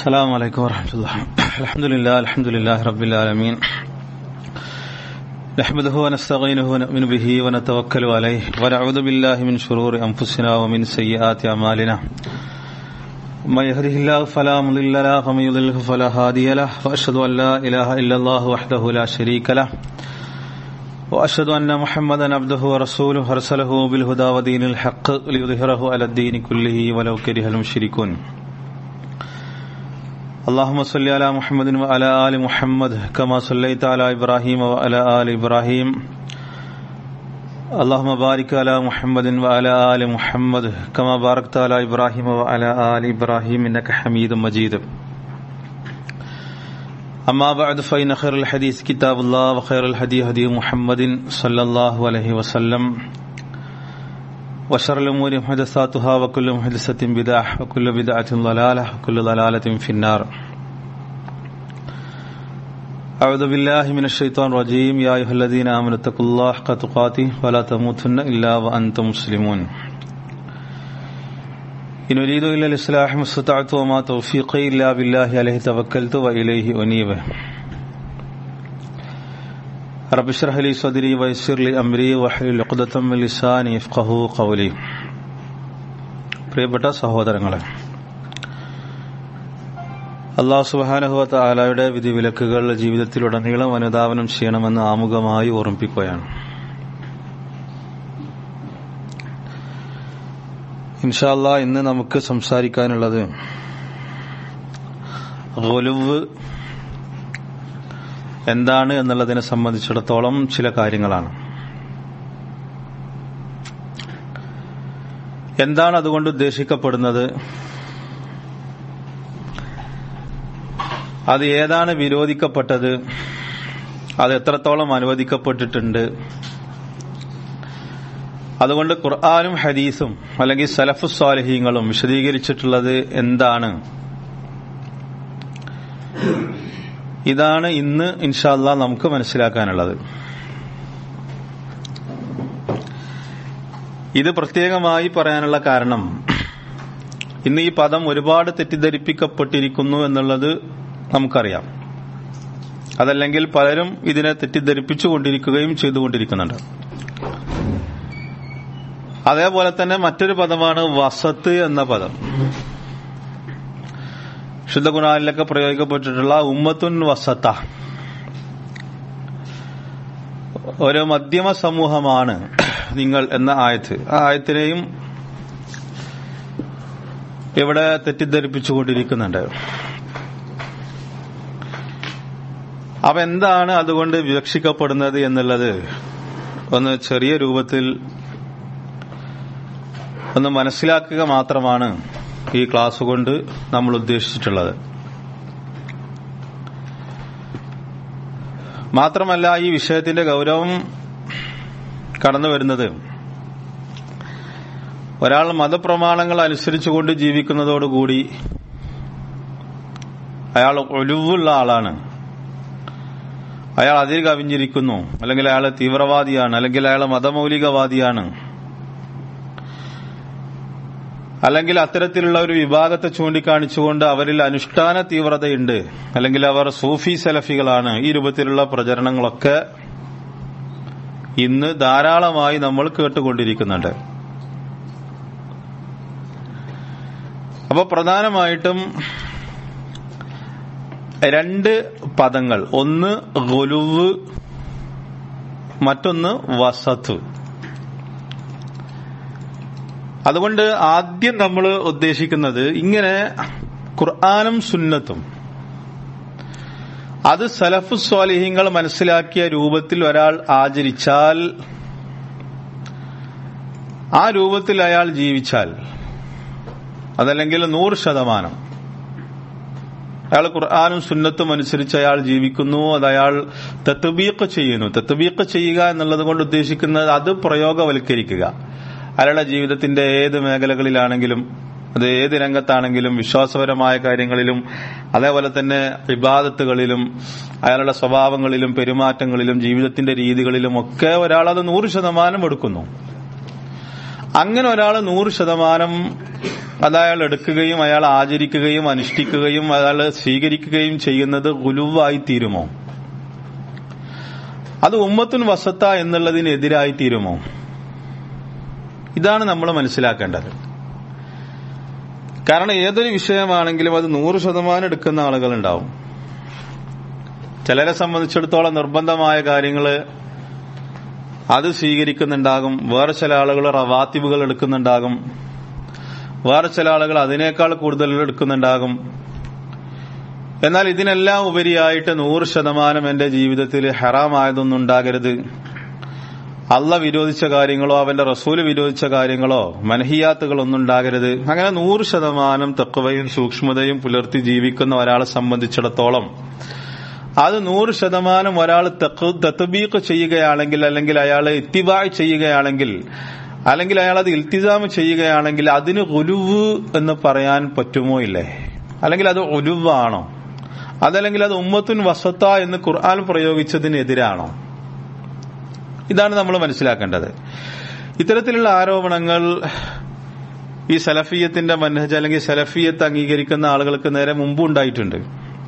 السلام عليكم ورحمة الله. الحمد لله رب العالمين. نحمده ونستعينه ونؤمن به ونتوكل عليه ونعوذ بالله من شرور أنفسنا ومن سيئات أعمالنا. من يهده الله فلا مضل له ومن يضلل فلا هادي له وأشهد أن لا إله إلا الله وحده لا شريك له وأشهد أن محمدا عبده ورسوله أرسله بالهدى ودين الحق ليظهره على الدين كله ولو كره المشركون. اللهم صل على محمد وعلى آل محمد كما صليت على إبراهيم وعلى آل إبراهيم. اللهم بارك على محمد وعلى آل محمد كما باركت على إبراهيم وعلى آل إبراهيم إنك حميد مجيد. أما بعد فإن خير الحديث كتاب الله وخير الهدي هدي محمد صلى الله عليه وسلم وشر الأمور محدثاتها وكل محدثة بدعة وكل بدعة ضلالة وكل ضلالة في النار. أعوذ بالله من الشيطان الرجيم. يا أيها الذين آمنوا اتقوا الله حق تقاته ولا تموتن إلا وأنتم مسلمون. إن أريد إلا الإصلاح ما استطعت وما توفيقي إلا بالله عليه توكلت وإليه أنيب. رب اشرح لي صدري ويسر لي أمري واحلل عقدة من لساني يفقهوا قولي. പ്രിയപ്പെട്ട സഹോദരങ്ങളെ, അല്ലാഹു സുബ്ഹാനഹു വ തആലയുടെ വിധിവിലക്കുകൾ ജീവിതത്തിലുടനീളം അനുധാവനം ചെയ്യണമെന്ന് ആമുഖമായി ഓർമ്മിപ്പിക്കുകയാണ്. ഇൻഷാ അല്ലാഹ് ഇന്ന് നമുക്ക് സംസാരിക്കാനുള്ളത് ഗുലുവ് എന്താണ് എന്നുള്ളതിനെ സംബന്ധിച്ചിടത്തോളം ചില കാര്യങ്ങളാണ്. എന്താണ് അതുകൊണ്ട് ഉദ്ദേശിക്കപ്പെടുന്നത്, അത് ഏതാണ് വിരോധിക്കപ്പെട്ടത്, അത് എത്രത്തോളം അനുവദിക്കപ്പെട്ടിട്ടുണ്ട്, അതുകൊണ്ട് ഖുർആനും ഹദീസും അല്ലെങ്കിൽ സലഫു സ്വാലിഹീങ്ങളും വിശദീകരിച്ചിട്ടുള്ളത് എന്താണ്, ഇതാണ് ഇന്ന് ഇൻഷാ അല്ലാഹ് നമുക്ക് മനസ്സിലാക്കാനുള്ളത്. ഇത് പ്രത്യേകമായി പറയാനുള്ള കാരണം, ഇന്ന് ഈ പദം ഒരുപാട് തെറ്റിദ്ധരിപ്പിക്കപ്പെട്ടിരിക്കുന്നു എന്നുള്ളത് നമുക്കറിയാം. അതല്ലെങ്കിൽ പലരും ഇതിനെ തെറ്റിദ്ധരിപ്പിച്ചുകൊണ്ടിരിക്കുകയും ചെയ്തുകൊണ്ടിരിക്കുന്നുണ്ട്. അതേപോലെ തന്നെ മറ്റൊരു പദമാണ് വസത്ത് എന്ന പദം. ശുദ്ധ ഖുർആനിലൊക്കെ പ്രയോഗിക്കപ്പെട്ടിട്ടുള്ള ഉമ്മത്തുൻ വസത്ത, ഒരു മധ്യമ സമൂഹമാണ് നിങ്ങൾ എന്ന ആയത്ത്, ആ ആയത്തിനെയും ഇവിടെ തെറ്റിദ്ധരിപ്പിച്ചുകൊണ്ടിരിക്കുന്നുണ്ട്. അപ്പൊ എന്താണ് അതുകൊണ്ട് വിവക്ഷിക്കപ്പെടുന്നത് എന്നുള്ളത് ഒന്ന് ചെറിയ രൂപത്തിൽ ഒന്ന് മനസ്സിലാക്കുക മാത്രമാണ് ഈ ക്ലാസ് കൊണ്ട് നമ്മൾ ഉദ്ദേശിച്ചിട്ടുള്ളത്. മാത്രമല്ല, ഈ വിഷയത്തിന്റെ ഗൗരവം കടന്നു വരുന്നത് ഒരാൾ മതപ്രമാണങ്ങൾ അനുസരിച്ചുകൊണ്ട് ജീവിക്കുന്നതോടുകൂടി അയാൾ ഒലുവുള്ള ആളാണ്, അയാൾ അതിൽ കവിഞ്ഞിരിക്കുന്നു, അല്ലെങ്കിൽ അയാൾ തീവ്രവാദിയാണ്, അല്ലെങ്കിൽ അയാൾ മതമൗലികവാദിയാണ്, അല്ലെങ്കിൽ അത്തരത്തിലുള്ള ഒരു വിഭാഗത്തെ ചൂണ്ടിക്കാണിച്ചുകൊണ്ട് അവരിൽ അനുഷ്ഠാന തീവ്രതയുണ്ട്, അല്ലെങ്കിൽ അവർ സൂഫി സലഫികളാണ്. ഈ രൂപത്തിലുള്ള പ്രചരണങ്ങളൊക്കെ ഇന്ന് ധാരാളമായി നമ്മൾ കേട്ടുകൊണ്ടിരിക്കുന്നുണ്ട്. അപ്പോൾ പ്രധാനമായിട്ടും രണ്ട് പദങ്ങൾ, ഒന്ന് ഗുലുവ്, മറ്റൊന്ന് വസത്ത്. അതുകൊണ്ട് ആദ്യം നമ്മൾ ഉദ്ദേശിക്കുന്നത്, ഇങ്ങനെ ഖുർആനും സുന്നത്തും അത് സലഫു സ്വാലിഹീങ്ങൾ മനസ്സിലാക്കിയ രൂപത്തിൽ ഒരാൾ ആചരിച്ചാൽ, ആ രൂപത്തിൽ അയാൾ ജീവിച്ചാൽ, അതല്ലെങ്കിൽ 100% അയാൾ ഖുർആനും സുന്നത്തും അനുസരിച്ച് അയാൾ ജീവിക്കുന്നു, അത് അയാൾ തത്ബീഖ് ചെയ്യുന്നു. തത്ബീഖ് ചെയ്യുക എന്നുള്ളത് കൊണ്ട് ഉദ്ദേശിക്കുന്നത് അത് പ്രയോഗവൽക്കരിക്കുക. അയാളുടെ ജീവിതത്തിന്റെ ഏത് മേഖലകളിലാണെങ്കിലും, അത് ഏത് രംഗത്താണെങ്കിലും, വിശ്വാസപരമായ കാര്യങ്ങളിലും അതേപോലെ തന്നെ ഇബാദത്തുകളിലും അയാളുടെ സ്വഭാവങ്ങളിലും പെരുമാറ്റങ്ങളിലും ജീവിതത്തിന്റെ രീതികളിലും ഒക്കെ ഒരാൾ അത് 100% എടുക്കുന്നു. അങ്ങനെ ഒരാൾ 100% അത് അയാൾ എടുക്കുകയും അയാൾ ആചരിക്കുകയും അനുഷ്ഠിക്കുകയും അയാൾ സ്വീകരിക്കുകയും ചെയ്യുന്നത് ഗുലുവായി തീരുമോ? അത് ഉമ്മത്തുൻ വസത്ത എന്നുള്ളതിനെതിരായി തീരുമോ? ഇതാണ് നമ്മൾ മനസ്സിലാക്കേണ്ടത്. കാരണം ഏതൊരു വിഷയമാണെങ്കിലും അത് 100% എടുക്കുന്ന ആളുകളുണ്ടാവും. ചിലരെ സംബന്ധിച്ചിടത്തോളം നിർബന്ധമായ കാര്യങ്ങള് അത് സ്വീകരിക്കുന്നുണ്ടാകും. വേറെ ചില ആളുകൾ റവാത്തിബുകൾ എടുക്കുന്നുണ്ടാകും. വേറെ ചില ആളുകൾ അതിനേക്കാൾ കൂടുതൽ എടുക്കുന്നുണ്ടാകും. എന്നാൽ ഇതിനെല്ലാം ഉപരിയായിട്ട് 100% എന്റെ ജീവിതത്തിൽ ഹറാമായതൊന്നും ഉണ്ടാകരുത്, അള്ള വിരോധിച്ച കാര്യങ്ങളോ അവന്റെ റസൂല് വിരോധിച്ച കാര്യങ്ങളോ മൻഹിയാത്തുകളൊന്നും ഉണ്ടാകരുത്. അങ്ങനെ 100% തഖ്വയും സൂക്ഷ്മതയും പുലർത്തി ജീവിക്കുന്ന ഒരാളെ സംബന്ധിച്ചിടത്തോളം അത് 100% ഒരാൾ തത്ബീഖ് ചെയ്യുകയാണെങ്കിൽ, അല്ലെങ്കിൽ അയാൾ ഇത്തിബാഅ് ചെയ്യുകയാണെങ്കിൽ, അല്ലെങ്കിൽ അയാൾ അത് ഇൽത്തിസാം ചെയ്യുകയാണെങ്കിൽ അതിന് ഗുലുവ് എന്ന് പറയാൻ പറ്റുമോ ഇല്ലേ? അല്ലെങ്കിൽ അത് ഗുലുവാണോ? അതല്ലെങ്കിൽ അത് ഉമ്മത്തുൻ വസത്ത എന്ന് ഖുർആൻ പ്രയോഗിച്ചതിനെതിരാണോ? ഇതാണ് നമ്മൾ മനസ്സിലാക്കേണ്ടത്. ഇത്തരത്തിലുള്ള ആരോപണങ്ങൾ ഈ സലഫിയത്തിന്റെ മൻഹജ് അല്ലെങ്കിൽ സലഫിയത്ത് അംഗീകരിക്കുന്ന ആളുകൾക്ക് നേരെ മുമ്പ് ഉണ്ടായിട്ടുണ്ട്.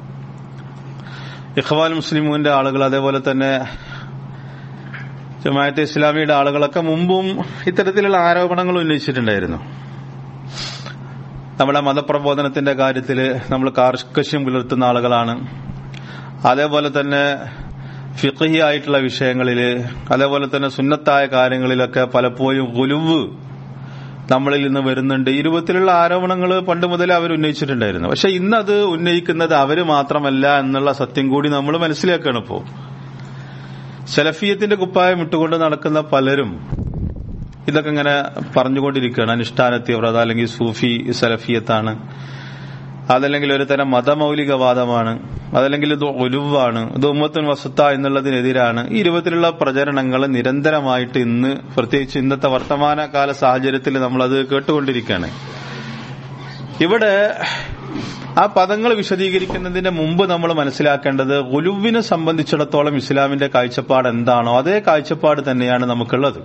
ഇഖ്വാൻ മുസ്ലിമൂന്റെ ആളുകൾ, അതേപോലെ തന്നെ ജമാഅത്തെ ഇസ്ലാമിയുടെ ആളുകളൊക്കെ മുമ്പും ഇത്തരത്തിലുള്ള ആരോപണങ്ങൾ ഉന്നയിച്ചിട്ടുണ്ടായിരുന്നു. നമ്മുടെ മതപ്രബോധനത്തിന്റെ കാര്യത്തിൽ നമ്മൾ കാർക്കശ്യം പുലർത്തുന്ന ആളുകളാണ്. അതേപോലെ തന്നെ ഫിഖ്ഹി ആയിട്ടുള്ള വിഷയങ്ങളിൽ, അതേപോലെ തന്നെ സുന്നത്തായ കാര്യങ്ങളിലൊക്കെ പലപ്പോഴും ഗുലുവ് നമ്മളിൽ നിന്ന് വരുന്നുണ്ട്. ഈ രൂപത്തിലുള്ള ആരോപണങ്ങൾ പണ്ട് മുതലേ അവർ ഉന്നയിച്ചിട്ടുണ്ടായിരുന്നു. പക്ഷെ ഇന്നത് ഉന്നയിക്കുന്നത് അവര് മാത്രമല്ല എന്നുള്ള സത്യം കൂടി നമ്മൾ മനസ്സിലാക്കുകയാണ്. ഇപ്പോ സലഫിയത്തിന്റെ കുപ്പായം ഇട്ടുകൊണ്ട് നടക്കുന്ന പലരും ഇതൊക്കെ ഇങ്ങനെ പറഞ്ഞുകൊണ്ടിരിക്കുകയാണ്. അനുഷ്ഠാന തീവ്രത, അല്ലെങ്കിൽ സൂഫി സലഫിയത്താണ്, അതല്ലെങ്കിൽ ഒരു തരം മതമൌലികവാദമാണ്, അതല്ലെങ്കിൽ ഇത് ഉലുവാണ്, ഇത് ഉമ്മത്തുൻ വസത്ത എന്നുള്ളതിനെതിരാണ്. ഈ രൂപത്തിലുള്ള പ്രചരണങ്ങൾ നിരന്തരമായിട്ട് ഇന്ന്, പ്രത്യേകിച്ച് ഇന്നത്തെ വർത്തമാനകാല സാഹചര്യത്തിൽ നമ്മളത് കേട്ടുകൊണ്ടിരിക്കുകയാണ്. ഇവിടെ ആ പദങ്ങൾ വിശദീകരിക്കുന്നതിന് മുമ്പ് നമ്മൾ മനസ്സിലാക്കേണ്ടത് ഗുലുവിനെ സംബന്ധിച്ചിടത്തോളം ഇസ്ലാമിന്റെ കാഴ്ചപ്പാട് എന്താണോ അതേ കാഴ്ചപ്പാട് തന്നെയാണ് നമുക്കുള്ളത്.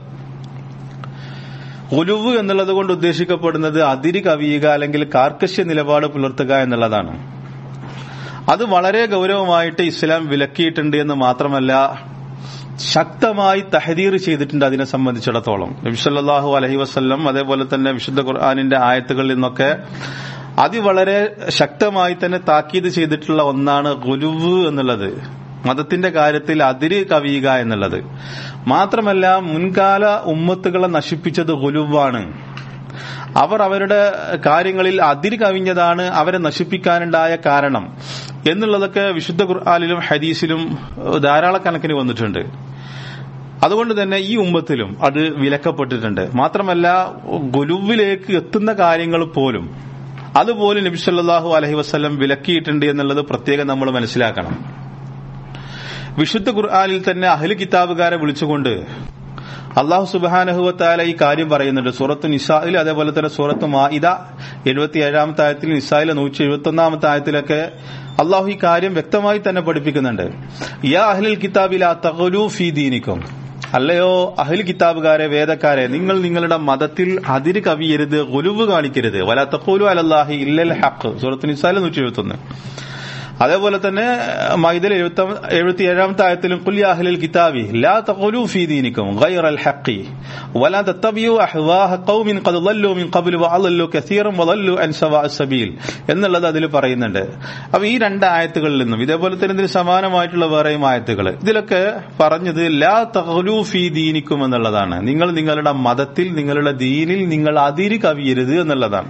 ഗുലുവ് എന്നുള്ളത് കൊണ്ട് ഉദ്ദേശിക്കപ്പെടുന്നത് അതിര് കവിയുക, അല്ലെങ്കിൽ കാർക്കശ്യ നിലപാട് പുലർത്തുക എന്നുള്ളതാണ്. അത് വളരെ ഗൗരവമായിട്ട് ഇസ്ലാം വിലക്കിയിട്ടുണ്ട് എന്ന് മാത്രമല്ല, ശക്തമായി തഹദീർ ചെയ്തിട്ടുണ്ട് അതിനെ സംബന്ധിച്ചിടത്തോളം. നബി സല്ലല്ലാഹു അലൈഹി വസല്ലം, അതേപോലെ തന്നെ വിശുദ്ധ ഖുർആനിന്റെ ആയത്തുകളിൽ നിന്നൊക്കെ വളരെ ശക്തമായി തന്നെ താക്കീത് ചെയ്തിട്ടുള്ള ഒന്നാണ് ഗുലുവ് എന്നുള്ളത്, മതത്തിന്റെ കാര്യത്തിൽ അതിര് കവിയുക എന്നുള്ളത്. മാത്രമല്ല, മുൻകാല ഉമ്മത്തുകളെ നശിപ്പിച്ചത് ഗുലുവാണ്. അവർ അവരുടെ കാര്യങ്ങളിൽ അതിര് കവിഞ്ഞതാണ് അവരെ നശിപ്പിക്കാനുണ്ടായ കാരണം എന്നുള്ളതൊക്കെ വിശുദ്ധ ഖുർആനിലും ഹദീസിലും ധാരാളക്കണക്കിന് വന്നിട്ടുണ്ട്. അതുകൊണ്ട് തന്നെ ഈ ഉമ്മത്തിലും അത് വിലക്കപ്പെട്ടിട്ടുണ്ട്. മാത്രമല്ല, ഗുലുവിലേക്ക് എത്തുന്ന കാര്യങ്ങൾ പോലും അതുപോലും നബി സല്ലല്ലാഹു അലൈഹി വസല്ലം വിലക്കിയിട്ടുണ്ട് എന്നുള്ളത് പ്രത്യേകം നമ്മൾ മനസ്സിലാക്കണം. വിശുദ്ധ ഖുർആനിൽ തന്നെ അഹ്ലു കിതാബുകാരെ വിളിച്ചുകൊണ്ട് അല്ലാഹു സുബ്ഹാനഹു വ തആല ഈ കാര്യം പറയുന്നുണ്ട്. സൂറത്തു നിസായിൽ, അതേപോലെ തന്നെ സൂറത്തു മാഇദ 77-ാമത്തെ ആയത്തിൽ, നിസായിലെ 171-ാമത്തെ ആയത്തിലൊക്കെ അല്ലാഹു ഈ കാര്യം വ്യക്തമായി തന്നെ പഠിപ്പിക്കുന്നുണ്ട്. യാ അഹ്ലുൽ കിതാബി ലാ തഗ്ലൂ ഫീ ദീനിക്കും, അല്ലയോ അഹ്ലു കിതാബുകാരെ, വേദക്കാരെ, നിങ്ങൾ നിങ്ങളുടെ മതത്തിൽ അതിര് കവിയരുത്, ഗുലുവ് കാണിക്കരുത്. വലാ തഖൂലു അലല്ലാഹി ഇല്ലൽ ഹഖ്, സൂറത്തു നിസായിലെ 171. അതേപോലെ തന്നെ മൈദയിലെ 77-ാമത്തെ ആയത്തിലും ഖുൽ യാ അഹ്ലൽ കിതാബി ലാ തഖൂലു ഫീ ദീനിക്കും ഗൈറൽ ഹഖി വലാ തത്തബിയു അഹ്വാഅ ഖൗമിൻ ഖദ് ളല്ലു മിൻ ഖബ്ലു വഅളല്ലു കസീറൻ വളല്ലു അൻ സവാഅസ് സബീൽ എന്നുള്ളത് അതിൽ പറയുന്നുണ്ട്. അപ്പോൾ ഈ രണ്ട് ആയത്തുകളിൽ നിന്നും, ഇതേപോലെ തന്നെ ഇതിന് സമാനമായിട്ടുള്ള വേറെയും ആയത്തുകൾ, ഇതിലൊക്കെ പറഞ്ഞത് ലാ തഖൂലു ഫീ ദീനിക്കും എന്നുള്ളതാണ്. നിങ്ങൾ നിങ്ങളുടെ മതത്തിൽ, നിങ്ങളുടെ ദീനിൽ നിങ്ങൾ അതിര് കവിയരുത് എന്നുള്ളതാണ്.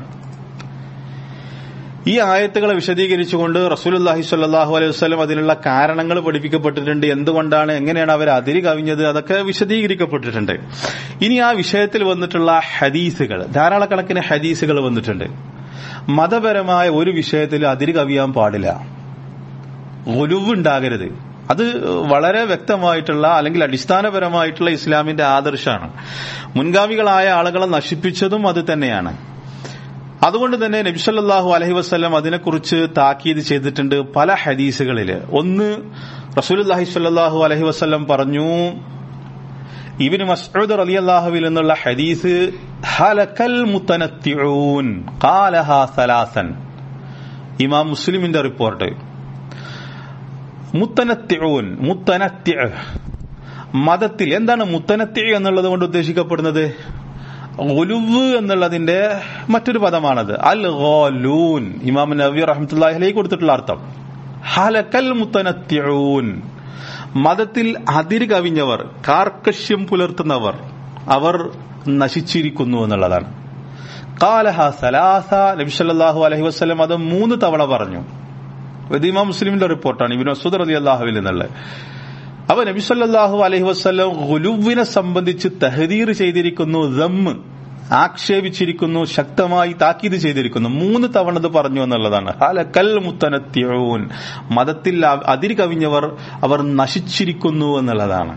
ഈ ആയത്തുകളെ വിശദീകരിച്ചുകൊണ്ട് റസൂലുള്ളാഹി സ്വല്ലല്ലാഹു അലൈഹി വസല്ലം അതിനുള്ള കാരണങ്ങൾ പഠിപ്പിക്കപ്പെട്ടിട്ടുണ്ട്. എന്തുകൊണ്ടാണ്, എങ്ങനെയാണ് അവർ അതിര് കവിഞ്ഞത്, അതൊക്കെ വിശദീകരിക്കപ്പെട്ടിട്ടുണ്ട്. ഇനി ആ വിഷയത്തിൽ വന്നിട്ടുള്ള ഹദീസുകൾ, ധാരാളക്കണക്കിന് ഹദീസുകൾ വന്നിട്ടുണ്ട്. മതപരമായ ഒരു വിഷയത്തിൽ അതിര് കവിയാൻ പാടില്ല, ഗുലുവ് ഉണ്ടാകരുത്. അത് വളരെ വ്യക്തമായിട്ടുള്ള, അല്ലെങ്കിൽ അടിസ്ഥാനപരമായിട്ടുള്ള ഇസ്ലാമിന്റെ ആദർശമാണ്. മുൻഗാമികളായ ആളുകളെ നശിപ്പിച്ചതും അത് തന്നെയാണ്. അതുകൊണ്ട് തന്നെ നബി സല്ലല്ലാഹു അലൈഹി വസല്ലം അതിനെക്കുറിച്ച് താക്കീത് ചെയ്തിട്ടുണ്ട് പല ഹദീസുകളിൽ. ഒന്ന്, റസൂലുള്ളാഹി സ്വല്ലല്ലാഹു അലൈഹി വസല്ലം പറഞ്ഞു, ഇബ്നു മസ്ഊദ് റളിയല്ലാഹുവിൽ നിന്നുള്ള ഹദീസ് ഹലകൽ മുതനത്തിഊൻ ഖാലഹാ സലാസൻ. ഇമാം മുസ്ലിമിന്റെ റിപ്പോർട്ട്. മുത്തനത്തിഊൻ, മുത്തനത്തി മതത്തിൽ എന്താണ് മുത്തനത്തി എന്നുള്ളത് കൊണ്ട് ഉദ്ദേശിക്കപ്പെടുന്നത്? ഗുലുവ് എന്നുള്ളതിന്റെ മറ്റൊരു പദമാണത്. അൽ ഗാലൂൻ. ഇമാം നവവി റഹ്മത്തുള്ളാഹി അലൈഹി കൊടുത്തിട്ടുള്ള അർത്ഥം ഹലകൽ മുത്തനത്തിഊൻ, മതത്തിൽ അതിര് കവിഞ്ഞവർ, കാർക്കശ്യം പുലർത്തുന്നവർ, അവർ നശിച്ചിരിക്കുന്നു എന്നുള്ളതാണ്. ഖാലഹ സലാസ. നബി സല്ലല്ലാഹു അലൈഹി വസല്ലം അത് 3 തവണ പറഞ്ഞു. ഇത് ഇമാം മുസ്ലിമിന്റെ റിപ്പോർട്ടാണ്, ഇബ്നു മസ്ഊദ് റളിയല്ലാഹുവിൽ നിന്നുള്ള. അപ്പൊ നബി സല്ലല്ലാഹു അലൈഹി വസല്ലം ഗുലുവിനെ സംബന്ധിച്ച് തഹദീർ ചെയ്തിരിക്കുന്നു, ദമ്മ് ആക്ഷേപിച്ചിരിക്കുന്നു, ശക്തമായി താക്കീത് ചെയ്തിരിക്കുന്നു. 3 തവണ ഇത് പറഞ്ഞു എന്നുള്ളതാണ്. ഹലകൽ മുത്തനത്തിഊൻ, മതത്തിൽ അതിര് കവിഞ്ഞവർ, അവർ നശിച്ചിരിക്കുന്നു എന്നുള്ളതാണ്.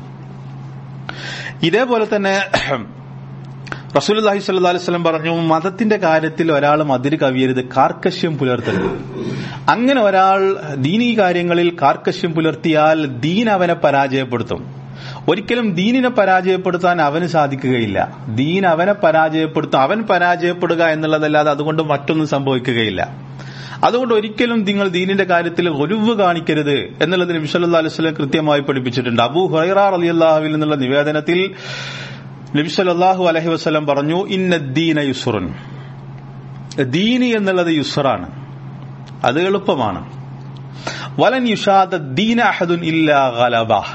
ഇതേപോലെ തന്നെ റസൂലുള്ളാഹി സ്വല്ലല്ലാഹു അലൈഹി വസല്ലം പറഞ്ഞു, മതത്തിന്റെ കാര്യത്തിൽ ഒരാളും അതിര് കവിയരുത്, കാർക്കശ്യം പുലർത്തരുത്. അങ്ങനെ ഒരാൾ ദീനീ കാര്യങ്ങളിൽ കാർക്കശ്യം പുലർത്തിയാൽ ദീൻ അവനെ പരാജയപ്പെടുത്തും. ഒരിക്കലും ദീനിനെ പരാജയപ്പെടുത്താൻ അവന് സാധിക്കുകയില്ല. ദീൻ അവനെ പരാജയപ്പെടുത്തും. അവൻ പരാജയപ്പെടുക എന്നുള്ളതല്ലാതെ അതുകൊണ്ട് മറ്റൊന്നും സംഭവിക്കുകയില്ല. അതുകൊണ്ട് ഒരിക്കലും നിങ്ങൾ ദീനിന്റെ കാര്യത്തിൽ ഗുലുവ് കാണിക്കരുത് എന്നുള്ളത് നബി സല്ലല്ലാഹു അലൈഹി വസല്ലം കൃത്യമായി പഠിപ്പിച്ചിട്ടുണ്ട്. അബൂ ഹുറൈറ റളിയല്ലാഹു നിന്നുള്ള നിവേദനത്തിൽ നബി സല്ലല്ലാഹു അലൈഹി വസല്ലം പറഞ്ഞു, ഇന്നദ്ദീന യുസ്റുൻ, ദീനി എന്നുള്ളത് യുസ്റാണ്, അത് എളുപ്പമാണ്. വലൻ യുഷാദദ്ദീന അഹദുൻ ഇല്ലാ ഗലബഹ്,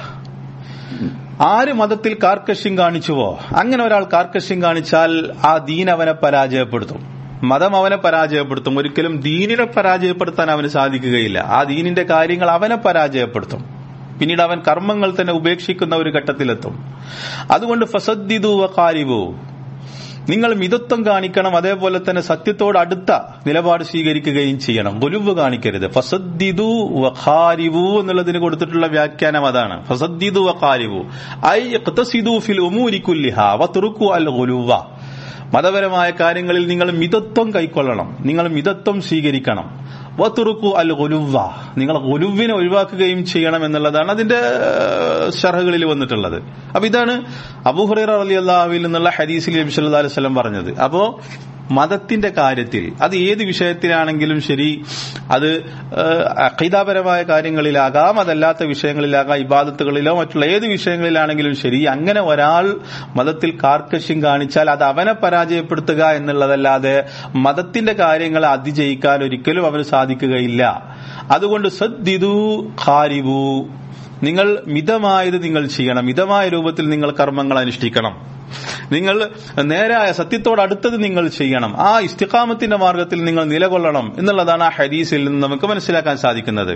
ആര് മതത്തിൽ കാർക്കശ്യം കാണിച്ചുവോ അങ്ങനെ ഒരാൾ കാർക്കശ്യം കാണിച്ചാൽ ആ ദീൻ അവനെ പരാജയപ്പെടുത്തും, മതം അവനെ പരാജയപ്പെടുത്തും. ഒരിക്കലും ദീനിനെ പരാജയപ്പെടുത്താൻ അവന് സാധിക്കുകയില്ല. ആ ദീനിന്റെ കാര്യങ്ങൾ അവനെ പരാജയപ്പെടുത്തും. പിന്നീട് അവൻ കർമ്മങ്ങൾ തന്നെ ഉപേക്ഷിക്കുന്ന ഒരു ഘട്ടത്തിലെത്തും. അതുകൊണ്ട് ഫസദ്ദിദു വഖാരിബു, നിങ്ങൾ മിതത്വം കാണിക്കണം, അതേപോലെ തന്നെ സത്യത്തോട് അടുത്ത നിലപാട് സ്വീകരിക്കുകയും ചെയ്യണം. ഗുലുവ് കാണിക്കരുത്. ഫസദ്ദിദു വഖാരിബു എന്നുള്ളതിന് കൊടുത്തിട്ടുള്ള വ്യാഖ്യാനം അതാണ്. ഫസദ്ദിദു വഖാരിബു ഐ ഇഖ്തസിദു ഫിൽ ഉമൂരി കുല്ലിഹാ വതുറുകു അൽ ഗുലുവ, മതപരമായ കാര്യങ്ങളിൽ നിങ്ങൾ മിതത്വം കൈക്കൊള്ളണം, നിങ്ങൾ മിതത്വം സ്വീകരിക്കണം. വതുറുകു അൽ ഗുലുവ, നിങ്ങൾ ഗുലുവിനെ ഒഴിവാക്കുകയും ചെയ്യണം എന്നുള്ളതാണ് അതിന്റെ ശർഹകളിൽ വന്നിട്ടുള്ളത്. അപ്പൊ ഇതാണ് അബൂ ഹുറൈറ റളിയല്ലാഹു നിന്നുള്ള ഹദീസിൽ നബി സല്ലല്ലാഹു അലൈഹി വസല്ലം പറഞ്ഞത്. അപ്പോ മതത്തിന്റെ കാര്യത്തിൽ അത് ഏത് വിഷയത്തിലാണെങ്കിലും ശരി, അത് അഖീദാപരമായ കാര്യങ്ങളിലാകാം, അതല്ലാത്ത വിഷയങ്ങളിലാകാം, ഇബാദത്തുകളിലോ മറ്റുള്ള ഏത് വിഷയങ്ങളിലാണെങ്കിലും ശരി, അങ്ങനെ ഒരാൾ മതത്തിൽ കാർക്കശ്യം കാണിച്ചാൽ അത് അവനെ പരാജയപ്പെടുത്തുക എന്നുള്ളതല്ലാതെ മതത്തിന്റെ കാര്യങ്ങളെ അതിജയിക്കാൻ ഒരിക്കലും അവന് സാധിക്കുകയില്ല. അതുകൊണ്ട് സദ്ദിദു ഖാരിബു, നിങ്ങൾ മിതമായത് നിങ്ങൾ ചെയ്യണം, മിതമായ രൂപത്തിൽ നിങ്ങൾ കർമ്മങ്ങൾ അനുഷ്ഠിക്കണം, നിങ്ങൾ നേരായ സത്യത്തോടടുത്തത് നിങ്ങൾ ചെയ്യണം, ആ ഇസ്തിഖാമത്തിന്റെ മാർഗത്തിൽ നിങ്ങൾ നിലകൊള്ളണം എന്നുള്ളതാണ് ആ ഹദീസിൽ നിന്ന് നമുക്ക് മനസ്സിലാക്കാൻ സാധിക്കുന്നത്.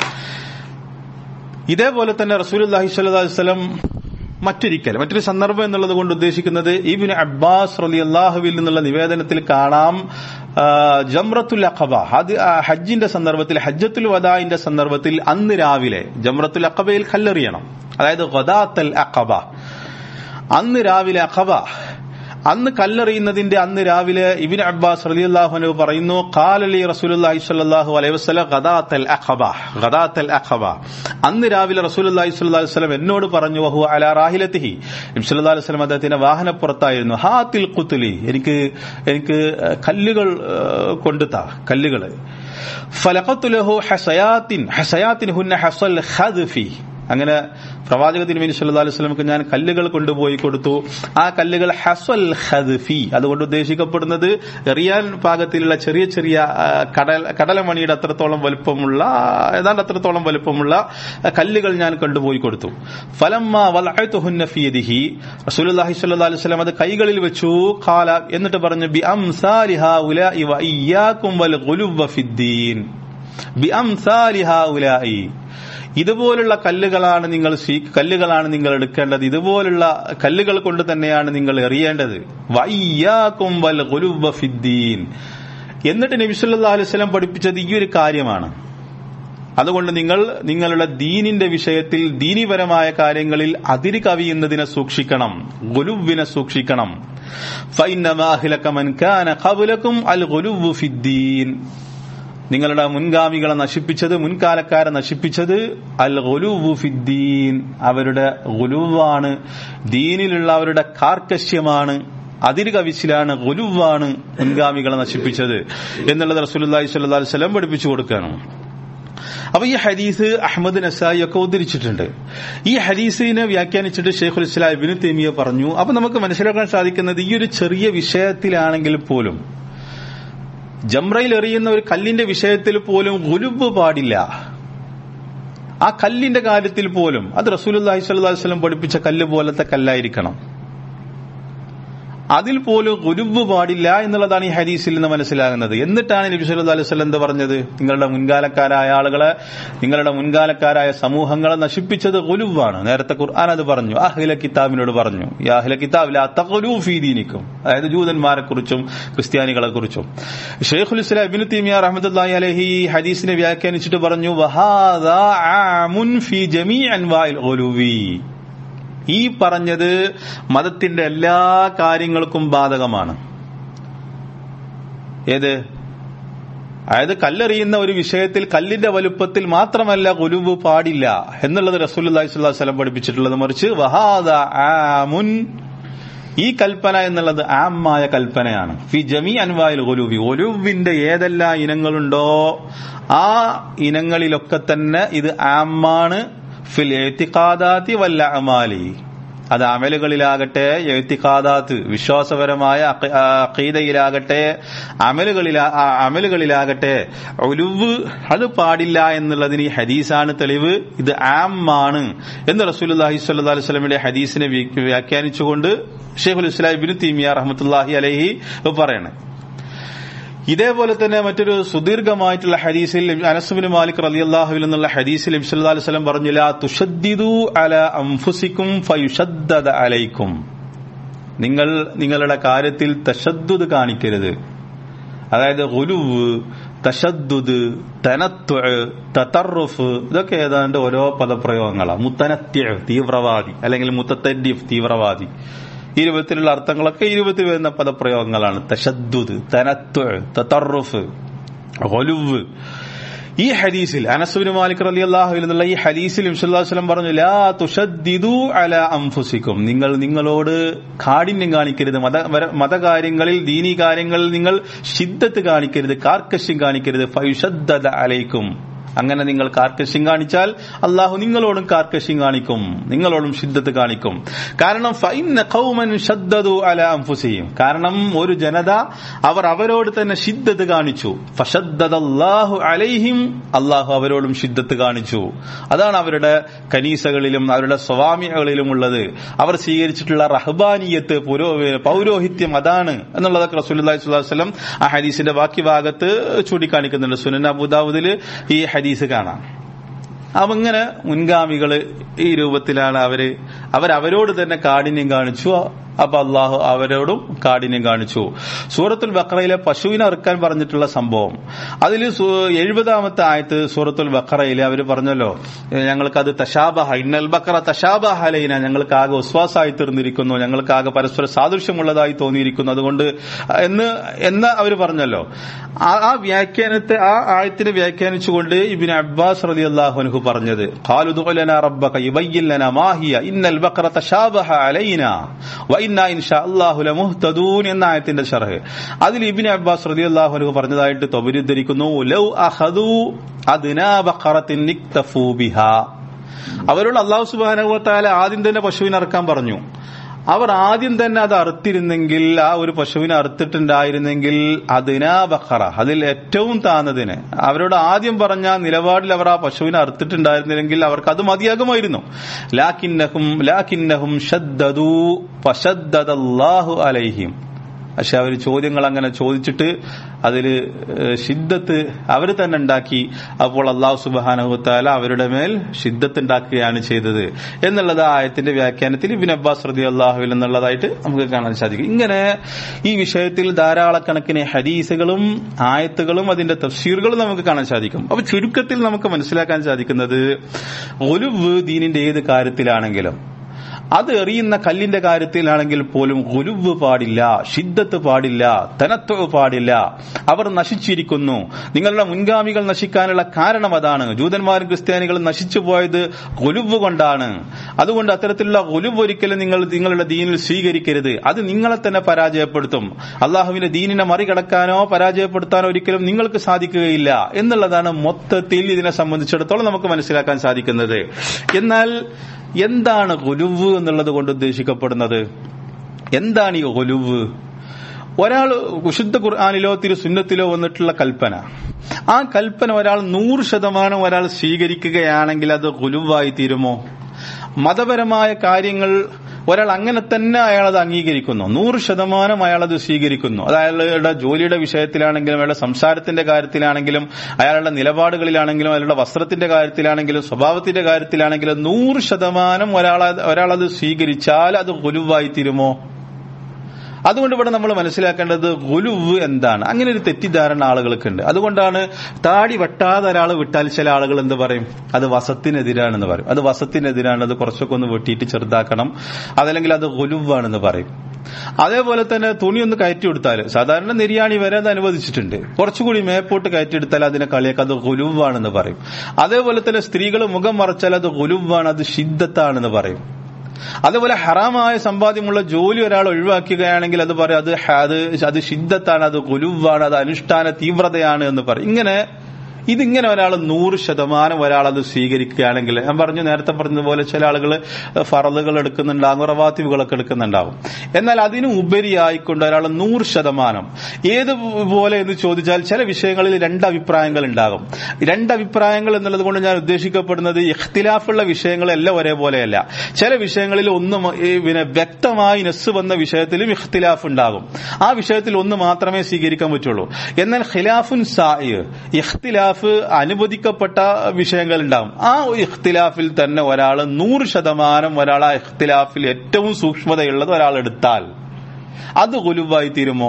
ഇതേപോലെ തന്നെ റസൂലുള്ളാഹി സ്വല്ലല്ലാഹു അലൈഹി വസല്ലം മറ്റൊരു സന്ദർഭം എന്നുള്ളത് കൊണ്ട് ഉദ്ദേശിക്കുന്നത് ഇബ്നു അബ്ബാസ് റളിയല്ലാഹുവിൽ നിന്നുള്ള നിവേദനത്തിൽ കാണാം, ജംറത്തുൽ അഖബ, ഹജ്ജിന്റെ സന്ദർഭത്തിൽ, ഹജ്ജത്തുൽ വദാഇന്റെ സന്ദർഭത്തിൽ അന്ന് രാവിലെ ജംറത്തുൽ അഖബയിൽ കല്ലെറിയണം. അതായത് ഗദാത്തുൽ അഖബ, അന്ന് രാവിലെ അഖബ, അന്ന് കല്ലെറിയുന്നതിന്റെ അന്ന് രാവിലെ ഇബ്നു അബ്ബാസ് റളിയല്ലാഹു അൻഹു പറയുന്നു, ഖാല ലി റസൂലുള്ളാഹി സ്വല്ലല്ലാഹു അലൈഹി വസല്ലം ഗദാത്തുൽ അഖബ, അന്ന് രാവിലെ റസൂലുള്ളാഹി സ്വല്ലല്ലാഹു അലൈഹി വസല്ലം എന്നോട് പറഞ്ഞു, വഹു അലാ റാഹിലതിഹി, നബി സല്ലല്ലാഹു അലൈഹി വസല്ലം അദ്ദേഹത്തിന്റെ വാഹനപ്പുറത്തായിരുന്നു, ഹാത്തിൽ ഖുത്ലി, എനിക്ക് കല്ലുകൾ കൊണ്ടുതാ, കല്ലുകൾ. ഫലഖത്തു ലഹു ഹസയാത്തിൻ ഹുന്ന ഹസൽ ഖദ്ഫി, അങ്ങനെ പ്രവാചക തിരുമേനി സല്ലല്ലാഹു അലൈഹി വസല്ലമക്ക് ഞാൻ കല്ലുകൾ കൊണ്ടുപോയി കൊടുത്തു. ആ കല്ലുകൾ ഹസൽ ഖദ്ഫി, അതുകൊണ്ട് ഉദ്ദേശിക്കപ്പെടുന്നത് എറിയാൻ പാകത്തിലുള്ള ചെറിയ ചെറിയ കടലമണിയുടെ അത്രത്തോളം വലുപ്പമുള്ള, ഏതാണ്ട് അത്രത്തോളം വലുപ്പമുള്ള കല്ലുകൾ ഞാൻ കൊണ്ടുപോയി കൊടുത്തു. ഫലമ്മ വലഅതുഹുന്ന ഫീ യദിഹി, റസൂലുള്ളാഹി സ്വല്ലല്ലാഹു അലൈഹി വസല്ലം അത് കൈകളിൽ വെച്ചു. ഖാല, എന്നിട്ട് പറഞ്ഞു, ബി അംസാലിഹാ ഉലാഇ വ ഇയ്യാകും വൽ ഗുലുവ ഫിദ്ദീൻ, ബി അംസാലിഹാ ഉലാഇ, ഇതുപോലുള്ള കല്ലുകളാണ് നിങ്ങൾ എടുക്കേണ്ടത്, ഇതുപോലുള്ള കല്ലുകൾ കൊണ്ട് തന്നെയാണ് നിങ്ങൾ എറിയേണ്ടത്. വയ്യാകും വൽ ഗുലുവ ഫിദ്ദീൻ, എന്നിട്ട് നബി സല്ലല്ലാഹു അലൈഹി വസല്ലം പഠിപ്പിച്ചത് ഈ ഒരു കാര്യമാണ്. അതുകൊണ്ട് നിങ്ങൾ നിങ്ങളുടെ ദീനിന്റെ വിഷയത്തിൽ, ദീനിപരമായ കാര്യങ്ങളിൽ അതിര് കവിയുന്നതിനെ സൂക്ഷിക്കണം, ഗുലുവിനെ സൂക്ഷിക്കണം. ഫഇന്നമാ അഹ്ലക മൻ കാന ഖബ്ലകും അൽ ഗുലുവു ഫിദ്ദീൻ, നിങ്ങളുടെ മുൻഗാമികളെ നശിപ്പിച്ചത്, മുൻകാലക്കാരെ നശിപ്പിച്ചത് അൽ ഗുലൂവു ഫിദ്ദീൻ, അവരുടെ ഗുലൂവാണ്, ദീനിലുള്ള അവരുടെ കാർക്കശ്യമാണ്, അതിരുകവിച്ചിലാണ്, ഗുലൂവാണ് മുൻഗാമികളെ നശിപ്പിച്ചത് എന്നുള്ളത് റസൂലുള്ളാഹി സ്വല്ലല്ലാഹു അലൈഹി വസല്ലം പഠിപ്പിച്ചു കൊടുക്കുകയാണ്. അപ്പൊ ഈ ഹദീസ് അഹ്മദ് നസായി ഒക്കെ ഉദ്ധരിച്ചിട്ടുണ്ട്. ഈ ഹദീസിനെ വ്യാഖ്യാനിച്ചിട്ട് ശൈഖുൽ ഇസ്ലാം ഇബ്നു തൈമിയ്യ പറഞ്ഞു, അപ്പൊ നമുക്ക് മനസ്സിലാക്കാൻ സാധിക്കുന്നത് ഈ ഒരു ചെറിയ വിഷയത്തിലാണെങ്കിൽ പോലും, ജംറയിൽ എറിയുന്ന ഒരു കല്ലിന്റെ വിഷയത്തിൽ പോലും ഗുലുബ് പാടില്ല. ആ കല്ലിന്റെ കാര്യത്തിൽ പോലും അത് റസൂലുള്ളാഹി സ്വല്ലല്ലാഹു അലൈഹി വസല്ലം പഠിപ്പിച്ച കല്ല് പോലത്തെ കല്ലായിരിക്കണം. അതിൽ പോലും ഗുലുബ് പാടില്ല എന്നുള്ളതാണ് ഈ ഹദീസിൽ നിന്ന് മനസ്സിലാകുന്നത്. എന്നിട്ടാണ് നബി സല്ലല്ലാഹു അലൈഹി വസല്ലം എന്താ പറഞ്ഞത്? നിങ്ങളുടെ മുൻകാലക്കാരായ ആളുകളെ, നിങ്ങളുടെ മുൻകാലക്കാരായ സമൂഹങ്ങളെ നശിപ്പിച്ചത് ഗുലുവാണ്. നേരത്തെ ഖുർആൻ അത് പറഞ്ഞു, അഹ്ല കിതാബിനോട് പറഞ്ഞു, യാ അഹ്ല കിതാബ് ലാ തഖ്ലൂ ഫീ ദീനിക്കും, അതായത് ജൂതന്മാരെ കുറിച്ചും ക്രിസ്ത്യാനികളെ കുറിച്ചും. ശൈഖുൽ ഇസ്ലാം ഇബ്നു തൈമിയ്യ റഹ്മത്തുള്ളാഹി അലൈഹി ഈ ഹദീസിനെ വ്യാഖ്യാനിച്ചിട്ട് പറഞ്ഞു, വഹാദാ ആമുൻ ഫീ ജമീഇ അൻവാഇൽ ഗുലുവി, ഈ പറഞ്ഞത് മതത്തിന്റെ എല്ലാ കാര്യങ്ങൾക്കും ബാധകമാണ്. ഏത്? അതായത് കല്ലെറിയുന്ന ഒരു വിഷയത്തിൽ കല്ലിന്റെ വലുപ്പത്തിൽ മാത്രമല്ല ഗുലുബ് പാടില്ല എന്നുള്ളത് റസൂലുള്ളാഹി സ്വല്ലല്ലാഹു അലൈഹി വസല്ലം പഠിപ്പിച്ചിട്ടുള്ളത്. മറിച്ച് വഹാദാ ആമുൻ, ഈ കൽപ്പന എന്നുള്ളത് ആമായ കൽപ്പനയാണ്. ഫി ജമീ അൻവാഇൽ ഗുലുബി, ഗുലുവിന്റെ ഏതെല്ലാം ഇനങ്ങളുണ്ടോ ആ ഇനങ്ങളിലൊക്കെ തന്നെ ഇത് ആമാണ്. ഫിൽ ഇഅ്തിഖാദാതി വൽ അഅമാലി, അത് അമലുകളിലാകട്ടെ, ഇഅ്തിഖാദാത്ത് വിശ്വാസപരമായ അഖീദയിലാകട്ടെ, അമലുകളിലാകട്ടെ ഉലുവ് അത് പാടില്ല എന്നുള്ളതിന് ഈ ഹദീസാണ് തെളിവ്. ഇത് ആമാണ് എന്ന് റസൂലുള്ളാഹി സ്വല്ലല്ലാഹു അലൈഹി വസല്ലമയുടെ ഹദീസിനെ വ്യാഖ്യാനിച്ചുകൊണ്ട് ശൈഖുൽ ഇസ്ലാം ഇബ്നു തൈമിയ്യ റഹ്മത്തുള്ളാഹി അലൈഹി പറയണം. ഇതേപോലെ തന്നെ മറ്റൊരു സുദീർഘമായിട്ടുള്ള ഹദീസിൽ അനസ് ബിൻ മാലിക് റളിയല്ലാഹു അൻഹു എന്നുള്ള ഹദീസിൽ നബി സല്ലല്ലാഹു അലൈഹി വസല്ലം പറഞ്ഞു, ലാ തുശദ്ദിദു അലാ അൻഫുസികും ഫയുശദ്ദദ അലൈക്കും, നിങ്ങൾ നിങ്ങളുടെ കാര്യത്തിൽ തശദ്ദുദ് കാണിക്കരുത്. അതായത് ഗുലുവ്, തശദ്ദുദ്, തനത്തുഅ്, തതറുഫ്, ഇതൊക്കെ ഏതാണ്ട് ഓരോ പദപ്രയോഗങ്ങളാണ്. മുത്തനത്യ തീവ്രവാദി, അല്ലെങ്കിൽ മുത്തതദ്ദിഫ് തീവ്രവാദി, ഈ രൂപത്തിലുള്ള അർത്ഥങ്ങളൊക്കെ ഈ രൂപത്തിൽ വരുന്ന പദപ്രയോഗങ്ങളാണ്. തശദ്ദുദ്, തനത്തുഅ്, തതറുഫ്, ഗുലുവ്. ഈ ഹദീസിൽ അനസ് ബിൻ മാലിക് റളിയല്ലാഹു അൻഹു എന്നുള്ള ഈ ഹദീസിൽ നബി സല്ലല്ലാഹു അലൈഹി വസല്ലം പറഞ്ഞു, ലാ തുശദ്ദിദു അലാ അൻഫുസികും, നിങ്ങൾ നിങ്ങളോട് കാഠിന്യം കാണിക്കരുത്. മതകാര്യങ്ങളിൽ, ദീനീ കാര്യങ്ങളിൽ നിങ്ങൾ ശിദ്ദത്ത് കാണിക്കരുത്, കാർക്കശ്യം കാണിക്കരുത്. ഫയുശദ്ദദ അലൈക്കും, അങ്ങനെ നിങ്ങൾ കാർക്കശ്യം കാണിച്ചാൽ അള്ളാഹു നിങ്ങളോടും കാർക്കശ്യം കാണിക്കും, നിങ്ങളോടും ശിദ്ദത്ത് കാണിക്കും. കാരണം ഫഇന്ന ഖൗമൻ ശദ്ദദു അലാ അൻഫുസിഹിം, കാരണം ഒരു ജനത അവർ അവരോട് തന്നെ ശിദ്ദത്ത് കാണിച്ചു. ഫശദ്ദദല്ലാഹു അലൈഹിം, അള്ളാഹു അവരോടും ശിദ്ദത്ത് കാണിച്ചു. അതാണ് അവരുടെ കനീസകളിലും അവരുടെ സ്വാമികളിലും ഉള്ളത്. അവർ സ്വീകരിച്ചിട്ടുള്ള റഹ്ബാനിയത്ത്, പൗരോഹിത്യം, അതാണ് എന്നുള്ളതൊക്കെ റസൂലുള്ളാഹി സ്വല്ലല്ലാഹു അലൈഹി വസല്ലം ആ ഹദീസിന്റെ ബാക്കി ഭാഗത്ത് ചൂണ്ടിക്കാണിക്കുന്നുണ്ട്. സുനൻ അബൂദാവൂദിൽ ഈ ഹദീസ് കാണാം. അവങ്ങനെ മുൻഗാമികള് ഈ രൂപത്തിലാണ് അവരോട് തന്നെ കാഠിന്യം കാണിച്ചു. അപ്പൊ അള്ളാഹു അവരോടും കാഠിന്യം കാണിച്ചു. സൂറത്തുൽ ബഖറയിലെ പശുവിനെ അറുക്കാൻ പറഞ്ഞിട്ടുള്ള സംഭവം, അതിൽ 70-ാമത്തെ ആയത്ത് സൂറത്തുൽ ബഖറയിൽ അവർ പറഞ്ഞല്ലോ, ഞങ്ങൾക്കത് തശാബഹ, ഇന്നൽ ബഖറ തശാബഹ അലൈന, ഞങ്ങൾക്കാകെ ഉസ്വാസായി തീർന്നിരിക്കുന്നു, ഞങ്ങൾക്കാകെ പരസ്പര സാദൃശ്യമുള്ളതായി തോന്നിയിരിക്കുന്നു, അതുകൊണ്ട് എന്ന് അവർ പറഞ്ഞല്ലോ. ആ വ്യാഖ്യാനത്തെ, ആ ആയത്തിനെ വ്യാഖ്യാനിച്ചുകൊണ്ട് ഇബ്നു അബ്ബാസ് റളിയല്ലാഹു അൻഹു പറഞ്ഞത്, ഖാലു ദുഅ ലനാ റബ്ബക യുബയ്യിൻ ലനാ മാ ഹിയ ഇന്നൽ ബഖറ തശാബഹ അലൈനാ വഇന്നാ ഇൻഷാ അല്ലാഹു ലമുഹ്തദൂൻ എന്ന ആയത്തിന്റെ ശർഹ്. അതിൽ ഇബ്നു അബ്ബാസ് റളിയല്ലാഹു അൻഹു പറഞ്ഞതായിട്ട് തബരി ഉദ്ധരിക്കുന്നു, ലൗ അഖദു അദ്നാ ബഖറത്തിൻ നിക്തഫൂ ബിഹാ, അവരോട് അല്ലാഹു സുബ്ഹാനഹു വ തആല ആദ്യം തന്നെ പശുവിനെ അറുക്കാൻ പറഞ്ഞു. അവർ ആദ്യം തന്നെ അത് അറുത്തിരുന്നെങ്കിൽ, ആ ഒരു പശുവിനെ അറുത്തിട്ടുണ്ടായിരുന്നെങ്കിൽ, അദ്നാ ബഖറ, അതിൽ ഏറ്റവും താന്നതിന്, അവരോട് ആദ്യം പറഞ്ഞ നിലപാടിൽ അവർ ആ പശുവിനെ അറുത്തിട്ടുണ്ടായിരുന്നില്ലെങ്കിൽ അവർക്ക് അത് മതിയാകുമായിരുന്നു. ലാകിന്നഹും ശദ്ദദൂ ഫശദ്ദദല്ലാഹു അലൈഹിം, പക്ഷെ അവർ ചോദ്യങ്ങൾ അങ്ങനെ ചോദിച്ചിട്ട് അതിൽ ശിദ്ദത്ത് അവർ തന്നെ ഉണ്ടാക്കി. അപ്പോൾ അല്ലാഹു സുബ്ഹാനഹു വ തആല അവരുടെ മേൽ ശിദ്ദത്ത് ഉണ്ടാക്കുകയാണ് ചെയ്തത് എന്നുള്ളത് ആയത്തിന്റെ വ്യാഖ്യാനത്തിൽ ഇബ്നു അബ്ബാസ് റളിയല്ലാഹു അൻഹു എന്നുള്ളതായിട്ട് നമുക്ക് കാണാൻ സാധിക്കും. ഇങ്ങനെ ഈ വിഷയത്തിൽ ധാരാളക്കണക്കിന് ഹദീസുകളും ആയത്തുകളും അതിന്റെ തഫ്സീറുകളും നമുക്ക് കാണാൻ സാധിക്കും. അപ്പൊ ചുരുക്കത്തിൽ നമുക്ക് മനസ്സിലാക്കാൻ സാധിക്കുന്നത്, ഗുലുവ് ദീനിന്റെ ഏത് കാര്യത്തിലാണെങ്കിലും അത് എറിയുന്ന കല്ലിന്റെ കാര്യത്തിലാണെങ്കിൽ പോലും ഗുലുവ് പാടില്ല, ഷിദ്ദത്ത് പാടില്ല, തനത്വ പാടില്ല. അവർ നശിച്ചിരിക്കുന്നു. നിങ്ങളുടെ മുൻഗാമികൾ നശിക്കാനുള്ള കാരണം അതാണ്. ജൂതന്മാരും ക്രിസ്ത്യാനികളും നശിച്ചു പോയത് ഗുലുവ് കൊണ്ടാണ്. അതുകൊണ്ട് അത്തരത്തിലുള്ള ഗുലുവ് ഒരിക്കലും നിങ്ങളുടെ ദീനിൽ സ്വീകരിക്കരുത്. അത് നിങ്ങളെ തന്നെ പരാജയപ്പെടുത്തും. അള്ളാഹുവിന്റെ ദീനിനെ മറികടക്കാനോ പരാജയപ്പെടുത്താനോ ഒരിക്കലും നിങ്ങൾക്ക് സാധിക്കുകയില്ല എന്നുള്ളതാണ് മൊത്തത്തിൽ ഇതിനെ സംബന്ധിച്ചിടത്തോളം നമുക്ക് മനസ്സിലാക്കാൻ സാധിക്കുന്നത്. എന്നാൽ എന്താണ് ഗുലുവ് എന്നുള്ളത് കൊണ്ട് ഉദ്ദേശിക്കപ്പെടുന്നത്? എന്താണ് ഈ ഗുലുവ്? ഒരാൾ വിശുദ്ധ ഖുർആനിലോ തിരുസുന്നത്തിലോ വന്നിട്ടുള്ള കൽപ്പന, ആ കൽപ്പന ഒരാൾ 100% ഒരാൾ സ്വീകരിക്കുകയാണെങ്കിൽ അത് ഗുലുവായി തീരുമോ? മതപരമായ കാര്യങ്ങൾ ഒരാൾ അങ്ങനെ തന്നെ അയാളത് അംഗീകരിക്കുന്നു, 100% അയാളത് സ്വീകരിക്കുന്നു. അത് അയാളുടെ ജോലിയുടെ വിഷയത്തിലാണെങ്കിലും അയാളുടെ സംസാരത്തിന്റെ കാര്യത്തിലാണെങ്കിലും അയാളുടെ നിലപാടുകളിലാണെങ്കിലും അയാളുടെ വസ്ത്രത്തിന്റെ കാര്യത്തിലാണെങ്കിലും സ്വഭാവത്തിന്റെ കാര്യത്തിലാണെങ്കിലും 100% ഒരാളത് സ്വീകരിച്ചാൽ അത് ഗുലുവായി തീരുമോ? അതുകൊണ്ട് ഇവിടെ നമ്മൾ മനസ്സിലാക്കേണ്ടത് ഗുലുവ് എന്താണ്. അങ്ങനെ ഒരു തെറ്റിദ്ധാരണ ആളുകൾക്കുണ്ട്. അതുകൊണ്ടാണ് താടി വെട്ടാതെ ഒരാൾ വിട്ടാൽ ചില ആളുകൾ എന്ത് പറയും, അത് വസത്തിനെതിരാണെന്ന് പറയും. അത് വസത്തിനെതിരാണ്, അത് കുറച്ചൊക്കെ ഒന്ന് വെട്ടിയിട്ട് ചെറുതാക്കണം, അതല്ലെങ്കിൽ അത് ഗുലുവാണെന്ന് പറയും. അതേപോലെ തന്നെ തുണി ഒന്ന് കയറ്റി കൊടുത്താൽ, സാധാരണ നെരിയാണി വരെ അത് അനുവദിച്ചിട്ടുണ്ട്, കുറച്ചുകൂടി മേപ്പോട്ട് കയറ്റിയെടുത്താൽ അതിനെ കളിയാക്കി അത് ഗുലുവാണെന്ന് പറയും. അതേപോലെ തന്നെ സ്ത്രീകൾ മുഖം മറച്ചാൽ അത് ഗുലുവാണ്, അത് ഷിദ്ദത്താണെന്ന് പറയും. അതേപോലെ ഹറാമായ സമ്പാദ്യമുള്ള ജോലി ഒരാൾ ഒഴിവാക്കുകയാണെങ്കിൽ അത് പറയും അത് ഷിദ്ദത്താണ്, അത് ഗുലുവാണ്, അത് അനുഷ്ഠാന തീവ്രതയാണ് എന്ന് പറയും. ഇതിങ്ങനെ ഒരാൾ 100% ഒരാളത് സ്വീകരിക്കുകയാണെങ്കിൽ, ഞാൻ നേരത്തെ പറഞ്ഞതുപോലെ ചില ആളുകൾ ഫറളുകൾ എടുക്കുന്നുണ്ടാകും, റവാത്തിബുകളൊക്കെ എടുക്കുന്നുണ്ടാകും. എന്നാൽ അതിന് ഉപരിയായിക്കൊണ്ട് ഒരാൾ 100% ഏതുപോലെ എന്ന് ചോദിച്ചാൽ ചില വിഷയങ്ങളിൽ 2 അഭിപ്രായങ്ങൾ ഉണ്ടാകും. 2 അഭിപ്രായങ്ങൾ എന്നുള്ളത് കൊണ്ട് ഞാൻ ഉദ്ദേശിക്കപ്പെടുന്നത് ഇഖ്തിലാഫുള്ള വിഷയങ്ങളെല്ലാം ഒരേപോലെയല്ല. ചില വിഷയങ്ങളിൽ വ്യക്തമായി നസ്സ് വന്ന വിഷയത്തിലും ഇഖ്തിലാഫ് ഉണ്ടാകും. ആ വിഷയത്തിൽ ഒന്ന് മാത്രമേ സ്വീകരിക്കാൻ പറ്റുള്ളൂ. എന്നാൽ ഖിലാഫുൻ സാഇ, ഇഖ്തിലാഫ് അനുവദിക്കപ്പെട്ട വിഷയങ്ങൾ ഉണ്ടാകും. ആ ഇഖ്തിലാഫിൽ തന്നെ ഒരാൾ 100% ഒരാൾ ആ ഇഖ്തിലാഫിൽ ഏറ്റവും സൂക്ഷ്മതയുള്ളത് ഒരാൾ എടുത്താൽ അത് ഗുലുവായി തീരുമോ?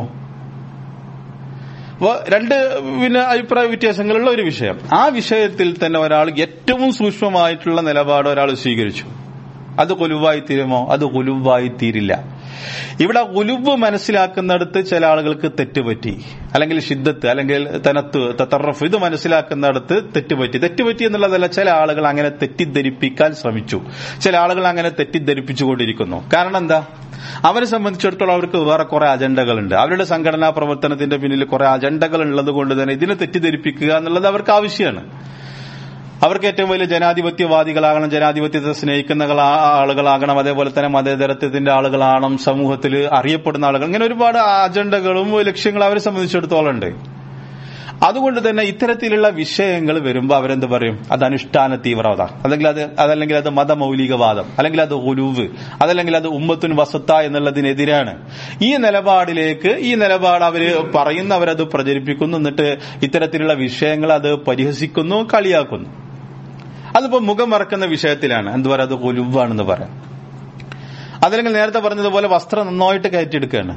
അപ്പോൾ 2 അഭിപ്രായ വ്യത്യാസങ്ങളുള്ള ഒരു വിഷയം, ആ വിഷയത്തിൽ തന്നെ ഒരാൾ ഏറ്റവും സൂക്ഷ്മമായിട്ടുള്ള നിലപാട് ഒരാൾ സ്വീകരിച്ചു, അത് ഗുലുവായി തീരുമോ? അത് ഗുലുവായി തീരില്ല. ഇവിടെ ഗുലുവ് മനസ്സിലാക്കുന്നിടത്ത് ചില ആളുകൾക്ക് തെറ്റുപറ്റി, അല്ലെങ്കിൽ ഷിദ്ദത്ത്, അല്ലെങ്കിൽ തതറഫ്, ഇത് മനസ്സിലാക്കുന്നിടത്ത് തെറ്റുപറ്റി എന്നുള്ളതല്ല. ചില ആളുകൾ അങ്ങനെ തെറ്റിദ്ധരിപ്പിക്കാൻ ശ്രമിച്ചു, ചില ആളുകൾ അങ്ങനെ തെറ്റിദ്ധരിപ്പിച്ചുകൊണ്ടിരിക്കുന്നു. കാരണം എന്താ? അവരെ സംബന്ധിച്ചിടത്തോളം അവർക്ക് വേറെ കുറെ അജണ്ടകളുണ്ട്. അവരുടെ സംഘടനാ പ്രവർത്തനത്തിന്റെ പിന്നിൽ കുറെ അജണ്ടകൾ ഉള്ളത് കൊണ്ട് തന്നെ ഇതിനെ തെറ്റിദ്ധരിപ്പിക്കുക എന്നുള്ളത് അവർക്ക് ആവശ്യമാണ്. അവർക്ക് ഏറ്റവും വലിയ ജനാധിപത്യവാദികളാകണം, ജനാധിപത്യത്തെ സ്നേഹിക്കുന്ന ആളുകളാകണം, അതേപോലെ തന്നെ മതേതരത്വത്തിന്റെ ആളുകളാകണം, സമൂഹത്തിൽ അറിയപ്പെടുന്ന ആളുകൾ, ഇങ്ങനെ ഒരുപാട് അജണ്ടകളും ലക്ഷ്യങ്ങളും അവരെ സംബന്ധിച്ചിടത്തോളം ഉണ്ട്. അതുകൊണ്ട് തന്നെ ഇത്തരത്തിലുള്ള വിഷയങ്ങൾ വരുമ്പോൾ അവരെന്ത് പറയും? അത് അനുഷ്ഠാന തീവ്രത, അതല്ലെങ്കിൽ അത് മതമൗലികവാദം, അല്ലെങ്കിൽ അത് ഗുലുവ്, അതല്ലെങ്കിൽ അത് ഉമ്മത്തുൻ വസത്ത എന്നുള്ളതിനെതിരാണ്. ഈ നിലപാട് അവര് പറയുന്നവരത് പ്രചരിപ്പിക്കുന്നു. എന്നിട്ട് ഇത്തരത്തിലുള്ള വിഷയങ്ങൾ അത് പരിഹസിക്കുന്നു, കളിയാക്കുന്നു. അതിപ്പോ മുഖം മറക്കുന്ന വിഷയത്തിലാണ് എന്ത് പറയാം, അത് ഗുലുവാണെന്ന് പറയാം. അതല്ലെങ്കിൽ നേരത്തെ പറഞ്ഞതുപോലെ വസ്ത്രം നന്നായിട്ട് കയറ്റിയെടുക്കുകയാണ്.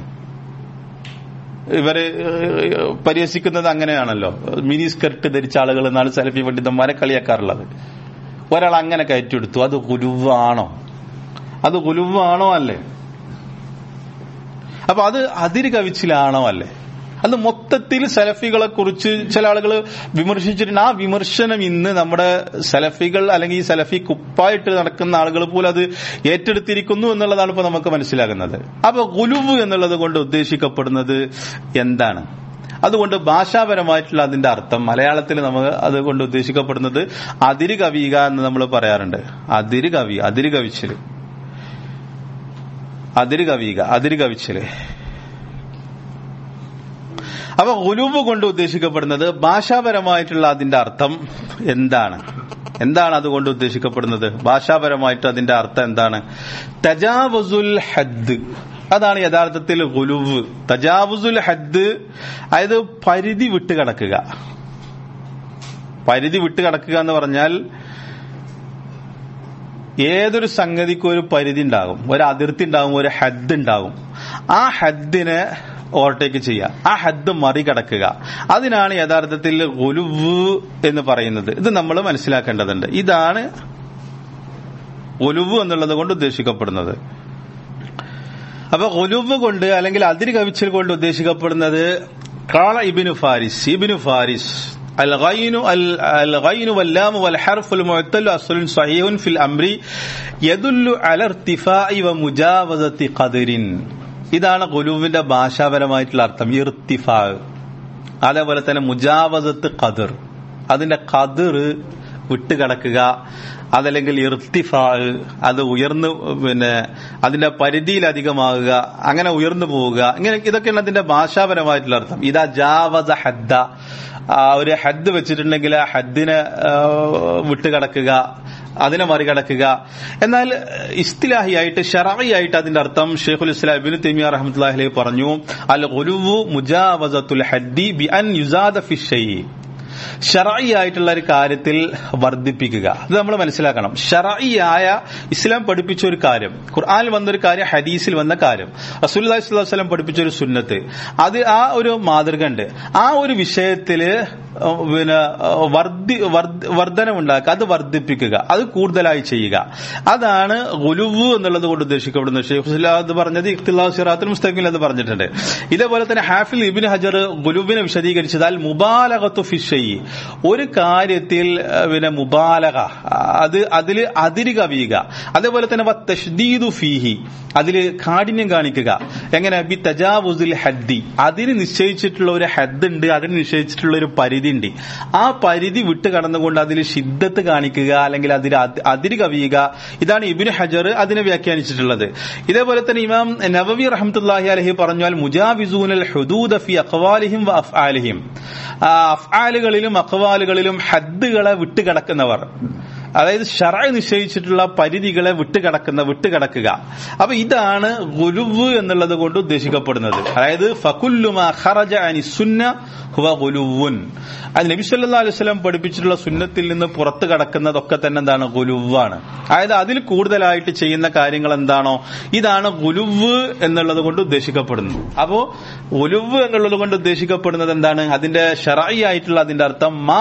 ഇവര് പരിഹസിക്കുന്നത് അങ്ങനെയാണല്ലോ. മിനി സ്കർട്ട് ധരിച്ച ആളുകൾ എന്നാണ് സലഫി പണ്ഡിതന്മാരെ കളിയാക്കാറുള്ളത്. ഒരാൾ അങ്ങനെ കയറ്റിയെടുത്തു, അത് ഗുലുവാണോ അല്ലേ? അപ്പൊ അത് അതിര് കവിച്ചിലാണോ അല്ലേ? അത് മൊത്തത്തിൽ സലഫികളെ കുറിച്ച് ചില ആളുകൾ വിമർശിച്ചിട്ടുണ്ട്. ആ വിമർശനം ഇന്ന് നമ്മുടെ സലഫികൾ, അല്ലെങ്കിൽ ഈ സലഫി കുപ്പായിട്ട് നടക്കുന്ന ആളുകൾ പോലും അത് ഏറ്റെടുത്തിരിക്കുന്നു എന്നുള്ളതാണ് ഇപ്പൊ നമുക്ക് മനസ്സിലാകുന്നത്. അപ്പൊ ഗുലുവ് എന്നുള്ളത് കൊണ്ട് ഉദ്ദേശിക്കപ്പെടുന്നത് എന്താണ്? അതുകൊണ്ട് ഭാഷാപരമായിട്ടുള്ള അതിന്റെ അർത്ഥം മലയാളത്തിൽ നമ്മൾ അതുകൊണ്ട് ഉദ്ദേശിക്കപ്പെടുന്നത് അതിര് കവിയുക എന്ന് നമ്മൾ പറയാറുണ്ട്. അതിര് കവിച്ചല്. അപ്പൊ ഗുലുവ് കൊണ്ട് ഉദ്ദേശിക്കപ്പെടുന്നത് ഭാഷാപരമായിട്ടുള്ള അതിന്റെ അർത്ഥം എന്താണ് അതുകൊണ്ട് ഉദ്ദേശിക്കപ്പെടുന്നത്? ഭാഷാപരമായിട്ട് അതിന്റെ അർത്ഥം എന്താണ്? തജാവുസുൽ ഹദ്, അതാണ് യഥാർത്ഥത്തിൽ ഗുലുവ്. തജാവുസുൽ ഹദ്, അതായത് പരിധി വിട്ട് കടക്കുക എന്ന് പറഞ്ഞാൽ ഏതൊരു സംഗതിക്കും ഒരു പരിധി ഉണ്ടാകും, ഒരു അതിർത്തി ഉണ്ടാകും, ഒരു ഹദ് ഉണ്ടാകും. ആ ഹദ്ദിനെ ഓവർടേക്ക് ചെയ്യുക, ആ ഹദ് മറികടക്കുക, അതിനാണ് യഥാർത്ഥത്തിൽ ഗുലുവ് എന്ന് പറയുന്നത്. ഇത് നമ്മൾ മനസ്സിലാക്കേണ്ടതുണ്ട്. ഗുലുവ് എന്നുള്ളത് കൊണ്ട് ഉദ്ദേശിക്കപ്പെടുന്നത്. അപ്പൊ ഗുലുവ് കൊണ്ട് അല്ലെങ്കിൽ അതിര് കവിച്ചൽ കൊണ്ട് ഉദ്ദേശിക്കപ്പെടുന്നത് ഖാല ഇബ്നു ഫാരിസ് الغين واللام والحرف المعتل أصل صحيح في الأمر يدل على ارتفاع ومجاوزة قدر. ഇതാണ് ഗുലുവിന്റെ ഭാഷാപരമായിട്ടുള്ള അർത്ഥം, ഇർത്തിഫാ. അതേപോലെ തന്നെ മുജാവസത്ത് ഖദർ, അതിന്റെ ഖദർ വിട്ടുകിടക്കുക, അതല്ലെങ്കിൽ ഇർത്തിഫാ, അത് ഉയർന്നു, അതിന്റെ പരിധിയിലധികമാകുക, അങ്ങനെ ഉയർന്നു പോവുക, ഇങ്ങനെ ഇതൊക്കെയാണ് അതിന്റെ ഭാഷാപരമായിട്ടുള്ള അർത്ഥം. ഇതാ ജാവസ ഹദ്ദ, ഒരു ഹദ് വെച്ചിട്ടുണ്ടെങ്കിൽ ആ ഹദ്ദിനെ വിട്ടുകിടക്കുക, അതിനെ മറികടക്കുക. എന്നാൽ ഇസ്തിലാഹിയായിട്ട് ശറഈയായിട്ട് അതിന്റെ അർത്ഥം ഷെയ്ഖുൽ ഇസ്ലാം ഇബ്നു തൈമിയ്യ റഹ്മത്തുള്ളാഹി അലൈഹി പറഞ്ഞു, അൽ ഗുലുവു മുജാവസത്തുൽ ഹദ്ദി ബി അൻ യുസാദ ഫി ഷൈഇ. ശറഈയായിട്ടുള്ള ഒരു കാര്യത്തിൽ വർദ്ധിപ്പിക്കുക. അത് നമ്മൾ മനസ്സിലാക്കണം. ശറഈയായ ഇസ്ലാം പഠിപ്പിച്ച ഒരു കാര്യം, ഖുർആനിൽ വന്നൊരു കാര്യം, ഹദീസിൽ വന്ന കാര്യം, റസൂലുള്ളാഹി സ്വല്ലല്ലാഹു അലൈഹി വസല്ലം പഠിപ്പിച്ച ഒരു സുന്നത്ത്, അത് ആ ഒരു മാതൃക ഉണ്ട്. ആ ഒരു വിഷയത്തില് വർധനമുണ്ടാക്കുക, അത് വർദ്ധിപ്പിക്കുക, അത് കൂടുതലായി ചെയ്യുക. അതാണ് ഗുലുവ് എന്നുള്ളത് കൊണ്ട് ഉദ്ദേശിക്കപ്പെടുന്നത്. ഷെയ്ഖുൽ ഇസ്ലാം അത് പറഞ്ഞത് ഇഖ്തിലാഉ സിറാത്തുൽ മുസ്തഖീം അത് പറഞ്ഞിട്ടുണ്ട്. ഇതേപോലെ തന്നെ ഹാഫിൽ ഇബ്നു ഹജർ ഗുലുവിനെ വിശദീകരിച്ചത് അൽ മുബാലഗത്തു ഫി ഷൈഇ, ഒരു കാര്യത്തിൽ മുബാലഗ, അതിൽ അതിര് കവിയുക. അതേപോലെ തന്നെ തശ്ദീദു ഫീഹി, അതിൽ കാഠിന്യം കാണിക്കുക. എങ്ങനെ? ബി തജാവുസുൽ ഹദ്ദി, അതിന് നിശ്ചയിച്ചിട്ടുള്ള ഒരു ഹദ് ഉണ്ട്, അതിന് നിശ്ചയിച്ചിട്ടുള്ള ഒരു പരിധി ഉണ്ട്. ആ പരിധി വിട്ട് കടന്നുകൊണ്ട് അതിൽ ശിദ്ദത്ത് കാണിക്കുക, അല്ലെങ്കിൽ അതിൽ അതിര് കവിയുക. ഇതാണ് ഇബ്നു ഹജർ അതിനെ വ്യാഖ്യാനിച്ചിട്ടുള്ളത്. ഇതേപോലെ തന്നെ ഇമാം നവവി റഹ്മത്തുള്ളാഹി അലൈഹി പറഞ്ഞാൽ മുജാവിസൂനൽ ഹുദൂദ ഫി അഖ്വാലിഹിം വ അഫ്ആലിഹിം, അഫ്ആലുകളിലും അഖ്വാലുകളിലും ഹദ്ദുകളെ വിട്ടുകിടക്കുന്നവർ, അതായത് ശറഅ നിശ്ചയിച്ചിട്ടുള്ള പരിധികളെ വിട്ടുകിടക്കുക. അപ്പൊ ഇതാണ് ഗുലുവ് എന്നുള്ളത് കൊണ്ട് ഉദ്ദേശിക്കപ്പെടുന്നത്. അതായത് ഫകുല്ലു മാ ഖറജ അനി സുന്ന ഹുവ ഗുലുവുൻ. അത് നബി സല്ലല്ലാഹു അലൈഹി വസല്ലം പഠിപ്പിച്ചിട്ടുള്ള സുന്നത്തിൽ നിന്ന് പുറത്തു കടക്കുന്നതൊക്കെ തന്നെ എന്താണ്? ഗുലുവാണ്. അതായത് അതിൽ കൂടുതലായിട്ട് ചെയ്യുന്ന കാര്യങ്ങൾ എന്താണോ, ഇതാണ് ഗുലുവ് എന്നുള്ളത് കൊണ്ട് ഉദ്ദേശിക്കപ്പെടുന്നത്. അപ്പോ ഗുലുവ് എന്നുള്ളത് കൊണ്ട് ഉദ്ദേശിക്കപ്പെടുന്നത് എന്താണ്? അതിന്റെ ശറഈ ആയിട്ടുള്ള അതിന്റെ അർത്ഥം മാ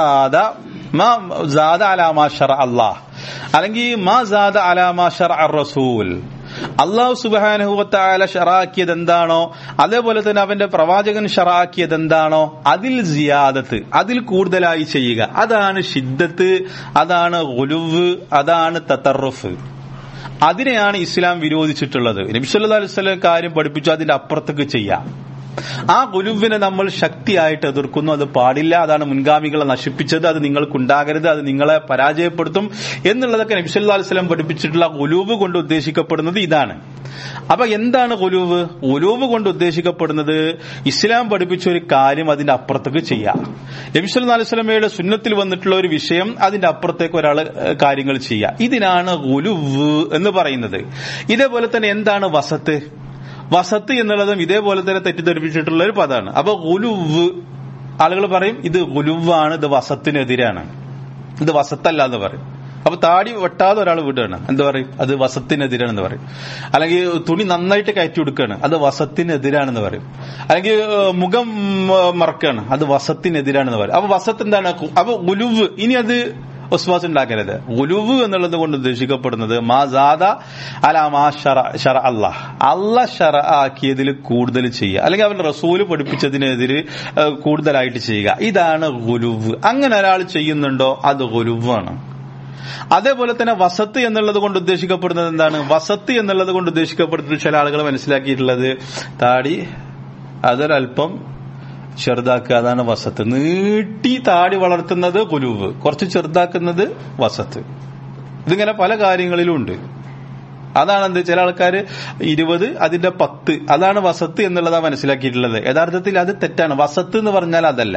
സാദ അലാ മാ ശറഅ അല്ലാഹ്, അല്ലെങ്കിൽ മാ സാദ അലാ മാ ശറഅ റസൂൽ. അല്ലാഹു സുബ്ഹാനഹു വ തആല ശറഅക്കിയത് എന്താണോ, അതേപോലെ തന്നെ അവന്റെ പ്രവാചകൻ ശറഅക്കിയത് എന്താണോ, അതിൽ സിയാദത്ത്, അതിൽ കൂടുതലായി ചെയ്യുക. അതാണ് ശിദ്ദത്ത്, അതാണ് ഗുലുവ്, അതാണ് തതറുഫ്. അതിനെയാണ് ഇസ്ലാം വിരോധിച്ചിട്ടുള്ളത്. നബി സല്ലല്ലാഹു അലൈഹി വസല്ലം കാര്യം പഠിപ്പിച്ചു, അതിന്റെ അപ്പുറത്തേക്ക് ചെയ്യാം. ആ ഗുലുവിനെ നമ്മൾ ശക്തിയായിട്ട് എതിർക്കുന്നു. അത് പാടില്ല, അതാണ് മുൻഗാമികളെ നശിപ്പിച്ചത്, അത് നിങ്ങൾക്കുണ്ടാകരുത്, അത് നിങ്ങളെ പരാജയപ്പെടുത്തും എന്നുള്ളതൊക്കെ നബി സല്ലല്ലാഹു അലൈഹി വസല്ലം പഠിപ്പിച്ചിട്ടുള്ള ഗുലുവ് കൊണ്ട് ഉദ്ദേശിക്കപ്പെടുന്നത് ഇതാണ്. അപ്പൊ എന്താണ് ഗുലുവ്? ഗുലുവ് കൊണ്ട് ഉദ്ദേശിക്കപ്പെടുന്നത് ഇസ്ലാം പഠിപ്പിച്ച ഒരു കാര്യം അതിന്റെ അപ്പുറത്തേക്ക് ചെയ്യാം. നബി സല്ലല്ലാഹു അലൈഹി വസല്ലമയുടെ സുന്നത്തിൽ വന്നിട്ടുള്ള ഒരു വിഷയം, അതിന്റെ അപ്പുറത്തേക്ക് ഒരാൾ കാര്യങ്ങൾ ചെയ്യുക. ഇതിനാണ് ഗുലുവ് എന്ന് പറയുന്നത്. ഇതേപോലെ തന്നെ എന്താണ് വസത്ത്? വസത്ത് എന്നുള്ളതും ഇതേപോലെ തന്നെ തെറ്റിദ്ധരിപ്പിച്ചിട്ടുള്ള ഒരു പദമാണ്. അപ്പൊ ഗുലുവ്, ആളുകൾ പറയും ഇത് ഗുലുവാണ്, ഇത് വസത്തിനെതിരാണ്, ഇത് വസത്തല്ല എന്ന് പറയും. അപ്പൊ താടി വെട്ടാതെ ഒരാൾ വിടുകയാണ്, എന്താ പറയും? അത് വസത്തിനെതിരാണെന്ന് പറയും. അല്ലെങ്കിൽ തുണി നന്നായിട്ട് കയറ്റി കൊടുക്കുകയാണ്, അത് വസത്തിനെതിരാണെന്ന് പറയും. അല്ലെങ്കിൽ മുഖം മറക്കുകയാണ്, അത് വസത്തിനെതിരാണെന്ന് പറയും. അപ്പൊ വസത്ത് എന്താണ്? അപ്പൊ ഗുലുവ്. ഇനി അത് ഒസ്വാസ് ഉണ്ടാക്കരുത്. ഗുലുവ് എന്നുള്ളത് കൊണ്ട് ഉദ്ദേശിക്കപ്പെടുന്നത് മാ സാദ അലാ മാ ശറഅ അല്ലാഹ്, അല്ലാഹ് ശറഅ ആക്കിയതിൽ കൂടുതൽ ചെയ്യുക, അല്ലെങ്കിൽ അവന്റെ റസൂല് പഠിപ്പിച്ചതിനെതിരെ കൂടുതലായിട്ട് ചെയ്യുക. ഇതാണ് ഗുലുവ്. അങ്ങനെ ഒരാൾ ചെയ്യുന്നുണ്ടോ അത് ഗുലുവാണ്. അതേപോലെ തന്നെ വസത്ത് എന്നുള്ളത് കൊണ്ട് ഉദ്ദേശിക്കപ്പെടുന്നത് എന്താണ്? വസത്ത് എന്നുള്ളത് കൊണ്ട് ഉദ്ദേശിക്കപ്പെടുന്നത് ചില ആളുകൾ മനസ്സിലാക്കിയിട്ടുള്ളത് താടി അതൊരൽപ്പം ചെറുതാക്കുക, അതാണ് വസത്ത്. നീട്ടി താടി വളർത്തുന്നത് ഗുലുവ്, കുറച്ച് ചെറുതാക്കുന്നത് വസത്ത്. ഇതിങ്ങനെ പല കാര്യങ്ങളിലും ഉണ്ട്. അതാണ് എന്ത്, ചില ആൾക്കാർ 20 അതിന്റെ 10 അതാണ് വസത്ത് എന്നുള്ളതാണ് മനസ്സിലാക്കിയിട്ടുള്ളത്. യഥാർത്ഥത്തിൽ അത് തെറ്റാണ്. വസത്ത് എന്ന് പറഞ്ഞാൽ അതല്ല.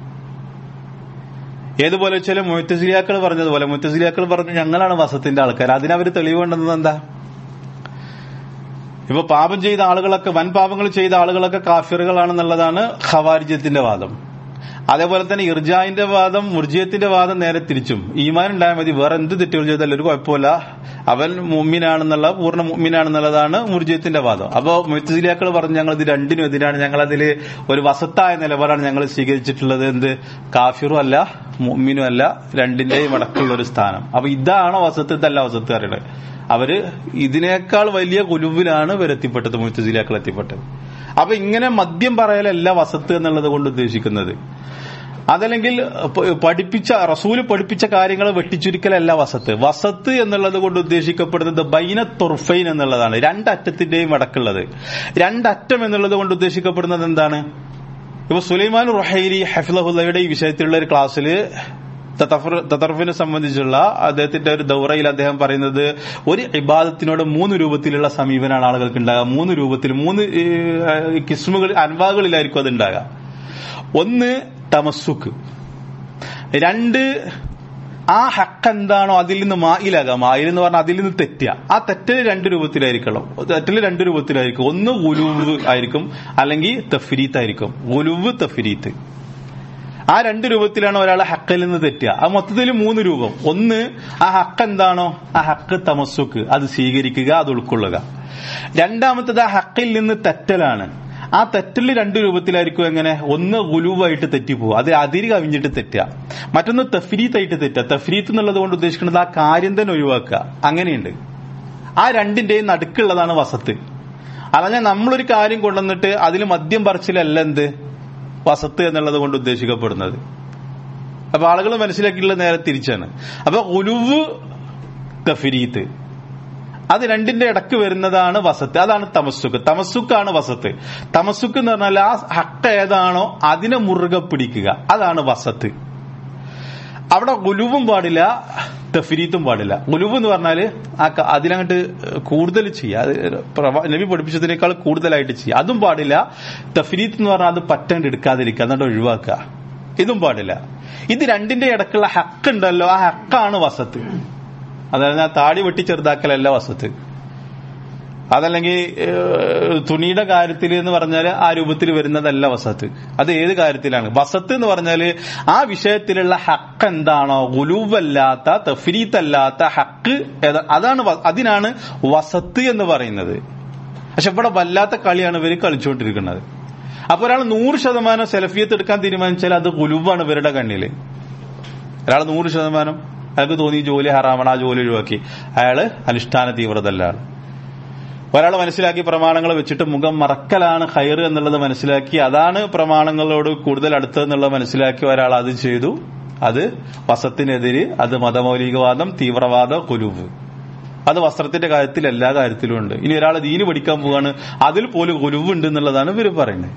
ഏതുപോലെ ചില മുഅ്തസിലിയാക്കൾ പറഞ്ഞതുപോലെ, മുഅ്തസിലിയാക്കൾ പറഞ്ഞു ഞങ്ങളാണ് വസത്തിന്റെ ആൾക്കാർ. അതിനവർ തെളിവ് കൊണ്ടുവന്നത് എന്താ? ഇപ്പൊ പാപം ചെയ്ത ആളുകളൊക്കെ, വൻ പാപങ്ങൾ ചെയ്ത ആളുകളൊക്കെ കാഫിറുകളാണെന്നുള്ളതാണ് ഖവാരിജത്തിന്റെ വാദം. അതേപോലെ തന്നെ ഇർജാന്റെ വാദം, മുർജിയത്തിന്റെ വാദം നേരെ തിരിച്ചും. ഈമാൻ ഉണ്ടായാൽ മതി, വേറെ എന്ത് തെറ്റുകൾ ചെയ്താലും ഒരു കുഴപ്പമില്ല, അവൻ മുഅ്മിനാണെന്നുള്ള, പൂർണ്ണ മുഅ്മിനാണെന്നുള്ളതാണ് മുർജിയത്തിന്റെ വാദം. അപ്പൊ മുഅ്തസിലിയാക്കൾ പറഞ്ഞു ഞങ്ങൾ ഇത് രണ്ടിനും എതിരാണ്, ഞങ്ങൾ അതിൽ ഒരു വസത്തായ നിലപാടാണ് ഞങ്ങൾ സ്വീകരിച്ചിട്ടുള്ളത്. എന്ത്? കാഫിറും അല്ല മുഅ്മിനും അല്ല, രണ്ടിന്റെയും ഇടക്കുള്ള ഒരു സ്ഥാനം. അപ്പൊ ഇതാണോ വസത്ത്, ഇതല്ല വസത്ത് അറിയണത്. അവര് ഇതിനേക്കാൾ വലിയ കുലുവിലാണ് ഇവരെത്തിപ്പെട്ടത്, മുഅ്തസിലികൾ എത്തിപ്പെട്ടത്. അപ്പൊ ഇങ്ങനെ മദ്യം പറയലല്ല വസത്ത് എന്നുള്ളത് കൊണ്ട് ഉദ്ദേശിക്കുന്നത്. അതല്ലെങ്കിൽ പഠിപ്പിച്ച റസൂല് പഠിപ്പിച്ച കാര്യങ്ങൾ വെട്ടിച്ചുരുക്കലല്ല വസത്ത്. വസത്ത് എന്നുള്ളത് കൊണ്ട് ഉദ്ദേശിക്കപ്പെടുന്നത് ബൈന തുർഫൈൻ എന്നുള്ളതാണ്, രണ്ടറ്റത്തിന്റെയും ഇടക്കുള്ളത്. രണ്ടറ്റം എന്നുള്ളത് കൊണ്ട് ഉദ്ദേശിക്കപ്പെടുന്നത് എന്താണ്? ഇപ്പൊ സുലൈമാൻ റുഹൈലി ഹഫിളഹുല്ലയുടെ ഈ വിഷയത്തിലുള്ള ഒരു ക്ലാസ്സിൽ തതറഫിനെ സംബന്ധിച്ചുള്ള അദ്ദേഹത്തിന്റെ ഒരു ദൗറയിൽ അദ്ദേഹം പറയുന്നത്, ഒരു ഇബാദത്തിനോട് 3 രൂപത്തിലുള്ള സമീപനാണ് ആളുകൾക്ക് ഉണ്ടാകുക. 3 രൂപത്തിൽ 3 കിസ്മുകൾ അൻവാകളിലായിരിക്കും അത് ഉണ്ടാകുക. 1 തമസ്സുക്ക്, 2 ആ ഹക്ക് എന്താണോ അതിൽ നിന്ന് മായിലാകുക. മായിൽ എന്ന് പറഞ്ഞാൽ അതിൽ നിന്ന് തെറ്റുക. ആ തെറ്റില് 2 രൂപത്തിലായിരിക്കണം. തെറ്റില് 2 രൂപത്തിലായിരിക്കും. 1 ഗുലുവ് ആയിരിക്കും, അല്ലെങ്കിൽ തഫ്രീത്ത് ആയിരിക്കും. ഗുലുവ്, തഫ്രീത്ത്, ആ 2 രൂപത്തിലാണ് ഒരാളെ ഹക്കിൽ നിന്ന് തെറ്റുക. ആ മൊത്തത്തിൽ 3 രൂപം. 1 ആ ഹക്ക് എന്താണോ ആ ഹക്ക് തമസ്സുക്ക്, അത് സ്വീകരിക്കുക, അത് ഉൾക്കൊള്ളുക. രണ്ടാമത്തത് ആ ഹക്കിൽ നിന്ന് തെറ്റലാണ്. ആ തെറ്റിൽ 2 രൂപത്തിലായിരിക്കും. എങ്ങനെ? 1 ഗുലുവായിട്ട് തെറ്റിപ്പോവുക, അത് അതിര് കവിഞ്ഞിട്ട് തെറ്റുക. മറ്റൊന്ന് തഫ്രീത്തായിട്ട് തെറ്റുക. തഫ്രീത്ത് എന്നുള്ളത് കൊണ്ട് ഉദ്ദേശിക്കുന്നത് ആ കാര്യം തന്നെ ഒഴിവാക്കുക. അങ്ങനെയുണ്ട്. ആ രണ്ടിന്റെയും നടുക്കുള്ളതാണ് വസത്ത്. അല്ലാതെ നമ്മളൊരു കാര്യം കൊണ്ടുവന്നിട്ട് അതിൽ മദ്യം പറിച്ചിലല്ല എന്ത് വസത്ത് എന്നുള്ളത് കൊണ്ട് ഉദ്ദേശിക്കപ്പെടുന്നത്. അപ്പൊ ആളുകൾ മനസ്സിലാക്കിയിട്ടുള്ളത് നേരെ തിരിച്ചാണ്. അപ്പൊ ഗുലുവ്, തഫ്രീത്ത്, അത് രണ്ടിന്റെ ഇടക്ക് വരുന്നതാണ് വസത്ത്. അതാണ് തമസ്സുക്ക്. തമസ്സുക്കാണ് വസത്ത്. തമസ്സുക്ക് എന്ന് പറഞ്ഞാൽ ആ ഹക്ക് ഏതാണോ അതിനെ മുറുകെ പിടിക്കുക, അതാണ് വസത്ത്. അവിടെ ഗുലുവും പാടില്ല, തഫ്രീത്തും പാടില്ല. ഗുലുവ് എന്ന് പറഞ്ഞാല് അതിനങ്ങോട്ട് കൂടുതൽ ചെയ്യുക, അത് നബി പഠിപ്പിച്ചതിനേക്കാൾ കൂടുതലായിട്ട് ചെയ്യുക, അതും പാടില്ല. തഫ്രീത്ത് എന്ന് പറഞ്ഞാൽ അത് പറ്റാണ്ട് എടുക്കാതിരിക്കുക, എന്നിട്ട് ഒഴിവാക്കുക, ഇതും പാടില്ല. ഇത് രണ്ടിന്റെ ഇടക്കുള്ള ഹക്ക് ഉണ്ടല്ലോ, ആ ഹക്കാണ് വസത്ത്. അതായത് ആ താടി വെട്ടി ചെറുതാക്കലല്ല വസത്ത്. അതല്ലെങ്കിൽ തുണിയുടെ കാര്യത്തിൽ എന്ന് പറഞ്ഞാൽ ആ രൂപത്തിൽ വരുന്നതല്ല വസത്ത്. അത് ഏത് കാര്യത്തിലാണ് വസത്ത് എന്ന് പറഞ്ഞാൽ? ആ വിഷയത്തിലുള്ള ഹക്ക് എന്താണോ, ഗുലൂവല്ലാത്ത, തഫ്രീത്തല്ലാത്ത ഹക്ക് അതാണ്, അതിനാണ് വസത്ത് എന്ന് പറയുന്നത്. പക്ഷെ ഇവിടെ വല്ലാത്ത കളിയാണ് ഇവർ കളിച്ചുകൊണ്ടിരിക്കുന്നത്. അപ്പൊ ഒരാൾ 100% സെലഫിയത്ത് എടുക്കാൻ തീരുമാനിച്ചാൽ അത് ഗുലൂവാണ് ഇവരുടെ കണ്ണില്. ഒരാൾ 100% അയാൾക്ക് തോന്നി ജോലി ഹറാമാണ്, ആ ജോലി ഒഴിവാക്കി, അയാള് അനുഷ്ഠാന തീവ്രതല്ലാണ്. ഒരാൾ മനസ്സിലാക്കി പ്രമാണങ്ങൾ വെച്ചിട്ട് മുഖം മറക്കലാണ് ഖൈർ എന്നുള്ളത് മനസ്സിലാക്കി, അതാണ് പ്രമാണങ്ങളോട് കൂടുതൽ അടുത്തതെന്നുള്ളത് മനസ്സിലാക്കി ഒരാൾ അത് ചെയ്തു, അത് വസത്തിനെതിര്, അത് മതമൗലികവാദം, തീവ്രവാദം, കുലുവ്. അത് വസ്ത്രത്തിന്റെ കാര്യത്തിൽ എല്ലാ കാര്യത്തിലും ഉണ്ട്. ഇനി ഒരാൾ ദീന് പഠിക്കാൻ പോവാണ്, അതിൽ പോലും കുലുവ് ഉണ്ട് എന്നുള്ളതാണ് ഇവർ പറയുന്നത്.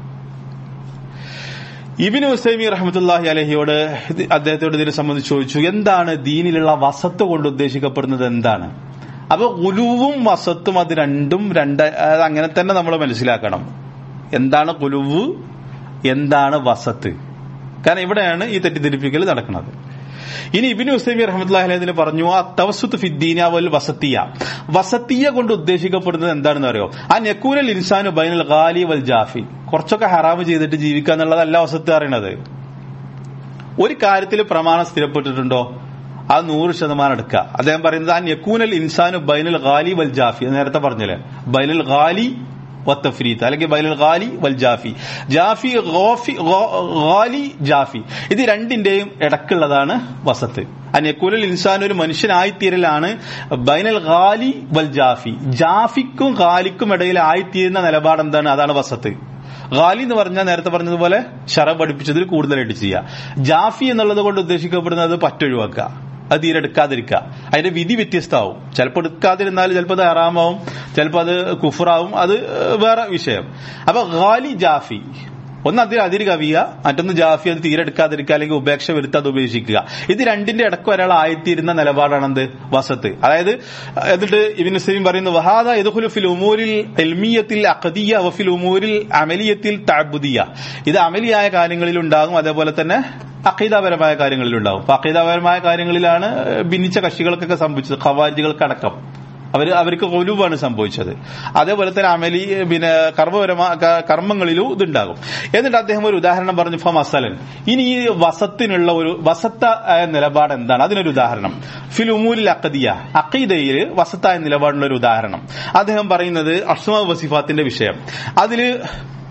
ഇബ്നു ഉസൈമീൻ റഹ്മത്തുള്ളാഹി അലൈഹിയോട് അദ്ദേഹത്തോട് ഇതിനെ സംബന്ധിച്ച് ചോദിച്ചു, എന്താണ് ദീനിലുള്ള വസത്ത് കൊണ്ട് ഉദ്ദേശിക്കപ്പെടുന്നത്, എന്താണ്? അപ്പൊ ഗുലുവും വസത്തും അത് രണ്ടും അങ്ങനെ തന്നെ നമ്മൾ മനസ്സിലാക്കണം. എന്താണ് ഗുലുവ്, എന്താണ് വസത്ത്? കാരണം ഇവിടെയാണ് ഈ തെറ്റിദ്ധരിപ്പിക്കൽ നടക്കുന്നത്. ഇനി ഇബ്നു ഉസൈമീൻ റഹ്മത്തുള്ളാഹി അലൈഹി പറഞ്ഞു, തവസ്സുത്ത് ഫിദ്ദീന വൽ വസത്തിയ. വസത്തിയ കൊണ്ട് ഉദ്ദേശിക്കപ്പെടുന്നത് എന്താണെന്ന് അറിയോ? ആ യകൂനൽ ഇൻസാനു ബൈനൽ ഗാലി വൽ ജാഫി. കുറച്ചൊക്കെ ഹറാമ് ചെയ്തിട്ട് ജീവിക്കുക എന്നുള്ളതല്ല വസത്ത് അറിയണത്. ഒരു കാര്യത്തിൽ പ്രമാണം സ്ഥിരപ്പെട്ടിട്ടുണ്ടോ അത് 100% എടുക്കുക. അദ്ദേഹം പറയുന്നത് ആ യകൂനൽ ഇൻസാനു ബൈനൽ ഗാലി വൽ ജാഫി. നേരത്തെ പറഞ്ഞില്ലേ, ബൈനൽ ഗാലി വത്തഫ്രീത്ത്, അല്ലെങ്കിൽ ബൈനൽ ഗാലി വൽ ജാഫി. ജാഫി, ഗാലി, ജാഫി, ഇത് രണ്ടിന്റെയും ഇടക്കുള്ളതാണ് വസത്ത്. അനയക്കൂലൽ ഇൻസാൻ ഒരു മനുഷ്യനായിത്തീരലാണ് ബൈനൽ ഗാലി വൽ ജാഫി. ജാഫിക്കും ഗാലിക്കും ഇടയിൽ ആയിത്തീരുന്ന നിലപാട് എന്താണ്? അതാണ് വസത്ത്. ഗാലി എന്ന് പറഞ്ഞാൽ നേരത്തെ പറഞ്ഞതുപോലെ ശറഅ് പഠിപ്പിച്ചതിൽ കൂടുതലായിട്ട് ചെയ്യുക. ജാഫി എന്നുള്ളത് കൊണ്ട് ഉദ്ദേശിക്കപ്പെടുന്നത് പറ്റൊഴിവാക്കുക, അത് തീരെ എടുക്കാതിരിക്കുക. അതിന്റെ വിധി വ്യത്യസ്തമാവും. ചിലപ്പോൾ എടുക്കാതിരുന്നാൽ ചിലപ്പോൾ അത് ഹറാമാവും, ചിലപ്പോൾ അത് കുഫറാവും, അത് വേറെ വിഷയം. അപ്പൊ ഗാലി, ജാഫി, ഒന്ന് അതിര് കവിയുക, മറ്റൊന്ന് ജാഫി, അത് തീരെ എടുക്കാതിരിക്കുക, അല്ലെങ്കിൽ ഉപേക്ഷ വരുത്താതെ അത് ഉപേക്ഷിക്കുക. ഇത് രണ്ടിന്റെ ഇടക്ക് ഒരാൾ ആയിത്തീരുന്ന നിലപാടാണെന്ത്? വസത്ത്. അതായത് എന്നിട്ട് ഇബ്നു ഉസൈമീൻ പറയുന്നു, വഹാദ യദ്ഖുലു ഫിൽ ഉമൂരിൽ ഇൽമിയത്തിൽ അഖദിയ്യ വഫിൽ ഉമൂരിൽ അമലിയത്തിൽ തഅബ്ബുദിയ്യ. ഇത് അമലിയായ കാര്യങ്ങളിൽ ഉണ്ടാകും, അതേപോലെ തന്നെ അഖീദാപരമായ കാര്യങ്ങളിലുണ്ടാവും. അപ്പൊ അഖീദാപരമായ കാര്യങ്ങളിലാണ് ഭിന്നിച്ച കക്ഷികൾക്കൊക്കെ സംഭവിച്ചത്, ഖവാരിജികൾക്കടക്കം. അവർക്ക് ഗുലുവാണ് സംഭവിച്ചത്. അതേപോലെ തന്നെ അമലി കർമ്മങ്ങളിലും ഇതുണ്ടാകും. എന്നിട്ട് അദ്ദേഹം ഒരു ഉദാഹരണം പറഞ്ഞു, ഫമസലൻ. ഇനി ഈ വസത്തിനുള്ള ഒരു വസത്തായ നിലപാട് എന്താണ്? അതിനൊരു ഉദാഹരണം. ഫിൽ ഉമൂരിൽ അഖദിയ, അഖീദയിൽ വസത്തായ നിലപാടിനുള്ള ഒരു ഉദാഹരണം അദ്ദേഹം പറയുന്നത് അസ്മാ വസിഫാത്തിന്റെ വിഷയം. അതില്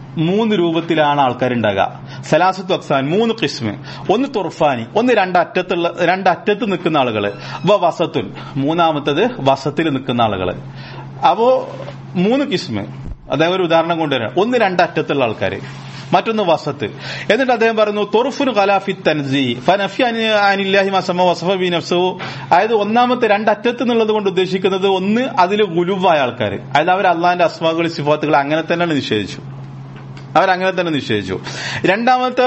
3 രൂപത്തിലാണ് ആൾക്കാരുണ്ടാകുക. സലാസത്തു അക്സാൻ 3 ഖിസ്മ്. ഒന്ന് തുർഫാനി, ഒന്ന് രണ്ടറ്റത്ത് നിൽക്കുന്ന ആളുകള്. വസത്തുൻ, മൂന്നാമത്തത് വസത്തിൽ നിൽക്കുന്ന ആളുകള്. അപ്പോ 3 ഖിസ്മ്. അദ്ദേഹം ഒരു ഉദാഹരണം കൊണ്ടുവരാം. ഒന്ന് രണ്ടറ്റത്തുള്ള ആൾക്കാര്, മറ്റൊന്ന് വസത്ത്. എന്നിട്ട് അദ്ദേഹം പറയുന്നു തൊർഫുൻ ഖലാഫി തൻസീ ഫനഫി അനില്ലാഹി മാ സമ വസഫ ബി നഫ്സുഹു. അതായത് ഒന്നാമത്തെ രണ്ടറ്റത്ത് എന്നുള്ളത് കൊണ്ട് ഉദ്ദേശിക്കുന്നത് ഒന്ന് അതിൽ ഗുലുവായ ആൾക്കാർ, അതായത് അവർ അള്ളാഹിന്റെ അസ്മാകൾ സിഫാത്തുകൾ അങ്ങനെ തന്നെ നിഷേധിച്ചു. രണ്ടാമത്തെ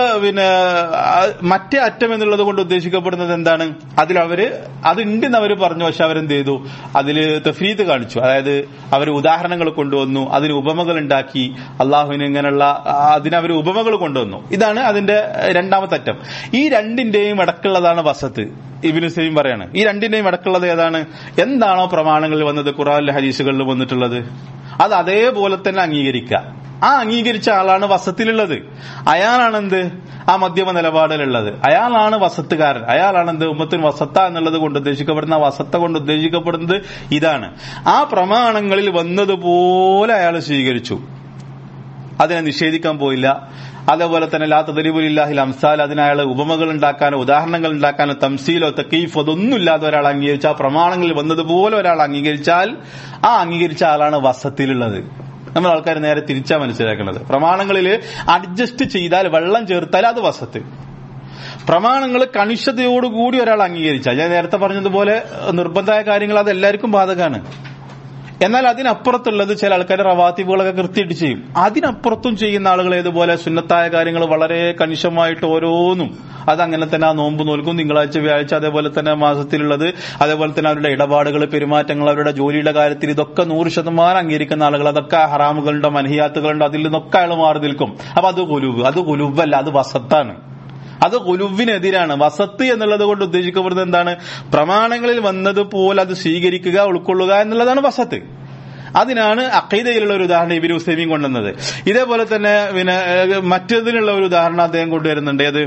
മറ്റേ അറ്റം എന്നുള്ളത് കൊണ്ട് ഉദ്ദേശിക്കപ്പെടുന്നത് എന്താണ്? അതുണ്ടെന്ന് അവർ പറഞ്ഞു, പക്ഷെ അവരെന്ത് ചെയ്തു? അതില് തഫ്രീദ് കാണിച്ചു. അതായത് അവർ ഉദാഹരണങ്ങൾ കൊണ്ടുവന്നു, അതിന് ഉപമകൾ ഉണ്ടാക്കി, അള്ളാഹുവിന് ഇങ്ങനെയുള്ള അതിനവർ ഉപമകൾ കൊണ്ടുവന്നു. ഇതാണ് അതിന്റെ രണ്ടാമത്തെ അറ്റം. ഈ രണ്ടിന്റെയും ഇടക്കുള്ളതാണ് വസത്ത്. ഇബ്നു സൈം പറയാണ്, ഈ രണ്ടിന്റെയും ഇടക്കുള്ളത് ഏതാണ്? എന്താണോ പ്രമാണങ്ങളിൽ വന്നത്, ഖുർആനിലെ ഹദീസുകളിൽ വന്നിട്ടുള്ളത്, അത് അതേപോലെ തന്നെ അംഗീകരിക്കുക. ആ അംഗീകരിച്ച ആളാണ് വസത്തിലുള്ളത്. അയാളാണെന്ത്? ആ മധ്യമ നിലപാടിലുള്ളത്. അയാളാണ് വസത്തുകാരൻ. അയാളാണെന്ത്? ഉമ്മത്തിന് വസത്ത എന്നുള്ളത് കൊണ്ട് ഉദ്ദേശിക്കപ്പെടുന്ന, വസത്ത കൊണ്ട് ഉദ്ദേശിക്കപ്പെടുന്നത് ഇതാണ്. ആ പ്രമാണങ്ങളിൽ വന്നതുപോലെ അയാൾ സ്വീകരിച്ചു, അതിനെ നിഷേധിക്കാൻ പോയില്ല. അതേപോലെ തന്നെ ലാ തദ്രിബുലില്ലാഹിൽ അംസാൽ, അതിനയാൾ ഉപമകൾ ഉണ്ടാക്കാനോ ഉദാഹരണങ്ങൾ ഉണ്ടാക്കാനോ തംസീലോ തക്കീഫ് അതൊന്നുമില്ലാതെ ഒരാൾ അംഗീകരിച്ച, ആ പ്രമാണങ്ങളിൽ വന്നതുപോലെ ഒരാൾ അംഗീകരിച്ചാൽ ആ അംഗീകരിച്ച ആളാണ് വസത്തിലുള്ളത്. നമ്മൾ ആൾക്കാർ നേരെ തിരിച്ചാ മനസ്സിലാക്കുന്നത്. പ്രമാണങ്ങളിൽ അഡ്ജസ്റ്റ് ചെയ്താൽ, വെള്ളം ചേർത്താൽ അത് വസത്ത്. പ്രമാണങ്ങൾ കണിശതയോടുകൂടി ഒരാൾ അംഗീകരിച്ചാൽ, ഞാൻ നേരത്തെ പറഞ്ഞതുപോലെ നിർബന്ധമായ കാര്യങ്ങൾ അത് എല്ലാവർക്കും ബാധകമാണ്. എന്നാൽ അതിനപ്പുറത്തുള്ളത് ചില ആൾക്കാർ റവാത്തിബുകളൊക്കെ കൃത്യമായിട്ട് ചെയ്യും. അതിനപ്പുറത്തും ചെയ്യുന്ന ആളുകൾ ഏതുപോലെ സുന്നത്തായ കാര്യങ്ങൾ വളരെ കണിശമായിട്ട് ഓരോന്നും അതങ്ങനെ തന്നെ, ആ നോമ്പ് നോൽക്കും, തിങ്കളാഴ്ച വ്യാഴ്ച, അതേപോലെ തന്നെ മാസത്തിലുള്ളത്, അതേപോലെ തന്നെ അവരുടെ ഇടപാടുകൾ, പെരുമാറ്റങ്ങൾ, അവരുടെ ജോലിയുടെ കാര്യത്തിൽ ഇതൊക്കെ 100% അംഗീകരിക്കുന്ന ആളുകൾ. അതൊക്കെ ഹറാമുകളുണ്ടോ മനഹിയാത്തുകളുണ്ടോ അതിൽ നിന്നൊക്കെ അയാൾ മാറി നിൽക്കും. അപ്പൊ അത് ഗുലുവല്ല, അത് വസത്താണ്. അത് ഗുലുവിനെതിരാണ്. വസത്ത് എന്നുള്ളത് കൊണ്ട് ഉദ്ദേശിക്കപ്പെടുന്നത് എന്താണ്? പ്രമാണങ്ങളിൽ വന്നതുപോലെ അത് സ്വീകരിക്കുക, ഉൾക്കൊള്ളുക എന്നുള്ളതാണ് വസത്ത്. അതിനാണ് അഖീദയിലുള്ള ഒരു ഉദാഹരണം ഇബ്നു ഉസൈമീൻ കൊണ്ടുവന്നത്. ഇതേപോലെ തന്നെ മറ്റേതിനുള്ള ഒരു ഉദാഹരണം അദ്ദേഹം കൊണ്ടുവരുന്നുണ്ട്. അത്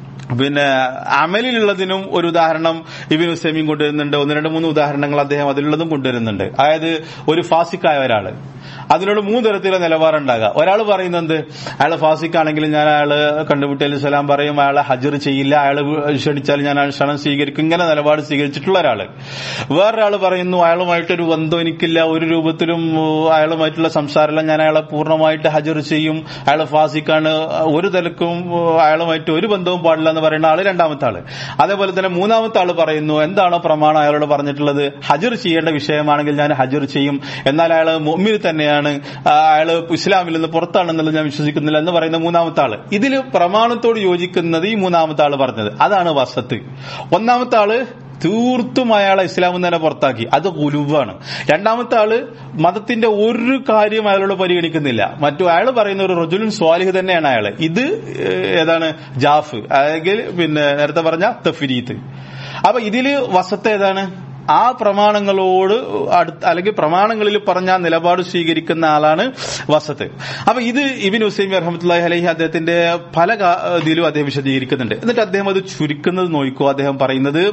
അമലിലുള്ളതിനും ഒരു ഉദാഹരണം ഇബ്നു ഉസൈമീൻ കൊണ്ടുവരുന്നുണ്ട്. 1, 2, 3 ഉദാഹരണങ്ങൾ അദ്ദേഹം അതിലുള്ളതും കൊണ്ടുവരുന്നുണ്ട്. അതായത് ഒരു ഫാസിക്കായ ഒരാള്, അതിനോട് 3 തരത്തിലുള്ള നിലപാടുണ്ടാകുക. ഒരാൾ പറയുന്നത് അയാൾ ഫാസിക്കാണെങ്കിലും ഞാൻ അയാള് കണ്ടുമുട്ടിയാൽ സലാം പറയും, അയാളെ ഹജ്ർ ചെയ്യില്ല, അയാൾ ക്ഷണിച്ചാൽ ഞാൻ അയാൾ ക്ഷണം സ്വീകരിക്കും, ഇങ്ങനെ നിലപാട് സ്വീകരിച്ചിട്ടുള്ള ഒരാള്. വേറൊരാൾ പറയുന്നു അയാളുമായിട്ടൊരു ബന്ധം എനിക്കില്ല, ഒരു രൂപത്തിലും അയാളുമായിട്ടുള്ള സംസാരമില്ല, ഞാൻ അയാളെ പൂർണ്ണമായിട്ട് ഹജ്ർ ചെയ്യും, അയാൾ ഫാസിക്കാണ്, ഒരു തലക്കും അയാളുമായിട്ട് ഒരു ബന്ധവും പാടില്ല എന്ന് പറയുന്ന ആള് രണ്ടാമത്തെ ആള്. അതേപോലെ തന്നെ മൂന്നാമത്തെ ആള് പറയുന്നു എന്താണോ പ്രമാണം അയാളോട് പറഞ്ഞിട്ടുള്ളത്, ഹജ്ർ ചെയ്യേണ്ട വിഷയമാണെങ്കിൽ ഞാൻ ഹജ്ർ ചെയ്യും, എന്നാൽ അയാൾ മുഅ്മിൻ തന്നെയാണ്, അയാള് ഇസ്ലാമിൽ നിന്ന് പുറത്താണെന്നുള്ളത് ഞാൻ വിശ്വസിക്കുന്നില്ല എന്ന് പറയുന്ന മൂന്നാമത്തെ ആള്. ഇതിൽ പ്രമാണത്തോട് യോജിക്കുന്നത് ഈ മൂന്നാമത്തെ ആള് പറഞ്ഞത്, അതാണ് വസത്ത്. ഒന്നാമത്തെ ആള് തീർത്തും അയാളെ ഇസ്ലാമിൽ തന്നെ പുറത്താക്കി, അത് ഗുലുവാണ്. രണ്ടാമത്തെ ആള് മതത്തിന്റെ ഒരു കാര്യം അയാളോട് പരിഗണിക്കുന്നില്ല, അയാൾ പറയുന്ന ഒരു റജുലുൻ സ്വാലിഹ് തന്നെയാണ് അയാള്. ഇത് ഏതാണ്? ജാഫ്, അല്ലെങ്കിൽ നേരത്തെ പറഞ്ഞ തഫ്രീത്ത്. അപ്പൊ ഇതില് വസത്ത് ഏതാണ്? ആ പ്രമാണങ്ങളോട് അല്ലെങ്കിൽ പ്രമാണങ്ങളിൽ പറഞ്ഞ നിലപാട് സ്വീകരിക്കുന്ന ആളാണ് വസത്ത്. അപ്പൊ ഇത് ഇബ്നു ഉസൈമീൻ റഹ്മത്തുള്ളാഹി അലൈഹി അദ്ദേഹത്തിന്റെ പല ഇതിലും അദ്ദേഹം വിശദീകരിക്കുന്നുണ്ട്. എന്നിട്ട് അദ്ദേഹം അത് ചുരുക്കുന്നത് നോക്കൂ. അദ്ദേഹം പറയുന്നത്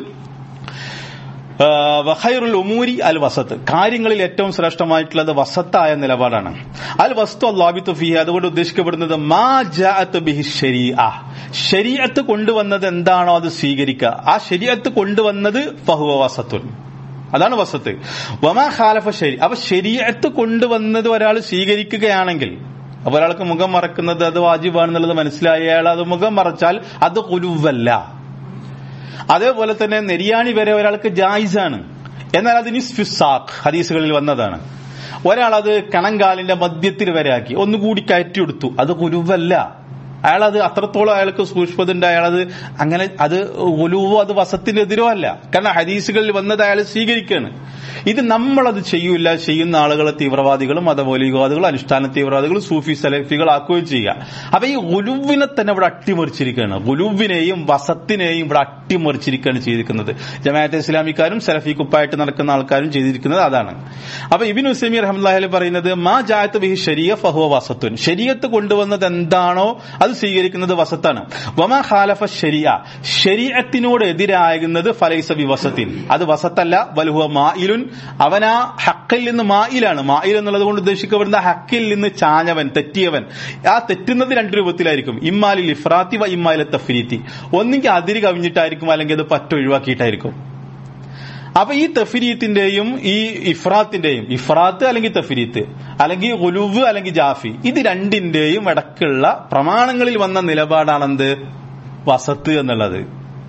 വഖൈറുൽ ഉമൂരി അൽ വസത്ത്, കാര്യങ്ങളിൽ ഏറ്റവും ശ്രേഷ്ഠമായിട്ടുള്ളത് വസത്തായ നിലപാടാണ്. അൽ വസ്തു അല്ലാബിത്തു ഫീഹി, അതുകൊണ്ട് ഉദ്ദേശിക്കപ്പെടുന്നത് മാ ജാഅത്ത് ബിഹി ശരീഅ, ശരീഅത്ത് കൊണ്ടുവന്നത് എന്താണോ അത് സ്വീകരിക്കുക. ആ ശരീഅത്ത് കൊണ്ടുവന്നത് ഫഹുവ വസത്തുൻ, അതാണ് വസത്ത്. വമാ ഖാലഫ ശരീ, അപ്പൊ ശരീഅത്ത് കൊണ്ടുവന്നത് ഒരാൾ സ്വീകരിക്കുകയാണെങ്കിൽ, അപ്പൊ ഒരാൾക്ക് മുഖം മറക്കുന്നത് അത് വാജിബാണെന്നുള്ളത് മനസ്സിലായ അയാൾ അത് മുഖം മറച്ചാൽ അത് ഖുലുവല്ല. അതേപോലെ തന്നെ നെരിയാണി വരെ ഒരാൾക്ക് ജായിസാണ്, എന്നാൽ അത് നിസ്ഫുസാഖ് ഹദീസുകളിൽ വന്നതാണ്. ഒരാൾ അത് കണങ്കാലിന്റെ മധ്യത്തിൽ വരെ ആക്കി ഒന്നുകൂടി കയറ്റിയെടുത്തു, അത് ഖുലുവല്ല. അയാളത് അത്രത്തോളം അയാൾക്ക് സൂക്ഷ്മതുണ്ട്, അയാളത് അങ്ങനെ, അത് ഖുലുവോ അത് വസത്തിനെതിരോ അല്ല. കാരണം ഹദീസുകളിൽ വന്നത് അയാൾ സ്വീകരിക്കുകയാണ്. ഇത് നമ്മളത് ചെയ്യൂല, ചെയ്യുന്ന ആളുകളെ തീവ്രവാദികളും മതമൗലികവാദികളും അനുഷ്ഠാന തീവ്രവാദികളും സൂഫി സലഫികളാക്കുകയും ചെയ്യുക. അപ്പൊ ഈ ഖുലുവിനെ തന്നെ ഇവിടെ അട്ടിമറിച്ചിരിക്കുകയാണ്, ഖുലുവിനെയും വസത്തിനെയും ഇവിടെ അട്ടിമറിച്ചിരിക്കുകയാണ് ചെയ്തിരിക്കുന്നത്. ജമാഅത്തെ ഇസ്ലാമിക്കാരും സലഫി കുപ്പായിട്ട് നടക്കുന്ന ആൾക്കാരും ചെയ്തിരിക്കുന്നത് അതാണ്. അപ്പൊ ഇബ്നു ഉസൈമീൻ റഹ്മത്തുള്ളാഹി അലൈഹി പറയുന്നത് മാ ജാഅത്ത് ബിഹി ശരീഅ ഫഹുവ വസത്തുൻ, ശരീഅത്ത് കൊണ്ടുവന്നത് എന്താണോ അത് അത് സ്വീകരിക്കുന്നത് വസത്താണ്. വമാ ഖാലഫ ശരീഅ, ശരീഅത്തിനോട് എതിരാകുന്നത് ഫലൈസ ബിവസത്തിൻ, അത് വസത്തല്ല. വൽഹുവ മായിലുൻ, അവനാ ഹക്കിൽ നിന്ന് മായിലാണ്. മായിൽ എന്നുള്ളത് കൊണ്ട് ഉദ്ദേശിക്കപ്പെടുന്ന ഹക്കിൽ നിന്ന് ചാഞ്ഞവൻ, തെറ്റിയവൻ. ആ തെറ്റുന്നത് രണ്ട് രൂപത്തിലായിരിക്കും, ഇമ്മാലിൽ ഇഫ്രാത്തി വ ഇമ്മാലിൽ തഫ്രീത്തി. ഒന്നെങ്കിൽ അതിര് കവിഞ്ഞിട്ടായിരിക്കും, അല്ലെങ്കിൽ അത് ഒഴിവാക്കിയിട്ടായിരിക്കും. അപ്പൊ ഈ തഫ്രീത്തിന്റെയും ഈ ഇഫ്രാത്തിന്റെയും, ഇഫ്രാത്ത് അല്ലെങ്കിൽ തഫ്രീത്ത്, അല്ലെങ്കിൽ ഗുലുവ് അല്ലെങ്കിൽ ജാഫി, ഇത് രണ്ടിന്റെയും ഇടക്കുള്ള പ്രമാണങ്ങളിൽ വന്ന നിലപാടാണെന്ത്? വസത്ത് എന്നുള്ളത്.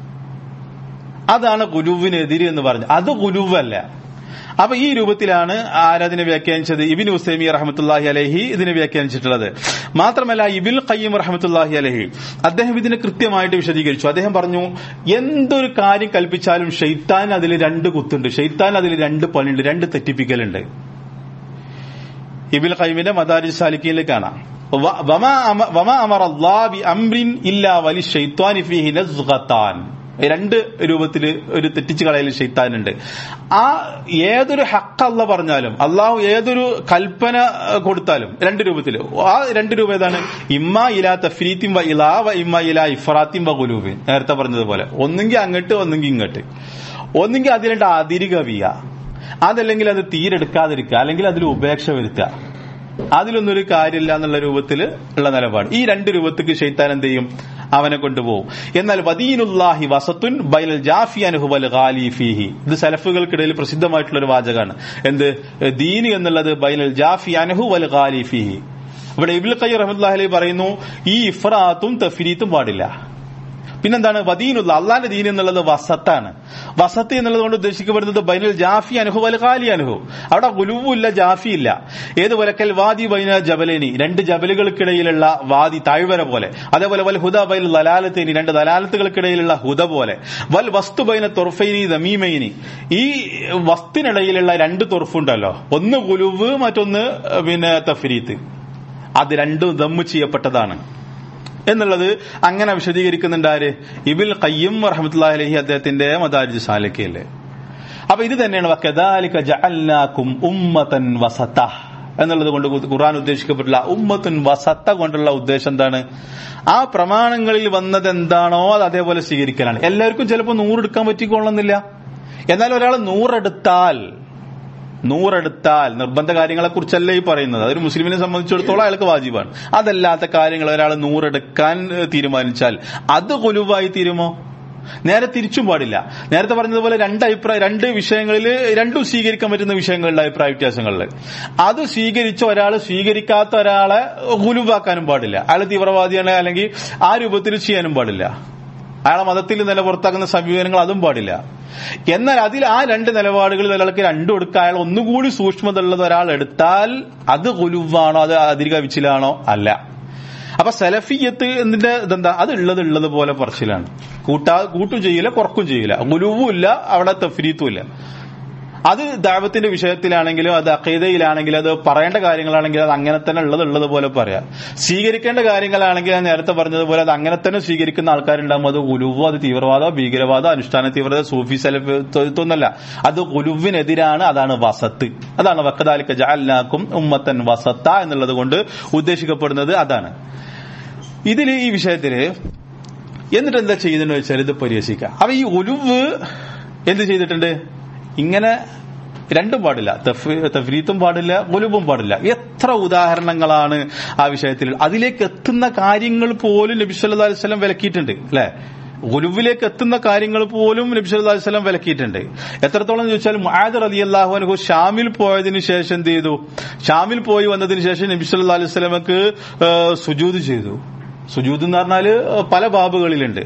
അതാണ് ഗുലുവിനെതിരെ എന്ന് പറഞ്ഞത്. അത് ഗുലുവല്ല. അപ്പൊ ഈ രൂപത്തിലാണ് ആരതിനെ വ്യാഖ്യാനിച്ചത്? ഇബ്നു ഉസൈമീൻ റഹ്മത്തുള്ളാഹി അലൈഹി ഇതിനെ വ്യാഖ്യാനിച്ചിട്ടുള്ളത്. മാത്രമല്ല ഇബ്നുൽ ഖയ്യിം റഹ്മത്തുള്ളാഹി അലൈഹി അദ്ദേഹം ഇതിനെ കൃത്യമായിട്ട് വിശദീകരിച്ചു. അദ്ദേഹം പറഞ്ഞു, എന്തൊരു കാര്യം കൽപ്പിച്ചാലും ഷെയ്ത്താൻ അതിൽ രണ്ട് കുത്തുണ്ട്, ഷെയ്ത്താൻ അതിൽ രണ്ട് പണിയുണ്ട്, രണ്ട് തെറ്റിപ്പിക്കലുണ്ട്. ഇബ്നുൽ ഖയ്യിമിന്റെ മദാരിജ് സാലിക്കീനിൽ കാണാം, വമാ അമറല്ലാഹു ബിഅംരിൻ ഇല്ലാ വലി ശൈത്വാനി ഫീഹി നസ്ഗതാൻ. രണ്ട് രൂപത്തില് ഒരു തെറ്റിച്ച് കളയൽ ഷെയ്ത്താനുണ്ട്. ആ ഏതൊരു ഹക്ക് അല്ലാഹു പറഞ്ഞാലും, അള്ളാഹു ഏതൊരു കൽപ്പന കൊടുത്താലും രണ്ട് രൂപത്തില്, ആ രണ്ട് രൂപം ഏതാണ്? ഇമ്മാ ഇലാ തഫ്രീത്തിൻ വ ഇലാ വ ഇമ്മാ ഇലാ ഇഫ്രാത്തിൻ വ ഗുലൂബിൻ. നേരത്തെ പറഞ്ഞതുപോലെ ഒന്നെങ്കിൽ അങ്ങോട്ട് ഒന്നെങ്കിൽ ഇങ്ങോട്ട്, ഒന്നെങ്കിൽ അതിലുണ്ട് അതിര് കവിയ, അതല്ലെങ്കിൽ അത് തീരെടുക്കാതിരിക്കുക, അല്ലെങ്കിൽ അതിൽ ഉപേക്ഷ വരുത്തുക. അതിലൊന്നും ഒരു കാര്യമില്ല എന്നുള്ള രൂപത്തിൽ ഉള്ള നിലപാട്. ഈ രണ്ട് രൂപത്തിക്ക് ഷെയ്ത്താൻ എന്ത് ചെയ്യും? അവനെ കൊണ്ടുപോകും. എന്നാൽ വദീനുല്ലാഹി വസത്തുൻ ബൈനൽ ജാഫി അൻഹു വൽ ഗാലി ഫീഹി. ഇത് സലഫുകൾക്കിടയിൽ പ്രസിദ്ധമായിട്ടുള്ള ഒരു വാചകമാണ്. എന്ത്? ദീൻ എന്നുള്ളത് ബൈനൽ ജാഫി അൻഹു വൽ ഗാലി ഫീഹി. ഇവിടെ ഇബ്നുൽ ഖയ്യിം റഹ്മത്തുള്ളാഹി അലൈഹി പറയുന്നു, ഈ ഇഫ്രാത്തും തഫ്രീത്തും പാടില്ല. പിന്നെന്താണ്? വദീനുള്ള, അള്ളാന്റെ ദീൻ എന്നുള്ളത് വസത്താണ്. വസത്ത് എന്നുള്ളത് കൊണ്ട് ഉദ്ദേശിക്കപ്പെടുന്നത് ബൈനൽ ജാഫി അൻഹു വൽ ഗാലി അൻഹു. അവിടെ ഗുലുവില്ല, ജാഫി ഇല്ല. ഏതുപോലെക്കൽ വാദി ബൈന ജബലൈനി, രണ്ട് ജബലുകൾക്കിടയിലുള്ള വാദി, താഴ്വര പോലെ. അതേപോലെ വൽ ഹുദ ബൈനൽ ദലാലത്തൈനി, രണ്ട് ദലാലത്തുകൾക്കിടയിലുള്ള ഹുദ പോലെ. വൽ വസ്തു ബൈന തുർഫൈനി ദമീമൈനി, ഈ വസ്തിനിടയിലുള്ള രണ്ട് തുർഫുണ്ടല്ലോ, ഒന്ന് ഗുലുവ് മറ്റൊന്ന് തഫ്രീത്ത്. അത് രണ്ടും ദമ്മ് ചെയ്യപ്പെട്ടതാണ് എന്നുള്ളത് അങ്ങനെ വിശദീകരിക്കുന്നുണ്ട് ആര്? ഇബ്നുൽ ഖയ്യിം റഹ്മത്തുള്ളാഹി അലൈഹി അദ്ദേഹത്തിന്റെ മദാരിജ് സാലിക്കയിലെ. അപ്പൊ ഇത് തന്നെയാണ് വകദാലിക ജഅൽനാകും ഉമ്മതൻ വസത എന്നുള്ളത് കൊണ്ട് ഖുർആൻ ഉദ്ദേശിക്കപ്പെട്ടില്ല. ഉമ്മത്തുൻ വസത കൊണ്ടുള്ള ഉദ്ദേശം എന്താണ്? ആ പ്രമാണങ്ങളിൽ വന്നത് എന്താണോ അത് അതേപോലെ സ്വീകരിക്കലാണ്. എല്ലാവർക്കും ചിലപ്പോൾ 100 എടുക്കാൻ പറ്റിക്കൊള്ളുന്നില്ല. എന്നാൽ ഒരാൾ 100 എടുത്താൽ നിർബന്ധ കാര്യങ്ങളെ കുറിച്ചല്ല ഈ പറയുന്നത്. അതൊരു മുസ്ലിമിനെ സംബന്ധിച്ചിടത്തോളം അയാൾക്ക് വാജിബാണ്. അതല്ലാത്ത കാര്യങ്ങൾ ഒരാൾ 100 എടുക്കാൻ തീരുമാനിച്ചാൽ അത് ഗുലുവായി തീരുമോ? നേരെ തിരിച്ചും പാടില്ല. നേരത്തെ പറഞ്ഞതുപോലെ രണ്ട് വിഷയങ്ങളിൽ രണ്ടും സ്വീകരിക്കാൻ പറ്റുന്ന വിഷയങ്ങളുടെ അഭിപ്രായ വ്യത്യാസങ്ങളിൽ അത് സ്വീകരിച്ച ഒരാൾ സ്വീകരിക്കാത്ത ഒരാളെ ഗുലുവാക്കാനും പാടില്ല. അയാൾ തീവ്രവാദിയാണ് അല്ലെങ്കിൽ ആ രൂപത്തിൽ ചെയ്യാനും പാടില്ല. അയാളെ മതത്തിൽ നില പുറത്താക്കുന്ന സമീപനങ്ങൾ അതും പാടില്ല. എന്നാൽ അതിൽ ആ രണ്ട് നിലപാടുകളിൽ ഒരാൾക്ക് രണ്ടും എടുക്കുക, അയാൾ ഒന്നുകൂടി സൂക്ഷ്മത ഉള്ളത് ഒരാൾ എടുത്താൽ അത് ഗുലുവാണോ, അത് അതിർകവിച്ചിലാണോ? അല്ല. അപ്പൊ സലഫിയത്ത് എന്നിന്റെ ഇതെന്താ? അത് ഉള്ളത് പോലെ പറച്ചിലാണ്. കൂട്ടും ചെയ്യില്ല, കുറക്കും ചെയ്യില്ല. ഗുലുവും ഇല്ല, അവിടെ തഫ്രീത്തും ഇല്ല. അത് ദഅവത്തിന്റെ വിഷയത്തിലാണെങ്കിലും അത് അഖീദയിലാണെങ്കിലും അത് പറയേണ്ട കാര്യങ്ങളാണെങ്കിലും അത് അങ്ങനെ തന്നെ ഉള്ളത് പോലെ പറയാം. സ്വീകരിക്കേണ്ട കാര്യങ്ങളാണെങ്കിൽ ഞാൻ നേരത്തെ പറഞ്ഞതുപോലെ അത് അങ്ങനെ തന്നെ സ്വീകരിക്കുന്ന ആൾക്കാരുണ്ടാകും. അത് ഗുലുവോ, അത് തീവ്രവാദോ, ഭീകരവാദോ, അനുഷ്ഠാന തീവ്രത, സൂഫി സലഫിത്വമൊന്നുമല്ല. അത് ഗുലുവിനെതിരാണ്. അതാണ് വസത്ത്. അതാണ് വകദാലിക ജഅൽനാകും ഉമ്മത്തൻ വസത്ത എന്നുള്ളത് കൊണ്ട് ഉദ്ദേശിക്കപ്പെടുന്നത് അതാണ്. ഇതിൽ ഈ വിഷയത്തില് എന്നിട്ട് എന്താ ചെയ്യുന്നതെന്ന് വെച്ചാൽ ഇത് പരിഹസിക്കാം. അപ്പൊ ഈ ഗുലുവ് എന്ത് ചെയ്തിട്ടുണ്ട്? ഇങ്ങനെ രണ്ടും പാടില്ല, തഫ്രീത്തും പാടില്ല, ഗുലുവും പാടില്ല. എത്ര ഉദാഹരണങ്ങളാണ് ആ വിഷയത്തിൽ. അതിലേക്ക് എത്തുന്ന കാര്യങ്ങൾ പോലും നബി സല്ലല്ലാഹു അലൈഹി വസല്ലം വിലക്കിയിട്ടുണ്ട്, അല്ലെ? ഗുലുവിലേക്ക് എത്തുന്ന കാര്യങ്ങൾ പോലും നബി സല്ലല്ലാഹു അലൈഹി വസല്ലം വിലക്കിയിട്ടുണ്ട്. എത്രത്തോളം ചോദിച്ചാൽ മുആദ് റളിയല്ലാഹു അൻഹു ഷാമിൽ പോയതിനു ശേഷം എന്ത് ചെയ്തു? ഷാമിൽ പോയി വന്നതിന് ശേഷം നബി സല്ലല്ലാഹു അലൈഹി വസല്ലമക്ക് സുജൂദ് ചെയ്തു. സുജൂദ് എന്ന് പറഞ്ഞാല് പല ബാബുകളിലുണ്ട്.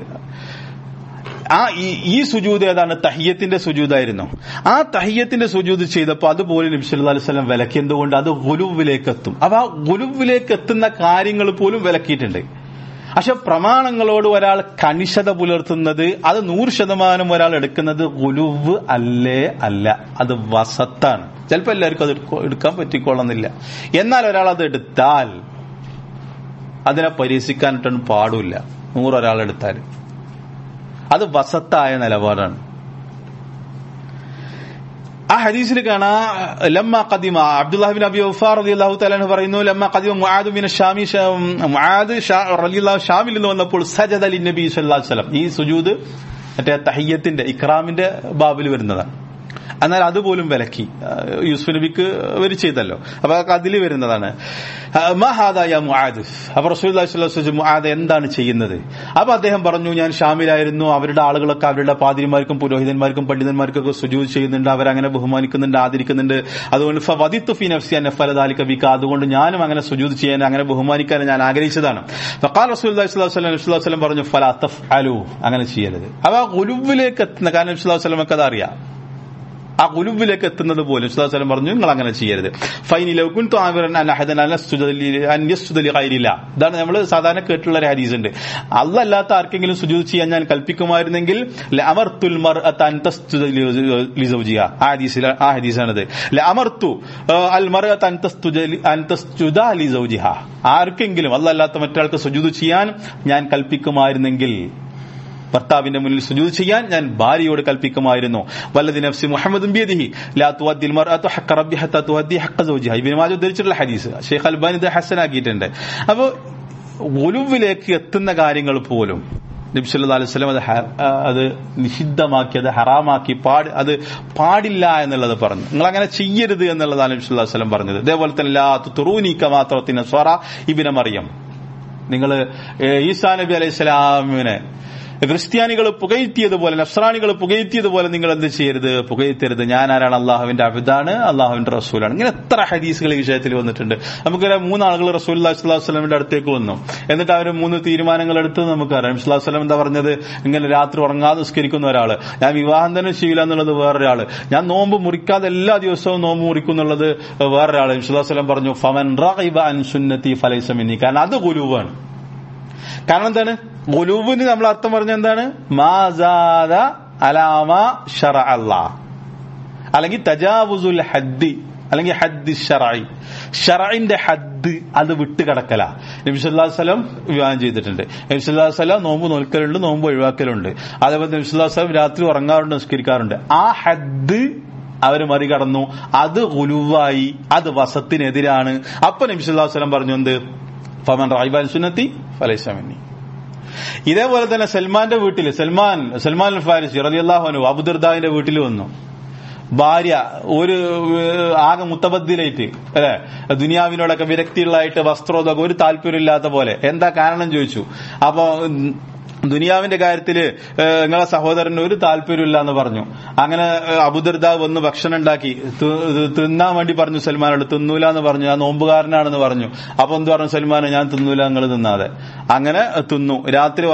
ഈ സുജൂദ് ഏതാണ്? തഹിയ്യത്തിന്റെ സുജൂദായിരുന്നു. ആ തഹിയ്യത്തിന്റെ സുജൂദ് ചെയ്തപ്പോൾ അതുപോലെ നബി സല്ലല്ലാഹു അലൈഹി വസല്ലം വിലക്കി. എന്തുകൊണ്ട്? അത് ഗുലുവിലേക്ക് എത്തും. അപ്പൊ ആ ഗുലുവിലേക്ക് എത്തുന്ന കാര്യങ്ങൾ പോലും വിലക്കിയിട്ടുണ്ട്. പക്ഷെ പ്രമാണങ്ങളോട് ഒരാൾ കണിശത പുലർത്തുന്നത്, അത് 100% ഒരാൾ എടുക്കുന്നത് ഗുലുവ് അല്ല, അത് വസത്താണ്. ചിലപ്പോൾ എല്ലാവർക്കും അത് എടുക്കാൻ പറ്റിക്കൊള്ളുന്നില്ല. എന്നാൽ ഒരാൾ അത് എടുത്താൽ അതിനെ പരിഹസിക്കാനിട്ടൊന്നും പാടില്ല. 100 ഒരാളെടുത്താൽ അത് വസത്തായ നിലപാടാണ്. ആ ഹദീസിൽ കാണാ ലമ്മ ഖദിമ അബ്ദുല്ലാഹ് ബിൻ അബി ഔഫാ റളിയല്ലാഹു തആല അൻഹു പറയുന്നു ലമ്മ ഖദിമ മുആദ് ബിൻ ഷാമി മുആദ് റളിയല്ലാഹു ഷാമിൽ നിന്ന് വന്നപ്പോൾ സജദ ലിന്നബി സല്ലല്ലാഹു അലൈഹി വസല്ലം. ഈ സുജൂദ് മറ്റേ തഹിയ്യത്തിന്റെ ഇക്റാമിന്റെ ബാബിൽ വരുന്നതാണ്. എന്നാൽ അതുപോലും വിലക്കി യൂസുഫ് നബിക്ക് വരി ചെയ്തല്ലോ, അപ്പൊ അതിൽ വരുന്നതാണ്. അപ്പൊ റസൂലുള്ളാഹി സ്വല്ലല്ലാഹു അലൈഹി വസല്ലം മുആദ് എന്താണ് ചെയ്യുന്നത്? അപ്പൊ അദ്ദേഹം പറഞ്ഞു, ഞാൻ ഷാമിലായിരുന്നു, അവരുടെ ആളുകളൊക്കെ അവരുടെ പാതിരിമാർക്കും പുരോഹിതന്മാർക്കും പണ്ഡിതന്മാർക്കൊക്കെ സുജൂദ് ചെയ്യുന്നുണ്ട്, അവരങ്ങനെ ബഹുമാനിക്കുന്നുണ്ട്, ആദരിക്കുന്നുണ്ട്. അതുകൊണ്ട് ഫവദിത്തു ഫീ നഫ്സി അൻ അഫ്അല ദാലിക ബിക, അതുകൊണ്ട് ഞാനും അങ്ങനെ സുജൂദ് ചെയ്യാൻ അങ്ങനെ ബഹുമാനിക്കാൻ ഞാൻ ആഗ്രഹിച്ചതാണ്. ഫഖാല റസൂലുള്ളാഹി സ്വല്ലല്ലാഹു അലൈഹി വസല്ലം പറഞ്ഞു ഫലാ തഫ്അലു, അങ്ങനെ ചെയ്യരുത്. അപ്പൊ ആ ഖുലുബിലേക്ക് എത്തുന്ന, കാരണം നബി സല്ലല്ലാഹു അലൈഹി വസല്ലമക്ക് അത് അറിയാം, ആ ഖുലുബിലേക്ക് എത്തുന്നത് പോലും റസൂലുള്ളാഹി സ്വല്ലല്ലാഹു അലൈഹി വസല്ലം പറഞ്ഞു നിങ്ങൾ അങ്ങനെ ചെയ്യരുത്. ഫൈനി ലൗ കുൻതു ആമിറൻ അൻ അഹദൻ അൻ യസ്ജുദ ലിഗൈരില്ല, ഇതാണ് നമ്മൾ സാധാരണ കേട്ടിട്ടുള്ള ഒരു ഹദീസ് ഉണ്ട്. അല്ലാഹ് അല്ലാത്ത ആർക്കെങ്കിലും സുജൂദ് ചെയ്യാൻ ഞാൻ കൽപ്പിക്കുമായിരുന്നെങ്കിൽ ലഅമർതുൽ മർഅത അൻ തസ്ജുദ ലിസൗജിഹാ, ആ ഹദീസാണിത്. ലഅമർതു അൽ മർഅത അൻ തസ്ജുദ ലിസൗജിഹാ, ആർക്കെങ്കിലും അല്ലാഹ് അല്ലാത്ത മറ്റൊരാൾക്ക് സുജൂദ് ചെയ്യാൻ ഞാൻ കൽപ്പിക്കുമായിരുന്നെങ്കിൽ, ഭർത്താവിന്റെ മുന്നിൽ സുജൂദ് ചെയ്യാൻ ഞാൻ ഭാര്യയോട് കൽപ്പിക്കുമായിരുന്നു. വല്ലദി നഫ്സി മുഹമ്മദുൻ ബിയദിഹി ലാ തുവദ്ദിൽ മർഅതു ഹഖ്ഖ റബ്ബിഹ ഹത്താ തുവദ്ദി ഹഖ്ഖ സൗജിഹാ, ഇബ്നു മാജ ഉദ്ധരിച്ചിട്ടുള്ള ഹദീസ്. ഷെയ്ഖ് അൽബാനി ഇത് ഹസനാക്കിയിട്ടുണ്ട്. അപ്പോൾ ഖുലുവിലേക്ക് എത്തുന്ന കാര്യങ്ങൾ പോലും നബി സല്ലല്ലാഹു അലൈഹി വസല്ലം അത് നിഷിദ്ധമാക്കി, അത് ഹറാമാക്കി, അത് പാടില്ല എന്നുള്ളത് പറഞ്ഞു. നിങ്ങൾ അങ്ങനെ ചെയ്യരുത് എന്നുള്ളതാണ് നബി സല്ലല്ലാഹു അലൈഹി വസല്ലം പറഞ്ഞത്. അതേപോലെ തന്നെ ലാ തുറൂനി കമാ തുറത്തിന സ്വറ ഇബ്നു മറിയം, നിങ്ങൾ ഈസാ നബി അലൈഹി സ്വലാമിനെ ക്രിസ്ത്യാനികൾ പുകഴ്ത്തിയതുപോലെ നസ്രാനികൾ പുകഴ്ത്തിയതുപോലെ നിങ്ങൾ എന്ത് ചെയ്യരുത്, പുകഴ്ത്തരുത്. ഞാൻ ആരാണ്? അള്ളാഹുവിന്റെ അബ്ദാണ്, അള്ളാഹുവിന്റെ റസൂലാണ്. ഇങ്ങനെ എത്ര ഹദീസുകൾ ഈ വിഷയത്തിൽ വന്നിട്ടുണ്ട്. നമുക്കറിയാം, 3 ആളുകൾ റസൂലുള്ളാഹി സ്വല്ലല്ലാഹു അലൈഹി വസല്ലമയുടെ അടുത്തേക്ക് വന്നു. എന്നിട്ട് അവർ 3 തീരുമാനങ്ങൾ എടുത്ത് നമുക്കറിയാം. സ്വല്ലല്ലാഹു അലൈഹി വസല്ലം എന്താ പറഞ്ഞത്? ഇങ്ങനെ രാത്രി ഉറങ്ങാതെ നിസ്കരിക്കുന്ന ഒരാള്, ഞാൻ വിവാഹം തന്നെ ചെയ്യില്ല എന്നുള്ളത് വേറൊരാള്, ഞാൻ നോമ്പ് മുറിക്കാതെ എല്ലാ ദിവസവും നോമ്പ് മുറിക്കും എന്നുള്ളത് വേറൊരാള്. സ്വല്ലല്ലാഹു അലൈഹി വസല്ലം പറഞ്ഞു ഫമൻ റഗിബ അൻ സുന്നതി ഫലൈസ മിന്നി, കാരണം അത് ഖുലൂവാണ്. കാരണം എന്താണ്? ഖുലൂബിന് നമ്മൾ അർത്ഥം പറഞ്ഞ എന്താണ്? മാസാദ അലാമ ശറഅ അല്ലാഹ്, അല്ലെങ്കിൽ തജാവുസുൽ ഹദ്ദി, അല്ലെങ്കിൽ ഹദ്ദി ശറഈ, ശറഇന്റെ ഹദ്ദ് അത് വിട്ടുകടക്കല. നബി സല്ലല്ലാഹു അലൈഹി വസല്ലം വിവാഹം ചെയ്തിട്ടുണ്ട്, നബി സല്ലല്ലാഹു അലൈഹി വസല്ലം നോമ്പ് നോൽക്കലുണ്ട്, നോമ്പ് ഒഴിവാക്കലുണ്ട്, അതേപോലെ നബി സല്ലല്ലാഹു അലൈഹി വസല്ലം രാത്രി ഉറങ്ങാറുണ്ട്, നിസ്കരിക്കാറുണ്ട്. ആ ഹദ്ദ് അവര് മറികടന്നു, അത് ഖുലുവായി, അത് വസത്തിനെതിരാണ്. അപ്പൊ നബി സല്ലല്ലാഹു അലൈഹി വസല്ലം പറഞ്ഞു എന്ത്? ഫമൻ റഗിബ അൻ സുന്നതി ഫലൈസ മിന്നി. ഇതേപോലെ തന്നെ സൽമാന്റെ വീട്ടില് സൽമാൻ ഫാരിസി റളിയല്ലാഹു അൻഹു അബൂദർദാന്റെ വീട്ടിൽ വന്നു. ഭാര്യ ഒരു ആകെ മുത്തബദ്ദിലായിട്ട്, അല്ലെ, ദുനിയാവിനോടൊക്കെ വിരക്തിയുള്ളതായിട്ട്, വസ്ത്രോദൊക്കെ ഒരു താല്പര്യമില്ലാത്ത പോലെ. എന്താ കാരണം ചോദിച്ചു. അപ്പൊ ദുനിയാവിന്റെ കാര്യത്തില് നിങ്ങളെ സഹോദരന് ഒരു താല്പര്യമില്ല എന്ന് പറഞ്ഞു. അങ്ങനെ അബൂദർദാ വന്ന് ഭക്ഷണം ഉണ്ടാക്കി തിന്നാൻ വേണ്ടി പറഞ്ഞു സൽമാനോട്. തിന്നൂല എന്ന് പറഞ്ഞു, ഞാൻ നോമ്പുകാരനാണെന്ന് പറഞ്ഞു. അപ്പൊ എന്ത് പറഞ്ഞു സൽമാൻ? ഞാൻ തിന്നൂല, നിങ്ങൾ തിന്നാതെ. അങ്ങനെ തിന്നു. രാത്രി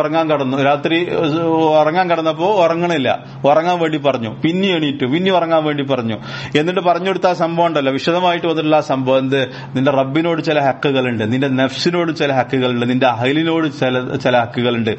ഉറങ്ങാൻ കടന്നപ്പോ ഉറങ്ങണില്ല, ഉറങ്ങാൻ വേണ്ടി പറഞ്ഞു. പിന്നെ എണീറ്റു, പിന്നെ ഉറങ്ങാൻ വേണ്ടി പറഞ്ഞു. എന്നിട്ട് പറഞ്ഞു കൊടുത്ത ആ സംഭവം ഉണ്ടല്ലോ, വിശദമായിട്ട് വന്നിട്ടുള്ള ആ സംഭവം എന്ത്? നിന്റെ റബ്ബിനോട് ചില ഹക്കുകളുണ്ട്, നിന്റെ നഫ്സിനോട് ചില ഹക്കുകളുണ്ട്, നിന്റെ അഹലിനോട് ചില ഹക്കുകളുണ്ട്.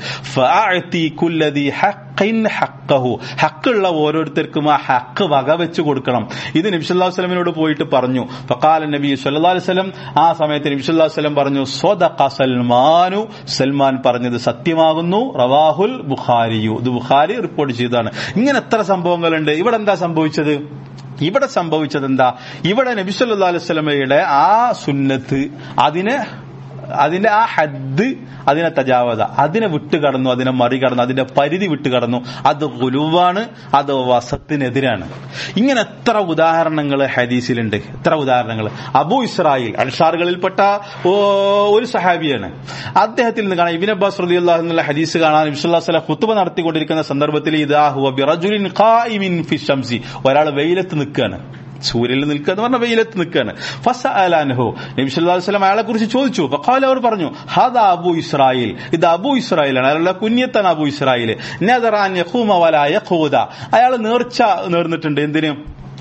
ഹക്കുള്ള ഓരോരുത്തർക്കും ആ ഹക്ക് വകവെച്ചു കൊടുക്കണം. ഇത് നബി സല്ലല്ലാഹു അലൈഹി വസല്ലമയോട് പോയിട്ട് പറഞ്ഞു. ഫഖാല നബി സല്ലല്ലാഹു അലൈഹി വസല്ലം, ആ സമയത്ത് നബി സല്ലല്ലാഹു അലൈഹി വസല്ലം പറഞ്ഞു സ്വദഖ സൽമാനു, സൽമാൻ പറഞ്ഞത് സത്യമാകുന്നു. റവാഹുൽ ബുഖാരിയു, ഇത് ബുഖാരി റിപ്പോർട്ട് ചെയ്തതാണ്. ഇങ്ങനെ എത്ര സംഭവങ്ങളുണ്ട്. ഇവിടെ എന്താ സംഭവിച്ചത്? ഇവിടെ സംഭവിച്ചത് എന്താ? ഇവിടെ നബി സല്ലല്ലാഹു അലൈഹി വസല്ലമയുടെ ആ സുന്നത്ത്, അതിന്റെ ആ ഹദ്ദ്, അതിനെ തജാവത, അതിനെ വിട്ടുകടന്നു, അതിനെ മറികടന്നു, അതിന്റെ പരിധി വിട്ടുകടന്നു. അത് ഖുലുവാണ്, അത് വസത്തിനെതിരാണ്. ഇങ്ങനെ എത്ര ഉദാഹരണങ്ങൾ ഹദീസിലുണ്ട്, എത്ര ഉദാഹരണങ്ങൾ. അബൂ ഇസ്രായേൽ അൻസാറുകളിൽപ്പെട്ട ഒരു സഹാബിയാണ്. അദ്ദേഹത്തിൽ നിന്ന് കാണാം, ഇബ്നു അബ്ബാസ് റളിയല്ലാഹു അൻഹു ഹദീസ് കാണാൻ നബി സല്ലല്ലാഹു അലൈഹി വസല്ലം ഖുതുബ നടത്തിക്കൊണ്ടിരിക്കുന്ന സന്ദർഭത്തിൽ ഇദാ ഹുവ ബിറജുലിൻ ഖായിമിൻ ഫി ശംസി, ഒരാൾ വെയിലത്ത് നിൽക്കുകയാണ്, സൂര്യനിൽ നിൽക്കുക എന്ന് പറഞ്ഞാൽ വെയിലത്ത് നിൽക്കുകയാണ്. ഫസഅല അൻഹു, നബി സല്ലല്ലാഹു അലൈഹി വസല്ലം അയാളെ കുറിച്ച് ചോദിച്ചു. ഫഖാല, അവർ പറഞ്ഞു ഹാദാ അബൂ ഇസ്രായേൽ, ഇത് അബൂ ഇസ്രായേലാണ്, അയാളുടെ കുഞ്ഞത്താണ് അബൂ ഇസ്രായേൽ. നദറ അൻ യഖൂമ വലാ യഖൂദ, അയാൾ നേർച്ച നേർന്നിട്ടുണ്ട്. എന്തിന്?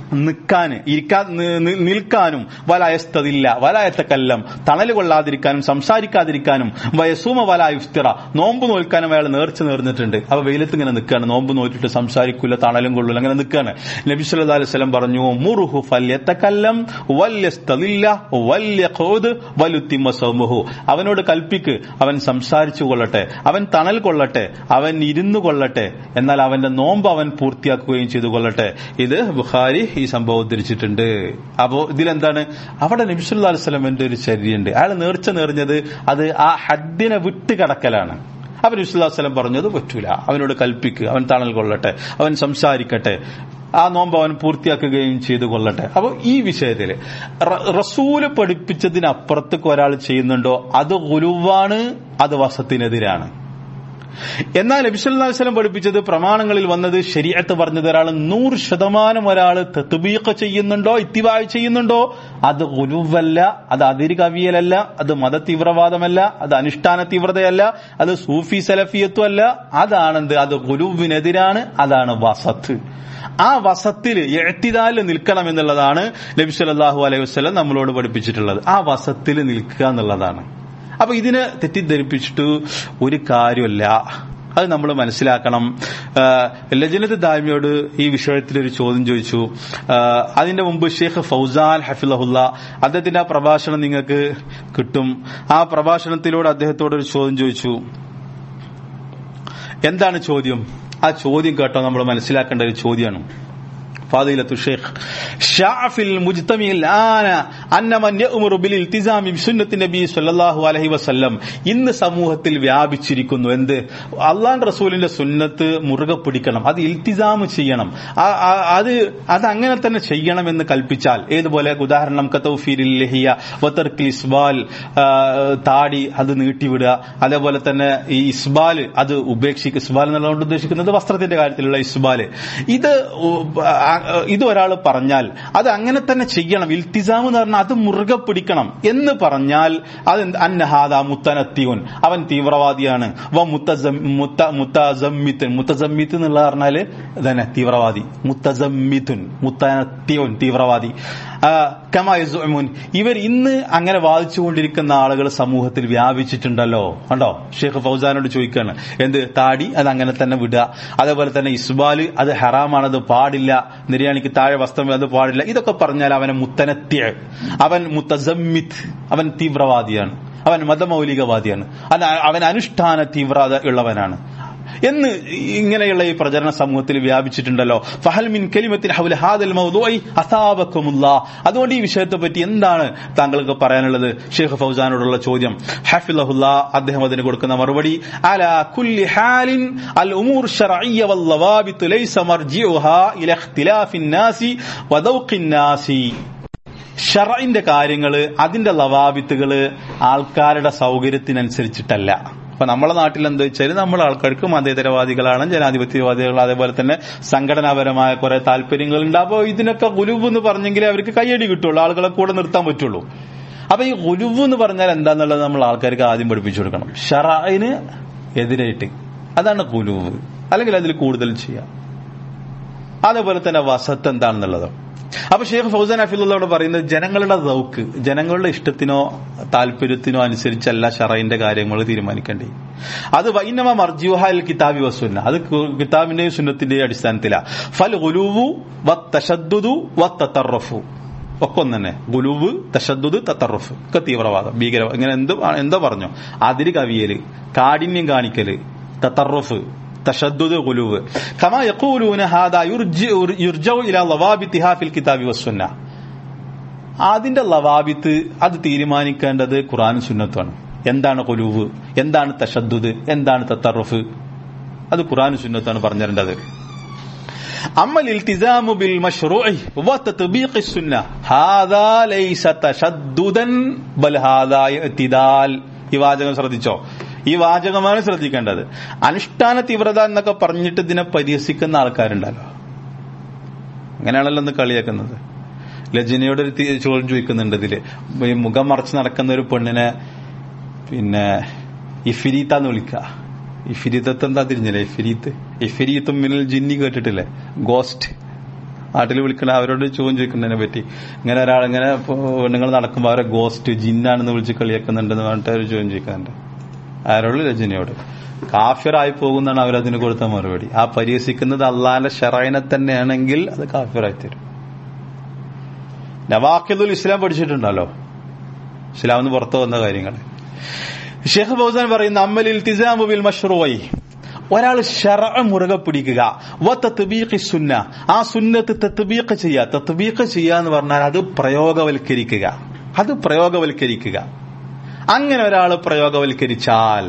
നിൽക്കാനും, വലായസ്തതില്ല വലായത്തക്കല്ലം, തണൽ കൊള്ളാതിരിക്കാനും സംസാരിക്കാതിരിക്കാനും, വയസൂമ വലായുഫ്തിറ, നോമ്പ് നോൽക്കാനും അയാൾ നേർച്ച നേർന്നിട്ടുണ്ട്. അപ്പൊ വെയിലത്ത് ഇങ്ങനെ നിൽക്കുകയാണ്, നോമ്പ് നോറ്റിട്ട് സംസാരിക്കില്ല, തണലും കൊള്ളില്ല, അങ്ങനെ നിൽക്കുകയാണ്. നബി സല്ലല്ലാഹു അലൈഹി വസല്ലം പറഞ്ഞു മുർഹു ഫല്യതകല്ലം വല്യസ്തദില്ല വല്യഖൂദ് വലുത്തിമ സൗമുഹു, അവനോട് കൽപ്പിക്ക്, അവൻ സംസാരിച്ചു കൊള്ളട്ടെ, അവൻ തണൽ കൊള്ളട്ടെ, അവൻ ഇരുന്നു കൊള്ളട്ടെ, എന്നാൽ അവന്റെ നോമ്പ് അവൻ പൂർത്തിയാക്കുകയും ചെയ്തു കൊള്ളട്ടെ. ഇത് ബുഖാരി ഈ സംഭവം ഉദ്ധരിച്ചിട്ടുണ്ട്. അപ്പോ ഇതിലെന്താണ്, അവിടെ നബി സല്ലല്ലാഹു അലൈഹി വസല്ലമയുടെ ഒരു ചര്യയുണ്ട്. അയാൾ നേർച്ചത് അത് ആ ഹദ്ദിനെ വിട്ട് കടക്കലാണ്. അപ്പൊ നബി സല്ലല്ലാഹു അലൈഹി വസല്ലം പറഞ്ഞത് പറ്റൂല, അവനോട് കൽപ്പിക്കുക, അവൻ തണൽ കൊള്ളട്ടെ, അവൻ സംസാരിക്കട്ടെ, ആ നോമ്പ് അവൻ പൂർത്തിയാക്കുകയും ചെയ്തു കൊള്ളട്ടെ. അപ്പൊ ഈ വിഷയത്തില് റസൂല് പഠിപ്പിച്ചതിനപ്പുറത്തേക്ക് ഒരാൾ ചെയ്യുന്നുണ്ടോ അത് ഗുലുവാണ്, അത് വസത്തിനെതിരാണ്. എന്നാൽ നബി സല്ലല്ലാഹു അലൈഹി വസല്ലം പഠിപ്പിച്ചത്, പ്രമാണങ്ങളിൽ വന്നത്, ശരീഅത്ത് പറഞ്ഞത് ഒരാൾ 100% ഒരാൾ തത്ബീഖ് ചെയ്യുന്നുണ്ടോ, ഇത്തിബാഅ് ചെയ്യുന്നുണ്ടോ, അത് ഗുലുവല്ല, അത് അതിര് കവിയലല്ല, അത് മത തീവ്രവാദമല്ല, അത് അനുഷ്ഠാന തീവ്രതയല്ല, അത് സൂഫി സലഫിയത്തും അല്ല. അതാണെന്ത്, അത് ഗുലുവിനെതിരാണ്, അതാണ് വസത്ത്. ആ വസത്തില് ഇഅ്തിദാലിൽ നിൽക്കണം എന്നുള്ളതാണ് നബി സല്ലല്ലാഹു അലൈഹി വസല്ലം നമ്മളോട് പഠിപ്പിച്ചിട്ടുള്ളത്. ആ വസത്തിൽ നിൽക്കുക എന്നുള്ളതാണ്. അപ്പൊ ഇതിനെ തെറ്റിദ്ധരിപ്പിച്ചിട്ട് ഒരു കാര്യമല്ല, അത് നമ്മൾ മനസ്സിലാക്കണം. ലജ്നത്ത് ദായിമിയോട് ഈ വിഷയത്തിൽ ഒരു ചോദ്യം ചോദിച്ചു. അതിന്റെ മുമ്പ് ഷെയ്ഖ് ഫൗസാൻ ഹഫിളഹുല്ലാ, അദ്ദേഹത്തിന്റെ ആ പ്രഭാഷണം നിങ്ങൾക്ക് കിട്ടും. ആ പ്രഭാഷണത്തിലൂടെ അദ്ദേഹത്തോട് ഒരു ചോദ്യം ചോദിച്ചു. എന്താണ് ചോദ്യം? ആ ചോദ്യം കേട്ടോ നമ്മൾ മനസ്സിലാക്കേണ്ട ഒരു ചോദ്യമാണ്. ഫാദിലത്തു ഷെയ്ഖ് ഷാഫിൽ മുജ്തമിഇൽ ആന അന്ന മൻ യഅ്മുറു ബിൽ ഇൽതിസാമി ബിസുന്നത്തി നബി സല്ലല്ലാഹു അലൈഹി വസല്ലം, ഇന്ന് സമൂഹത്തിൽ വ്യാപിച്ചിരിക്കുന്നു എന്ത്, അല്ലാഹുവിന്റെ റസൂലിന്റെ സുന്നത്ത് മുറുകെ പിടിക്കണം, അത് ഇൽതിസാം ചെയ്യണം, അത് അങ്ങനെ തന്നെ ചെയ്യണം എന്ന് കൽപ്പിച്ചാൽ, ഏതുപോലെ ഉദാഹരണം കതൗഫീരിൽ ലഹിയ വതർക്കിൽ ഇസ്ബാൽ, താടി അത് നീട്ടിവിടുക, അതേപോലെ തന്നെ ഈ ഇസ്ബാൽ അത് ഉപേക്ഷിക്കുക. ഇസ്ബാൽ എന്നുള്ളതുകൊണ്ട് ഉദ്ദേശിക്കുന്നത് വസ്ത്രത്തിന്റെ കാര്യത്തിലുള്ള ഇസ്ബാൽ. ഇത് ഒരാൾ പറഞ്ഞാൽ അത് അങ്ങനെ തന്നെ ചെയ്യണം, ഇൽത്തിസാം എന്ന് പറഞ്ഞാൽ അത് മുറുകെ പിടിക്കണം എന്ന് പറഞ്ഞാൽ അത് അന്നഹാദ മുത്തനത്തിയുൻ, അവൻ തീവ്രവാദിയാണ്. മുത്തസമ്മിത്ത് എന്നുള്ള പറഞ്ഞാല് തന്നെ തീവ്രവാദി, മുത്തസമ്മിത്തുൻ മുത്തനത്തിയുൻ തീവ്രവാദി. കമായസുമുൻ, ഇവർ ഇന്ന് അങ്ങനെ വാദിച്ചുകൊണ്ടിരിക്കുന്ന ആളുകൾ സമൂഹത്തിൽ വ്യാപിച്ചിട്ടുണ്ടല്ലോ. കണ്ടോ, ഷെയ്ഖ് ഫൗസാനോട് ചോദിക്കുകയാണ്, എന്ത്, താടി അത് അങ്ങനെ തന്നെ വിടുക, അതേപോലെ തന്നെ ഇസ്ബാല് അത് ഹറാമാണ്, അത് പാടില്ല, നിര്യാണിക്ക് താഴെ വസ്ത്രം അത് പാടില്ല. ഇതൊക്കെ പറഞ്ഞാൽ അവനെ മുത്തനത്യ, അവൻ മുത്തസമ്മിത്ത്, അവൻ തീവ്രവാദിയാണ്, അവൻ മതമൗലികവാദിയാണ്, അവൻ അനുഷ്ഠാന തീവ്രത ഉള്ളവനാണ് എന്ന് ഇങ്ങനെയുള്ള ഈ പ്രചരണ സമൂഹത്തിൽ വ്യാപിച്ചിട്ടുണ്ടല്ലോ. ഫഹൽ മിൻ കലിമത്തിൻ ഹൗല ഹാദൽ മൗദൂഇ അസാബകുമുല്ലാഹ്, അതുകൊണ്ട് ഈ വിഷയത്തെ പറ്റി എന്താണ് താങ്കൾക്ക് പറയാനുള്ളത്? ഷെയ്ഖ് ഫൗസാനോടുള്ള ചോദ്യം. ഹഫിളഹുല്ലാഹ് അദ്ദേഹം അതിന് കൊടുക്കുന്ന മറുപടി, അലാ കുല്ലി ഹാലിൻ അൽ ഉമൂർ ശർഇയ്യ വൽ ലവാബിത് ലൈസ മർജിഉഹാ ഇലാ ഇഖ്തിലാഫിൻ നാസി വദൗഖിൻ നാസി. ശർഇന്റെ കാര്യങ്ങള്, അതിന്റെ ലവാബിത്തുകള് ആൾക്കാരുടെ സൗകര്യത്തിനനുസരിച്ചിട്ടല്ല. അപ്പൊ നമ്മളെ നാട്ടിൽ എന്താ വെച്ചാൽ, നമ്മളെ ആൾക്കാർക്ക് മതേതരവാദികളാണ്, ജനാധിപത്യവാദികൾ, അതേപോലെ തന്നെ സംഘടനാപരമായ കുറെ താല്പര്യങ്ങളുണ്ട്. അപ്പൊ ഇതിനൊക്കെ ഗുലുവ് എന്ന് പറഞ്ഞെങ്കിലേ അവർക്ക് കയ്യടി കിട്ടുള്ളൂ, ആളുകളെ കൂടെ നിർത്താൻ പറ്റുള്ളൂ. അപ്പൊ ഈ ഗുലുവ് എന്ന് പറഞ്ഞാൽ എന്താന്നുള്ളത് നമ്മൾ ആൾക്കാർക്ക് ആദ്യം പഠിപ്പിച്ചു കൊടുക്കണം, ശറഇന് എതിരായിട്ട്. അതാണ് ഗുലുവ്, അല്ലെങ്കിൽ അതിൽ കൂടുതൽ ചെയ്യാം. അതേപോലെ തന്നെ വസത്ത് എന്താണെന്നുള്ളത്. അപ്പൊ ഷെയ്ഖ് ഫൗസാൻ ഹഫിളുള്ളാഹ് പറയുന്നത്, ജനങ്ങളുടെ ദൗക്ക്, ജനങ്ങളുടെ ഇഷ്ടത്തിനോ താല്പര്യത്തിനോ അനുസരിച്ചല്ല ശറഇന്റെ കാര്യങ്ങൾ തീരുമാനിക്കേണ്ടി. അത് വൈനമ മർജിഉഹാൽ കിതാബി വസുന്ന, അത് കിതാബിന്റെയും സുന്നത്തിന്റെയും അടിസ്ഥാനത്തിലാണ്. ഫൽ ഗുലുവു വത്തശദ്ദുദു വത്തതറഫു ഒക്കെ ഒന്ന് തന്നെ. ഗുലുവ്, തശദ്ദുദ്, തതറഫ് ഒക്കെ തീവ്രവാദം, ഭീകരവാദം, ഇങ്ങനെ എന്തോ പറഞ്ഞോ, അതിര് കവിയല്, കാഠിന്യം കാണിക്കല്, തതറഫ്, തശദ്ദുദ്, ഗുലുവ്. കമാ യഖൂലൂന ഹാദാ യുർജഉ ഇലാ ലവാബിതിഹാ ഫിൽ കിതാബി വസ്സുന്ന. അതിന്റെ ലവാബിത്ത് അത് തീരുമാനിക്കേണ്ടത് ഖുർആനും സുന്നത്തുമാണ്. എന്താണ് ഗുലുവ്, എന്താണ് തശദ്ദുദ്, എന്താണ് തതറഫ്, അത് ഖുർആനും സുന്നത്താണ് പറഞ്ഞിരേണ്ടത്. അമ്മൽ ഇൽതിസാമു ബിൽ മശ്റൂഇ വതത്ബീഖി സുന്ന ഹാദാ ലൈസ തശദ്ദുദൻ ബൽ ഹാദാ ഇഅ്തിദാൽ. ഈ വാചകം ശ്രദ്ധിച്ചോ, ഈ വാചകമാണ് ശ്രദ്ധിക്കേണ്ടത്. അനുഷ്ഠാന തീവ്രത എന്നൊക്കെ പറഞ്ഞിട്ട് ഇതിനെ പരിഹസിക്കുന്ന ആൾക്കാരുണ്ടല്ലോ, അങ്ങനെയാണല്ലോ ഒന്ന് കളിയാക്കുന്നത്. ലജ്നയോട് ഒരു ചോദ്യം ചോദിക്കുന്നുണ്ട് ഇതില്, ഈ മുഖം മറച്ച് നടക്കുന്ന ഒരു പെണ്ണിനെ പിന്നെ ഇഫിരീത്താന്ന് വിളിക്കുക. ഇഫിരീത്തത്ത് എന്താ തിരിഞ്ഞില്ലേ, ഇഫിരീത്തും മിനൽ ജിന്നി കേട്ടിട്ടില്ലേ, ഗോസ്റ്റ്. നാട്ടിൽ വിളിക്കണ അവരോട് ചോദ്യം ചോദിക്കുന്നതിനെ പറ്റി. ഇങ്ങനെ ഒരാളിങ്ങനെ പെണ്ണുങ്ങൾ നടക്കുമ്പോൾ അവരെ ഗോസ്റ്റ്, ജിന്നാണെന്ന് വിളിച്ച് കളിയാക്കുന്നുണ്ടെന്ന് പറഞ്ഞിട്ട് അവർ ചോദ്യം ചോദിക്കുന്നുണ്ട്. ആരോട്? രജനിയോട്. കാഫിറായി പോകുന്നതാണ് അവരതിന് കൊടുത്ത മറുപടി. ആ പരിഹസിക്കുന്നത് അള്ളാന്റെ ശറഇനെ തന്നെയാണെങ്കിൽ അത് കാഫിറായി തരും. നവാഖിദുൽ ഇസ്ലാം പഠിച്ചിട്ടുണ്ടല്ലോ, ഇസ്ലാം എന്ന് പുറത്തു വന്ന കാര്യങ്ങൾ. ഷെയ്ഖ് ഫൗസാൻ പറയുന്ന, അമ്മൽ ഇൽതിസാമു ബിൽ മശ്റൂഇ ഒരാൾ ശർഅ മുറുകെ പിടിക്കുക, വതത്ബീഖി സുന്ന, ആ സുന്നത്ത് തത്ബീഖ് ചെയ്യുക. തത്ബീഖ് ചെയ്യുക എന്ന് പറഞ്ഞാൽ അത് പ്രയോഗവൽക്കരിക്കുക, അത് പ്രയോഗവൽക്കരിക്കുക. അങ്ങനെ ഒരാൾ പ്രയോഗവൽക്കരിച്ചാൽ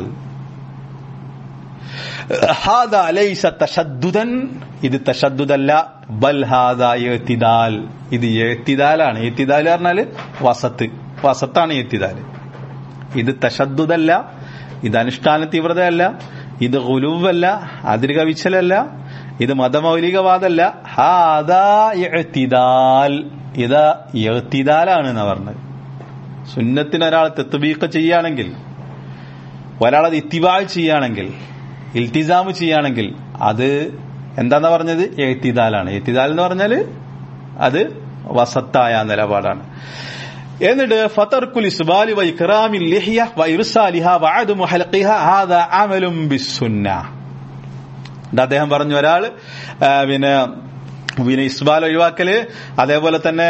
ഹാദാ ലൈസ തശദ്ദുദൻ, ഇത് തശദ്ദുദല്ല, ബൽ ഹാദാ ഇഅ്തിദാൽ, ഇത് ഇഅ്തിദാലാണ്. ഇഅ്തിദാൽ പറഞ്ഞാല് വസത്താണ് ഇഅ്തിദാൽ. ഇത് തശദ്ദുദല്ല, ഇത് അനുഷ്ഠാന തീവ്രതയല്ല, ഇത് ഗുലുവല്ല, അതിരുകവിച്ചലല്ല, ഇത് മതമൗലികവാദമല്ല. ഹാദാ ഇഅ്തിദാൽ, ഇത് ഇഅ്തിദാലാണ് എന്നാ പറഞ്ഞത്. സുന്നത്തിന് ഒരാൾ തത്ബീഖ് ചെയ്യുകയാണെങ്കിൽ, ഒരാളത് ഇത്തിബാ ചെയ്യുകയാണെങ്കിൽ, ഇൽത്തിസാം ചെയ്യുകയാണെങ്കിൽ അത് എന്താന്നാ പറഞ്ഞത്? ഇഅ്തിദാലാണ്. ഇഅ്തിദാൽ എന്ന് പറഞ്ഞാൽ അത് വസത്തായ നിലപാടാണ്. എന്നിട്ട് ഫതർക്കുൽ ഇസ്ബാലി വ ഇക്റാമിൽ ലിഹ്യ വ ഇർസാലിഹാ വ അദമു ഹൽഖിഹാ ഹാദാ അമലുൻ ബിസ്സുന്നഹ്. അദ്ദേഹം പറഞ്ഞു, ഒരാൾ പിന്നെ ഇസ്ബാൽ ഒഴിവാക്കല്, അതേപോലെ തന്നെ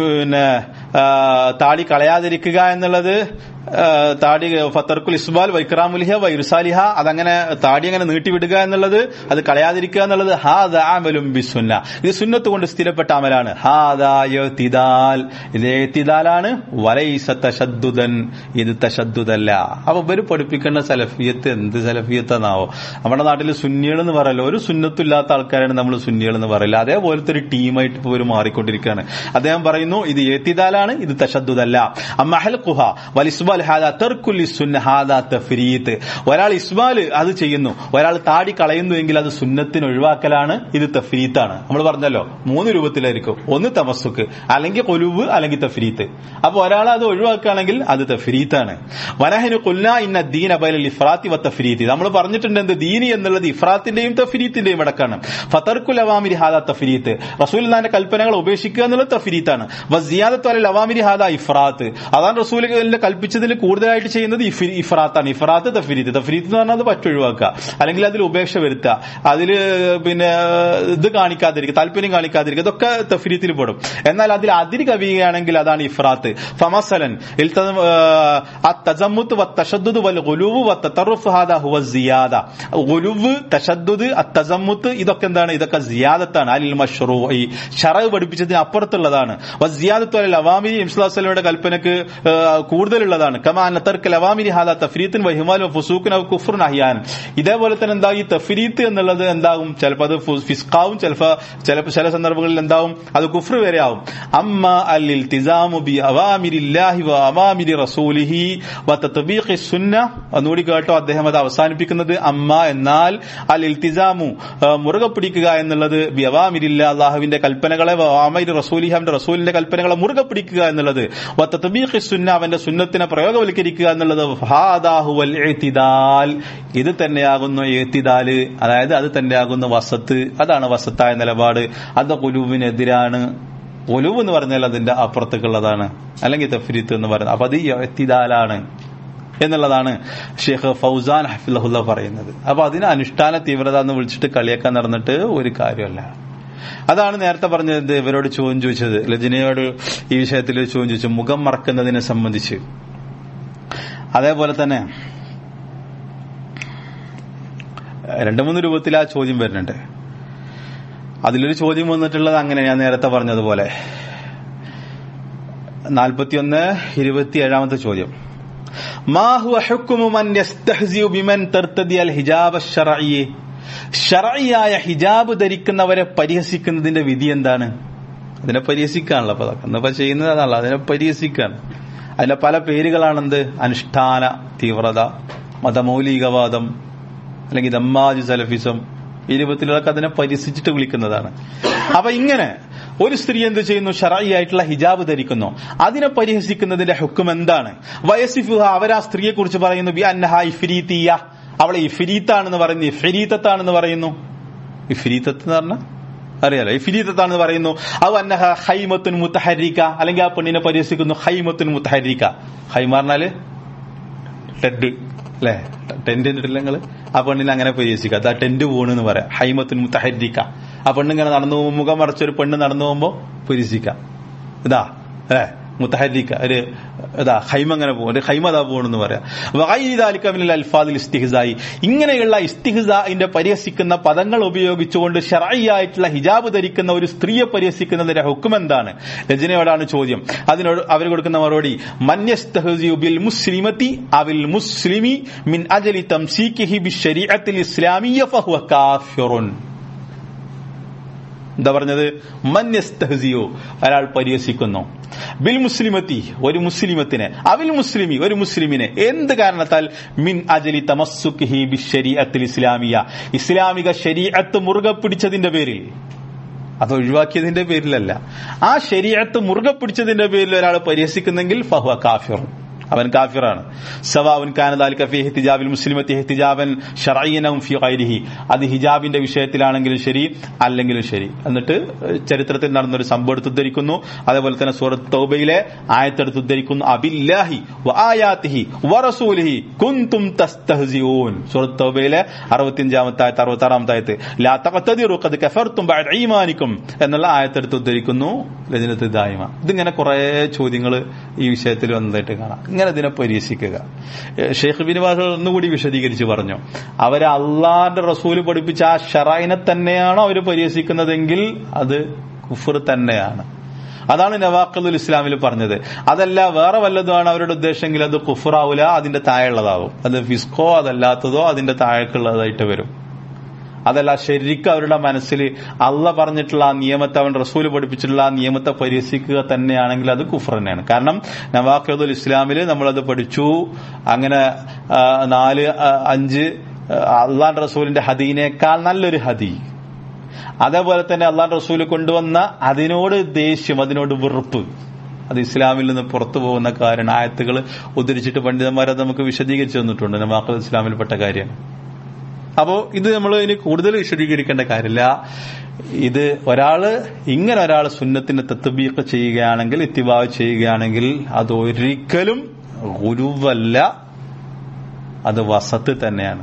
താടി കളയാതിരിക്കുക എന്നുള്ളത്, താടി ഫതർക്കുൽ ഇസ്ബാൽ വൈക്രാമുലിഹ വൈർസാലിഹ, അതങ്ങനെ താടി അങ്ങനെ നീട്ടിവിടുക എന്നുള്ളത്, അത് കളയാതിരിക്കുക എന്നുള്ളത് ഹാദാ അമലുൻ ബിസ്സുന്ന, ഇത് സുന്നത്ത് കൊണ്ട് സ്ഥിരപ്പെട്ട അമലാണ്. ഹാദാ ഇഅ്തിദാൽ, ഇത് ഇഅ്തിദാലാണ്. വലൈസ തശദ്ദുദൻ, ഇത് തശദ്ദുദല്ല. അപ്പൊ ഇവര് പഠിപ്പിക്കേണ്ട സലഫിയത്ത് എന്ത് സലഫിയത്താണാവോ? നമ്മുടെ നാട്ടിൽ സുന്നികൾ എന്ന് പറയല്ലോ, ഒരു സുന്നത്തില്ലാത്ത ആൾക്കാരാണ് നമ്മൾ സുന്നികൾ എന്ന് പറയില്ല. അതേപോലത്തെ ഒരു ടീമായിട്ട് ഇപ്പൊ ഇവർ മാറിക്കൊണ്ടിരിക്കുകയാണ്. അദ്ദേഹം പറയുന്നു ഇത് ഇഅ്തിദാലാണ്, ഇത് തശദ്ദുദല്ല. അമ്മഹൽഖുഹ വലിസ്ബാൽ ഹാദാ തർക്കുൽ ലിസ്സുന്ന ഹാദാ തഫ്രീത്ത്. ഒരാൾ ഇസ്ബാല് അത് ചെയ്യുന്നു, ഒരാൾ താടി കളയുന്നു എങ്കിൽ അത് സുന്നത്തിന് ഒഴിവാക്കലാണ്, ഇത് തഫ്രീത്താണ്. നമ്മൾ പറഞ്ഞല്ലോ 3 രൂപത്തിലായിരിക്കും, ഒന്ന് തമസ്സുക്ക്, അല്ലെങ്കിൽ ഖുലുവ്, അല്ലെങ്കിൽ തഫ്രീത്ത്. അപ്പൊ ഒരാൾ അത് ഒഴിവാക്കുകയാണെങ്കിൽ അത് തഫ്രീത്താണ്. വനഹനു ഖുൽനാ ഇന്ന ദീന ബൈനൽ ഇഫ്രാത്തി വ തഫ്രീത്തി, നമ്മൾ പറഞ്ഞിട്ടുണ്ട് എന്ത്? ദീനി എന്നുള്ളത് ഇഫ്രാത്തിന്റെയും തഫ്രീത്തിന്റെയും ഇടക്കാണ്. ഫതർക്കുൽ അവാമിരി ഹാദാ തഫ്രീത്ത്, റസൂലുള്ളാഹിന്റെ കൽപ്പനകൾ ഉപേക്ഷിക്കുക എന്നുള്ളത് തഫ്രീത്താണ്. വസിയാദത്തു അലൽ അവാമിരി ഹാദാ ഇഫ്രാത്ത്, അതാണ് റസൂലുള്ളാഹി കൽപ്പിച്ചതിൽ കൂടുതലായിട്ട് ചെയ്യുന്നത് ഇഫ്രാത്താണ്. ഇഫ്രാത്ത് തഫ്രീത്ത്. തഫ്രീത്ത് എന്ന് പറഞ്ഞാൽ അത് പറ്റൊഴിവാക്കുക, അല്ലെങ്കിൽ അതിൽ ഉപേക്ഷ വരുത്തുക, അതിൽ പിന്നെ ഇത് കാണിക്കാതിരിക്കുക, താല്പര്യം കാണിക്കാതിരിക്കുക, ഇതൊക്കെ തഫ്രീത്തിൽ പെടും. എന്നാൽ അതിൽ അതിര് കവിയുകയാണെങ്കിൽ അതാണ് ഇഫ്രാത്ത്. ഫമസലൻ അത്തസമ്മുത്ത് വത്തശദ്ദുദ് വൽ ഗുലുവ് വത്തതറഫ് ഹാദാ ഹുവ സിയാദ. ഗുലുവ്, തശദ്ദുദ്, അത്തസമ്മുത്ത് ഇതൊക്കെ എന്താണ്? ഇതൊക്കെ സിയാദത്താണ്. അലിൽ മശ്റൂഇ, ശറഅ് പഠിപ്പിച്ചതിന് അപ്പുറത്തുള്ളതാണ്. വസിയാദത്തു അലൽ അവാമിരി, നബി സല്ലല്ലാഹു അലൈഹി വസല്ലമയുടെ കൽപ്പനക്ക് കൂടുതലുള്ളതാണ്. കമാ അന്ന തർക്കൽ അവാമിരി ഹാദാ തഫ്രീത്തുൻ വഹിമാലും ഫുസൂഖുൻ ഔ കുഫ്റുൻ അഹ്യാൻ. ഇതേപോലെ തന്നെ എന്താ ഈ തഫ്രീത്ത് എന്നുള്ളത് എന്താകും? ചിലപ്പോൾ അത് ഫിസ്ഖാവും, ചിലപ്പോൾ ചില സന്ദർഭങ്ങളിൽ എന്താവും? അത് കുഫ്ർ വരെ ആവും. അമ്മ അൽ ഇൽതിസാമു ബി അവാമിരില്ലാഹി വ അവാമിരി റസൂലിഹി വ തത്ബീഖി സുന്ന. ഒന്നുകൂടി കേട്ടോ, അദ്ദേഹം അത് അവസാനിപ്പിക്കുന്നത് അമ്മ എന്നാൽ അൽ ഇൽതിസാമു മുറുകെ പിടിക്കുക എന്നുള്ളത്, ബി അവാമിരില്ലാ അല്ലാഹുവിന്റെ കൽപ്പനകളെ, വ അവാമിരി റസൂലിഹി അവന്റെ റസൂലിന്റെ കൽപ്പനകളെ മുറുകെ പിടിക്കുക എന്നുള്ളത്, വ തത്ബീഖി സുന്ന അവന്റെ സുന്നത്തിനെ പ്രയോഗവൽക്കരിക്കുക എന്നുള്ളത്, ഹാദാ ഹുവൽ ഇഅ്തിദാൽ, ഇത് തന്നെയാകുന്നു ഇഅ്തിദാല്, അതായത് അത് തന്നെയാകുന്നു വസത്ത്, അതാണ് വസത്തായ നിലപാട്. അത് ഖുലൂവിനെതിരാണ്. ഖുലൂവ് എന്ന് പറഞ്ഞാൽ അതിന്റെ അപ്പുറത്തേക്കുള്ളതാണ്, അല്ലെങ്കിൽ തഫ്രീത്ത് എന്ന് പറയുന്നത്. അപ്പൊ അത് ഇഅ്തിദാലാണ് എന്നുള്ളതാണ് ഷെയ്ഖ് ഫൗസാൻ ഹഫിളഹുല്ലാഹ് പറയുന്നത്. അപ്പൊ അതിന് അനുഷ്ഠാന തീവ്രത എന്ന് വിളിച്ചിട്ട് കളിയാക്കാൻ നടന്നിട്ട് ഒരു കാര്യമല്ല. അതാണ് നേരത്തെ പറഞ്ഞത്. ഇവരോട് ചോദ്യം ചോദിച്ചത്, ലജ്നയോട് ഈ വിഷയത്തിൽ ചോദ്യം ചോദിച്ചു, മുഖം മറക്കുന്നതിനെ സംബന്ധിച്ച്. അതേപോലെ തന്നെ 2-3 രൂപത്തിൽ ആ ചോദ്യം വരുന്നുണ്ട്. അതിലൊരു ചോദ്യം വന്നിട്ടുള്ളത് അങ്ങനെ ഞാൻ നേരത്തെ പറഞ്ഞതുപോലെ 41-27 ചോദ്യം. മാ ഹുവ ഹുക്മു മൻ യസ്തഹ്സിഉ ബിമൻ തർതദി അൽ ഹിജാബ് അശ്ശറഈ, ശറഈയായ ഹിജാബ് ധരിക്കുന്നവരെ പരിഹസിക്കുന്നതിന്റെ വിധി എന്താണ്? അതിനെ പരിഹസിക്കാണല്ലോ അപ്പൊ അതൊക്കെ ഇന്നിപ്പോ ചെയ്യുന്നത് അതാണല്ലോ, അതിനെ പരിഹസിക്കാണ്. അതിന്റെ പല പേരുകളാണെന്ത്? അനുഷ്ഠാന തീവ്രത, മതമൗലികവാദം, അല്ലെങ്കിൽ ദമ്മാജ് സലഫിസം, ഈ രൂപത്തിലൊക്കെ അതിനെ പരിഹസിച്ചിട്ട് വിളിക്കുന്നതാണ്. അപ്പൊ ഇങ്ങനെ ഒരു സ്ത്രീ എന്ത് ചെയ്യുന്നു? ശറഈ ആയിട്ടുള്ള ഹിജാബ് ധരിക്കുന്നു. അതിനെ പരിഹസിക്കുന്നതിന്റെ ഹുക്കം എന്താണ്? വയസിഫുഹ, അവർ ആ സ്ത്രീയെ കുറിച്ച് പറയുന്നു ബി അന്നഹാ ഇഫ്രീത്തിയ, അവളെ ഇഫ്രീത്താണെന്ന് പറയുന്നു, ഇഫ്രീത്തത്താണെന്ന് പറയുന്നു. ഇഫ്രീത്തത്ത് എന്ന് പറഞ്ഞാൽ അറിയാലോ, ഇഫ്രീത്തത്താണെന്ന് പറയുന്നു. ഔ അന്നഹ ഹൈമത്തുൻ മുതഹരിക, അല്ലെങ്കിൽ ആ പെണ്ണിനെ പരിഹസിക്കുന്നു ഹൈമത്തുൻ മുതഹരിക. ഹൈമ പറഞ്ഞാല് ടെഡ് അല്ലെ, ടെന്റിന്റെ ഇടങ്ങൾ, ആ പെണ്ണിനെ അങ്ങനെ പരിഹസിക്കുക, അത് ആ ടെന്റ് പോണെന്ന് പറയാം. ഹൈമത്തുൻ മുതഹരിക, ആ പെണ്ണിങ്ങനെ നടന്നു പോകുമ്പോൾ, മുഖം മറച്ചൊരു പെണ്ണ് നടന്നു പോകുമ്പോ പരിഹസിക്കാം. ഇതാ അല്ലെ, മുത്തഹരിക്ക ഒരു ഹൈമ അങ്ങനെ പോകും, ഒരു ഹൈമതാ പോകണമെന്ന് പറയാം. വഗൈരിദാലിക അൽഫാദിൽ ഇസ്തിഹ്സായി, ഇങ്ങനെയുള്ള ഇസ്തിഹ്സാഇന്റെ പരിഹസിക്കുന്ന പദങ്ങൾ ഉപയോഗിച്ചുകൊണ്ട് ശർഈയായിട്ടുള്ള ഹിജാബ് ധരിക്കുന്ന ഒരു സ്ത്രീയെ പരിഹസിക്കുന്നതിന്റെ ഹുക്ം എന്താണ്? രജനയോടാണ് ചോദ്യം. അതിനോട് അവർ കൊടുക്കുന്ന മറുപടി മന്യസ്തഹ്സിഉ ബിൽ മുസ്ലിമതി അവിൽ മുസ്ലിമി മിൻ അജ്ലി തംസീകിഹി ബിശ്ശരീഅത്തിൽ ഇസ്ലാമിയ്യ ഫഹുവ കാഫിറുൻ. എന്താ പറഞ്ഞത്? മന്യസ്തഹ്സിഉ, ഒരാൾ പരിഹസിക്കുന്നു, ബിൽ മുസ്ലിമത്തി, ഒരു മുസ്ലിമത്തിനെ, അവിൽ മുസ്ലിമി, ഒരു മുസ്ലിമിനെ, എന്ത് കാരണത്താൽ? മിൻ അജ്ലി തമസ്സുകിഹി ബിശ്ശരീഅത്തിൽ ഇസ്ലാമിയ്യ, ഇസ്ലാമിക ശരീഅത്ത് മുറുകെ പിടിച്ചതിന്റെ പേരിൽ, അത് ഒഴിവാക്കിയതിന്റെ പേരിലല്ല, ആ ശരീഅത്ത് മുറുകെ പിടിച്ചതിന്റെ പേരിൽ ഒരാൾ പരിഹസിക്കുന്നെങ്കിൽ ഫഹുവ കാഫിർ, അവൻ കാഫിറാണ്. സവാഉൻ കാന ദാലിക ഫീ ഇഹ്തിജാബിൽ മുസ്ലിമത്തി ഇഹ്തിജാബൻ ശർഈയൻ ഔ ഫീ ഗൈരിഹി, അത് ഹിജാബിന്റെ വിഷയത്തിലാണെങ്കിലും ശരി അല്ലെങ്കിലും ശരി. എന്നിട്ട് ചരിത്രത്തിൽ നടന്നൊരു സംഭവം എടുത്ത് ഉദ്ധരിക്കുന്നു. അതേപോലെ തന്നെ സൂറത്ത് തൗബയിലെ ആയത്തെടുത്ത് ഉദ്ധരിക്കുന്നു. അബില്ലാഹി വആയാതിഹി വറസൂലിഹി കുൻതും തസ്തഹ്സിഊൻ, സൂറത്ത് തൗബയിലെ 65-ാമത്തെ ആയത്ത് 66-ാമത്തെ ആയത്ത്, ലാ തഖ്തദിറു ഖദ് കഫർതും ബഅദ ഈമാനിക്കും എന്നുള്ള ആയത്തെടുത്ത് ഉദ്ധരിക്കുന്നു ലജ്നത്ത് ദായിമ. ഇതിങ്ങനെ കുറെ ചോദ്യങ്ങൾ ഈ വിഷയത്തിൽ വന്നതായിട്ട് കാണാം. ഇങ്ങനെ ഇതിനെ പരിഹസിക്കുക. ഷെയ്ഖ് ബിൻ ബാസ് ഒന്നുകൂടി വിശദീകരിച്ച് പറഞ്ഞു, അവരെ അള്ളാന്റെ റസൂല് പഠിപ്പിച്ച ആ ശറൈനെ തന്നെയാണോ അവർ പരിഹസിക്കുന്നതെങ്കിൽ അത് കുഫർ തന്നെയാണ്. അതാണ് നവാഖിദുൽ ഇസ്ലാമിൽ പറഞ്ഞത്. അതല്ല വേറെ വല്ലതുമാണ് അവരുടെ ഉദ്ദേശമെങ്കിൽ അത് കുഫറാവൂല, അതിന്റെ താഴെയുള്ളതാവും. അത് ഫിസ്കോ അതല്ലാത്തതോ അതിന്റെ താഴേക്കുള്ളതായിട്ട് വരും. അതല്ല ശരിക്കും അവരുടെ മനസ്സിൽ അള്ള പറഞ്ഞിട്ടുള്ള ആ നിയമത്തെ, അവൻ റസൂല് പഠിപ്പിച്ചിട്ടുള്ള ആ നിയമത്തെ പരിഹസിക്കുക തന്നെയാണെങ്കിൽ അത് കുഫർ തന്നെയാണ്. കാരണം നവാഖിദുൽ ഇസ്ലാമിൽ നമ്മളത് പഠിച്ചു. അങ്ങനെ 4-5 അള്ളാഹ് റസൂലിന്റെ ഹദീനേക്കാൾ നല്ലൊരു ഹദീ, അതേപോലെ തന്നെ അള്ളാഹ് റസൂല് കൊണ്ടുവന്ന അതിനോട് ദേഷ്യം, അതിനോട് വെറുപ്പ്, അത് ഇസ്ലാമിൽ നിന്ന് പുറത്തു പോകുന്ന കാര്യം ആയത്തുകൾ ഉദ്ധരിച്ചിട്ട് പണ്ഡിതന്മാരത് നമുക്ക് വിശദീകരിച്ചു തന്നിട്ടുണ്ട്. നവാഖിദുൽ ഇസ്ലാമിൽപ്പെട്ട കാര്യം. അപ്പോ ഇത് നമ്മൾ ഇനി കൂടുതൽ വിശദീകരിക്കേണ്ട കാര്യമില്ല. ഇത് ഇങ്ങനെ ഒരാൾ സുന്നത്തിന് തത്ബീഖ് ചെയ്യുകയാണെങ്കിൽ, ഇത്തിബാ ചെയ്യുകയാണെങ്കിൽ അത് ഒരിക്കലും ഗുരുവല്ല, അത് വസത്ത് തന്നെയാണ്.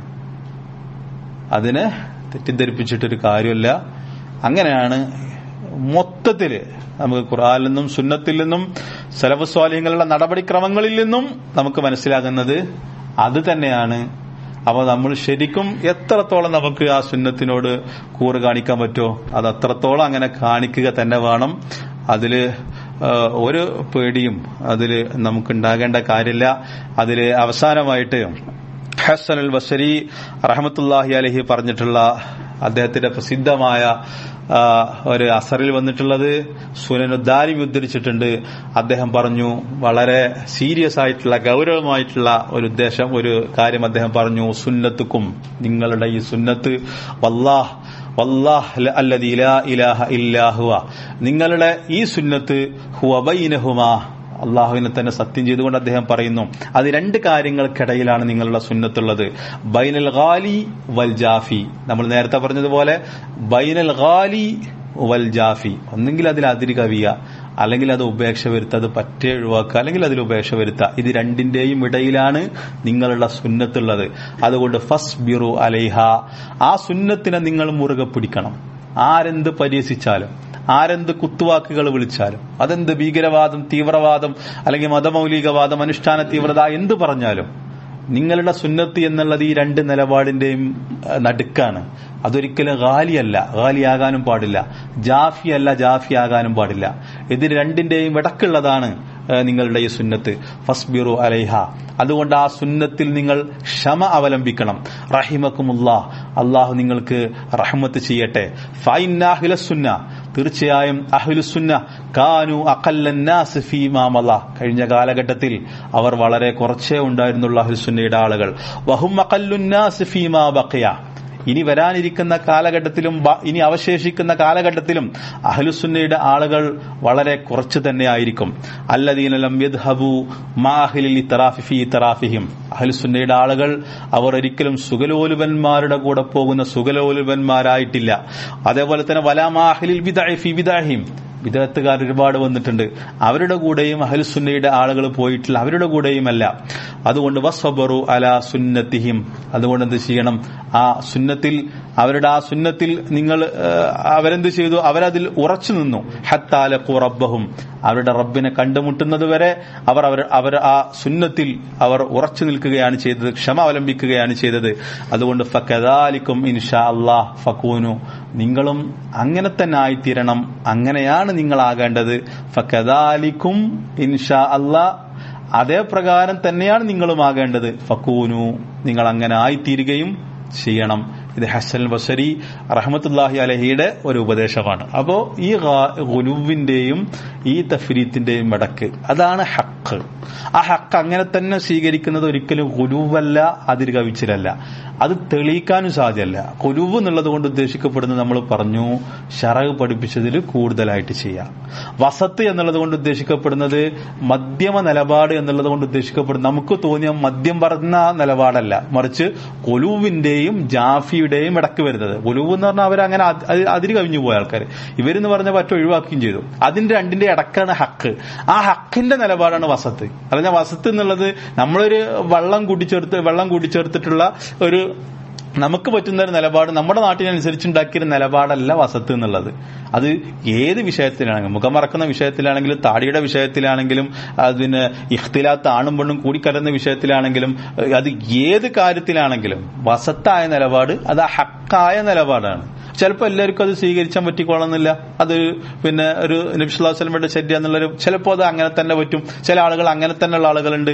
അതിനെ തെറ്റിദ്ധരിപ്പിച്ചിട്ടൊരു കാര്യമില്ല. അങ്ങനെയാണ് മൊത്തത്തില് നമുക്ക് ഖുർആനിൽ നിന്നും സുന്നത്തിൽ നിന്നും സലഫ് സ്വാലിഹ്യങ്ങളുടെ നടപടിക്രമങ്ങളിൽ നിന്നും നമുക്ക് മനസ്സിലാകുന്നത് അത് തന്നെയാണ്. അപ്പൊ നമ്മൾ ശരിക്കും എത്രത്തോളം നമുക്ക് ആ സുന്നത്തിനോട് കൂറ് കാണിക്കാൻ പറ്റുമോ അത് അത്രത്തോളം അങ്ങനെ കാണിക്കുക തന്നെ വേണം. അതില് ഒരു പേടിയും അതില് നമുക്കുണ്ടാകേണ്ട കാര്യമില്ല. അതില് അവസാനമായിട്ട് ഹസൻ അൽ ബസരി റഹ്മത്തുള്ളാഹി അലൈഹി പറഞ്ഞിട്ടുള്ള അദ്ദേഹത്തിന്റെ പ്രസിദ്ധമായ ഒരു അസറിൽ വന്നിട്ടുള്ളത് സുനനുദ്ദാരിമി ഉദ്ധരിച്ചിട്ടുണ്ട്. അദ്ദേഹം പറഞ്ഞു, വളരെ സീരിയസ് ആയിട്ടുള്ള ഗൗരവമായിട്ടുള്ള ഒരു കാര്യം അദ്ദേഹം പറഞ്ഞു, സുന്നത്തുക്കും, നിങ്ങളുടെ ഈ സുന്നത്ത്, വല്ലാഹ് അല്ലദീ ലാ ഇലാഹ ഇല്ലാ ഹുവ, നിങ്ങളുടെ ഈ സുന്നത്ത് ഹുവ ബൈനഹുമാ, അള്ളാഹുവിനെ തന്നെ സത്യം ചെയ്തുകൊണ്ട് അദ്ദേഹം പറയുന്നു, അത് 2 കാര്യങ്ങൾക്കിടയിലാണ് നിങ്ങളുടെ സുന്നത്തുള്ളത്. ബൈനൽ ഗാലി വൽ ജാഫി, നമ്മൾ നേരത്തെ പറഞ്ഞതുപോലെ ബൈനൽ ഗാലി വൽ ജാഫി, ഒന്നെങ്കിൽ അതിൽ അതിര് കവിയുക, അല്ലെങ്കിൽ അത് ഉപേക്ഷ വരുത്തുക, അത് പറ്റേ ഒഴിവാക്കുക, അല്ലെങ്കിൽ അതിൽ ഉപേക്ഷ വരുത്തുക. ഇത് 2ന്റെയും ഇടയിലാണ് നിങ്ങളുടെ സുന്നത്തുള്ളത്. അതുകൊണ്ട് ഫസ്ബിറു അലൈഹ, ആ സുന്നത്തിനെ നിങ്ങൾ മുറുകെ പിടിക്കണം. ആരെന്ത് പരിഹസിച്ചാലും, ആരെന്ത് കുത്തുവാക്കുകൾ വിളിച്ചാലും, അതെന്ത് ഭീകരവാദം, തീവ്രവാദം, അല്ലെങ്കിൽ മതമൗലികവാദം, അനുഷ്ഠാന തീവ്രത എന്ത് പറഞ്ഞാലും, നിങ്ങളുടെ സുന്നത്ത് എന്നുള്ളത് ഈ 2 നിലപാടിന്റെയും നടുക്കാണ്. അതൊരിക്കലും ഗാലിയല്ല, ഗാലിയാകാനും പാടില്ല, ജാഫിയല്ല, ജാഫിയാകാനും പാടില്ല. ഇത് 2ന്റെയും ഇടക്കുള്ളതാണ് നിങ്ങളുടെ ഈ സുന്നത്ത്. ഫസ്ബിറു അലൈഹ, അതുകൊണ്ട് ആ സുന്നത്തിൽ നിങ്ങൾ ക്ഷമ അവലംബിക്കണം. റഹിമക്കുമുല്ലാഹ്, അള്ളാഹു നിങ്ങൾക്ക് റഹ്മത്ത് ചെയ്യട്ടെ. ഫഇന്ന അഹ്ലസുന്ന, തീർച്ചയായും അഹ്ലുസുന്ന കാനു അഖല്ലന്നാസ് ഫീമാ മള, കഴിഞ്ഞ കാലഘട്ടത്തിൽ അവർ വളരെ കുറച്ചേ ഉണ്ടായിരുന്നുള്ളൂ അഹ്ലുസുന്നയുടെ ആളുകൾ. വഹും അഖല്ലുന്നാസ് ഫീമാ ബഖിയ, ഇനി വരാനിരിക്കുന്ന കാലഘട്ടത്തിലും ഇനി അവശേഷിക്കുന്ന കാലഘട്ടത്തിലും അഹ്ലുസുന്നയുടെ ആളുകൾ വളരെ കുറച്ച് തന്നെ ആയിരിക്കും. അല്ലദീന ലം യദ്ഹബു മാ അഹ്ലിൽ ഇത്റാഫി ഫീ ഇത്റാഫിഹിം, അഹ്ലുസുന്നയുടെ ആളുകൾ അവർ ഒരിക്കലും സുഗലോലുപന്മാരുടെ കൂടെ പോകുന്ന സുഗലോലുപന്മാരായിട്ടില്ല. അതേപോലെ തന്നെ വലാ മാ അഹ്ലിൽ ബിദ്അ ഫീ ബിദ്അഹിം, വിദഅത്തുകാർ ഒരുപാട് വന്നിട്ടുണ്ട്, അവരുടെ കൂടെയും അഹ്ലുസുന്നയുടെ ആളുകൾ പോയിട്ടില്ല, അവരുടെ കൂടെയുമല്ല. അതുകൊണ്ട് വസ്വബറു അലാ സുന്നത്തിഹിം, അതുകൊണ്ട് എന്ത് ചെയ്യണം, ആ സുന്നത്തിൽ, അവരുടെ ആ സുന്നത്തിൽ നിങ്ങൾ അവരെന്ത് ചെയ്തു, അവരതിൽ ഉറച്ചു നിന്നു. ഹത്താ ലഖൂ റബ്ബഹും, അവരുടെ റബ്ബിനെ കണ്ടുമുട്ടുന്നത് വരെ അവർ ആ സുന്നത്തിൽ അവർ ഉറച്ചു നിൽക്കുകയാണ് ചെയ്തത്, ക്ഷമ അവലംബിക്കുകയാണ് ചെയ്തത്. അതുകൊണ്ട് ഫകദാലിക്കും ഇൻഷാ അല്ലാഹ് ഫകൂനു, നിങ്ങളും അങ്ങനെ തന്നെ ആയിത്തീരണം, അങ്ങനെയാണ് നിങ്ങളാകേണ്ടത്. ഫകദാലിക്കും ഇൻഷാ അല്ലാഹ്, അതേ പ്രകാരം തന്നെയാണ് നിങ്ങളും ആകേണ്ടത്. ഫകൂനു, നിങ്ങൾ അങ്ങനെ ആയിത്തീരുകയും ചെയ്യണം. ഇത് ഹസൻ ബസരി റഹ്മത്തുള്ളാഹി അലഹിയുടെ ഒരു ഉപദേശമാണ്. അപ്പോ ഈ ഗുലുവിന്റെയും ഈ തഫ്രീത്തിന്റെയും ഇടക്ക് അതാണ് ഹക്ക്. ആ ഹക്ക് അങ്ങനെ തന്നെ സ്വീകരിക്കുന്നത് ഒരിക്കലും ഗുലുവല്ല, അതിര് കവിച്ചിലല്ല. അത് തെളിയിക്കാനും സാധ്യമല്ല. ഗുലുവ് എന്നുള്ളത് കൊണ്ട് ഉദ്ദേശിക്കപ്പെടുന്നത് നമ്മൾ പറഞ്ഞു, ശറഅ് പഠിപ്പിച്ചതിൽ കൂടുതലായിട്ട് ചെയ്യാം. വസത്ത് എന്നുള്ളത് കൊണ്ട് ഉദ്ദേശിക്കപ്പെടുന്നത് മധ്യമ നിലപാട് എന്നുള്ളത് കൊണ്ട് ഉദ്ദേശിക്കപ്പെടുന്നത് നമുക്ക് തോന്നിയ മദ്യം പറഞ്ഞ നിലപാടല്ല, മറിച്ച് ഗുലുവിന്റെയും ജാഫിയുടെയും ഇടക്ക് വരുന്നത്. ഗുലുവ് എന്ന് പറഞ്ഞാൽ അവരങ്ങനെ അതിര് കവിഞ്ഞു പോയ ആൾക്കാർ, ഇവരെന്ന് പറഞ്ഞ പറ്റ ഒഴിവാക്കുകയും ചെയ്തു. അതിന്റെ രണ്ടിന്റെ ഇടക്കാണ് ഹക്ക്. ആ ഹക്കിന്റെ നിലപാടാണ് വസത്ത്. അല്ല, വസത്ത് എന്നുള്ളത് നമ്മളൊരു വെള്ളം കൂട്ടിച്ചേർത്തിട്ടുള്ള ഒരു നമുക്ക് പറ്റുന്ന ഒരു നിലപാട്, നമ്മുടെ നാട്ടിനനുസരിച്ചുണ്ടാക്കിയൊരു നിലപാടല്ല വസത്ത് എന്നുള്ളത്. അത് ഏത് വിഷയത്തിലാണെങ്കിലും, മുഖം മറക്കുന്ന വിഷയത്തിലാണെങ്കിലും, താടിയുടെ വിഷയത്തിലാണെങ്കിലും, അതിന് ഇഖ്തിലാത്ത് ആണും പെണ്ണും കൂടിക്കലർന്ന വിഷയത്തിലാണെങ്കിലും, അത് ഏത് കാര്യത്തിലാണെങ്കിലും വസത്തായ നിലപാട് അത് ഹക്കായ നിലപാടാണ്. ചിലപ്പോൾ എല്ലാവർക്കും അത് സ്വീകരിച്ചാൻ പറ്റിക്കൊള്ളുന്നില്ല. അത് പിന്നെ ഒരു നബി സല്ലല്ലാഹു അലൈഹി വസല്ലമയുടെ ശരി എന്നുള്ളൊരു, ചിലപ്പോൾ അത് അങ്ങനെ തന്നെ പറ്റും. ചില ആളുകൾ അങ്ങനെ തന്നെയുള്ള ആളുകളുണ്ട്,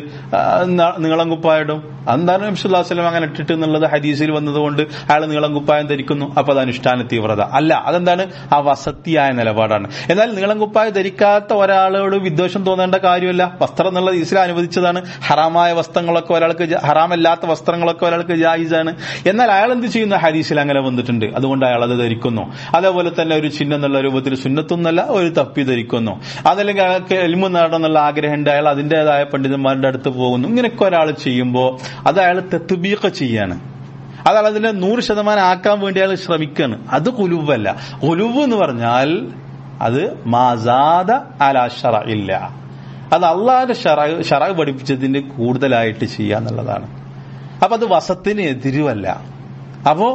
നീളം കുപ്പായിടും. എന്താണ് നബി സല്ലല്ലാഹു അലൈഹി വസല്ലം അങ്ങനെ ഇട്ടിട്ട് എന്നുള്ളത് ഹദീസിൽ വന്നതുകൊണ്ട് അയാൾ നീളം കുപ്പായം ധരിക്കുന്നു, അപ്പൊ അത് അനുഷ്ഠാന തീവ്രത അല്ല. അതെന്താണ്? ആ വസത്തിയായ നിലപാടാണ്. എന്നാൽ നീളം കുപ്പായം ധരിക്കാത്ത ഒരാളോട് വിദ്വേഷം തോന്നേണ്ട കാര്യമില്ല. വസ്ത്രം എന്നുള്ളത് ഇസ്ലാം അനുവദിച്ചതാണ്. ഹറാമായ വസ്ത്രങ്ങളൊക്കെ ഒരാൾക്ക്, ഹറാമല്ലാത്ത വസ്ത്രങ്ങളൊക്കെ ഒരാൾക്ക് ജായിസാണ്. എന്നാൽ അയാൾ എന്ത് ചെയ്യുന്നു? ഹദീസിൽ അങ്ങനെ വന്നിട്ടുണ്ട്, അതുകൊണ്ട് അയാൾ അത് ധരിക്കുന്നു. അതേപോലെ തന്നെ ഒരു ചിഹ്നം എന്നുള്ള രൂപത്തിൽ സുന്നത്തൊന്നല്ല, ഒരു തപ്പി ധരിക്കുന്നു. അതല്ലെങ്കിൽ അയാൾക്ക് ഇൽമു നേടണം എന്നുള്ള ആഗ്രഹമുണ്ട്, അയാൾ അതിന്റേതായ പണ്ഡിതന്മാരുടെ അടുത്ത് പോകുന്നു. ഇങ്ങനെയൊക്കെ ഒരാൾ ചെയ്യുമ്പോൾ അത് അയാൾ തത്ബീഖ് ചെയ്യാണ്. അതാണ് അതിനെ 100% ആക്കാൻ വേണ്ടി അയാൾ ശ്രമിക്കാണ്. അത് ഖുലുവല്ല. ഖുലുവ് എന്ന് പറഞ്ഞാൽ അത് മാസാദ അലാ ശറഇല്ല, അത് അള്ളാഹുവിന്റെ ശറഅ് പഠിപ്പിച്ചതിന്റെ കൂടുതലായിട്ട് ചെയ്യാന്നുള്ളതാണ്. അപ്പൊ അത് വസത്തിന് എതിരുവല്ല. അപ്പോ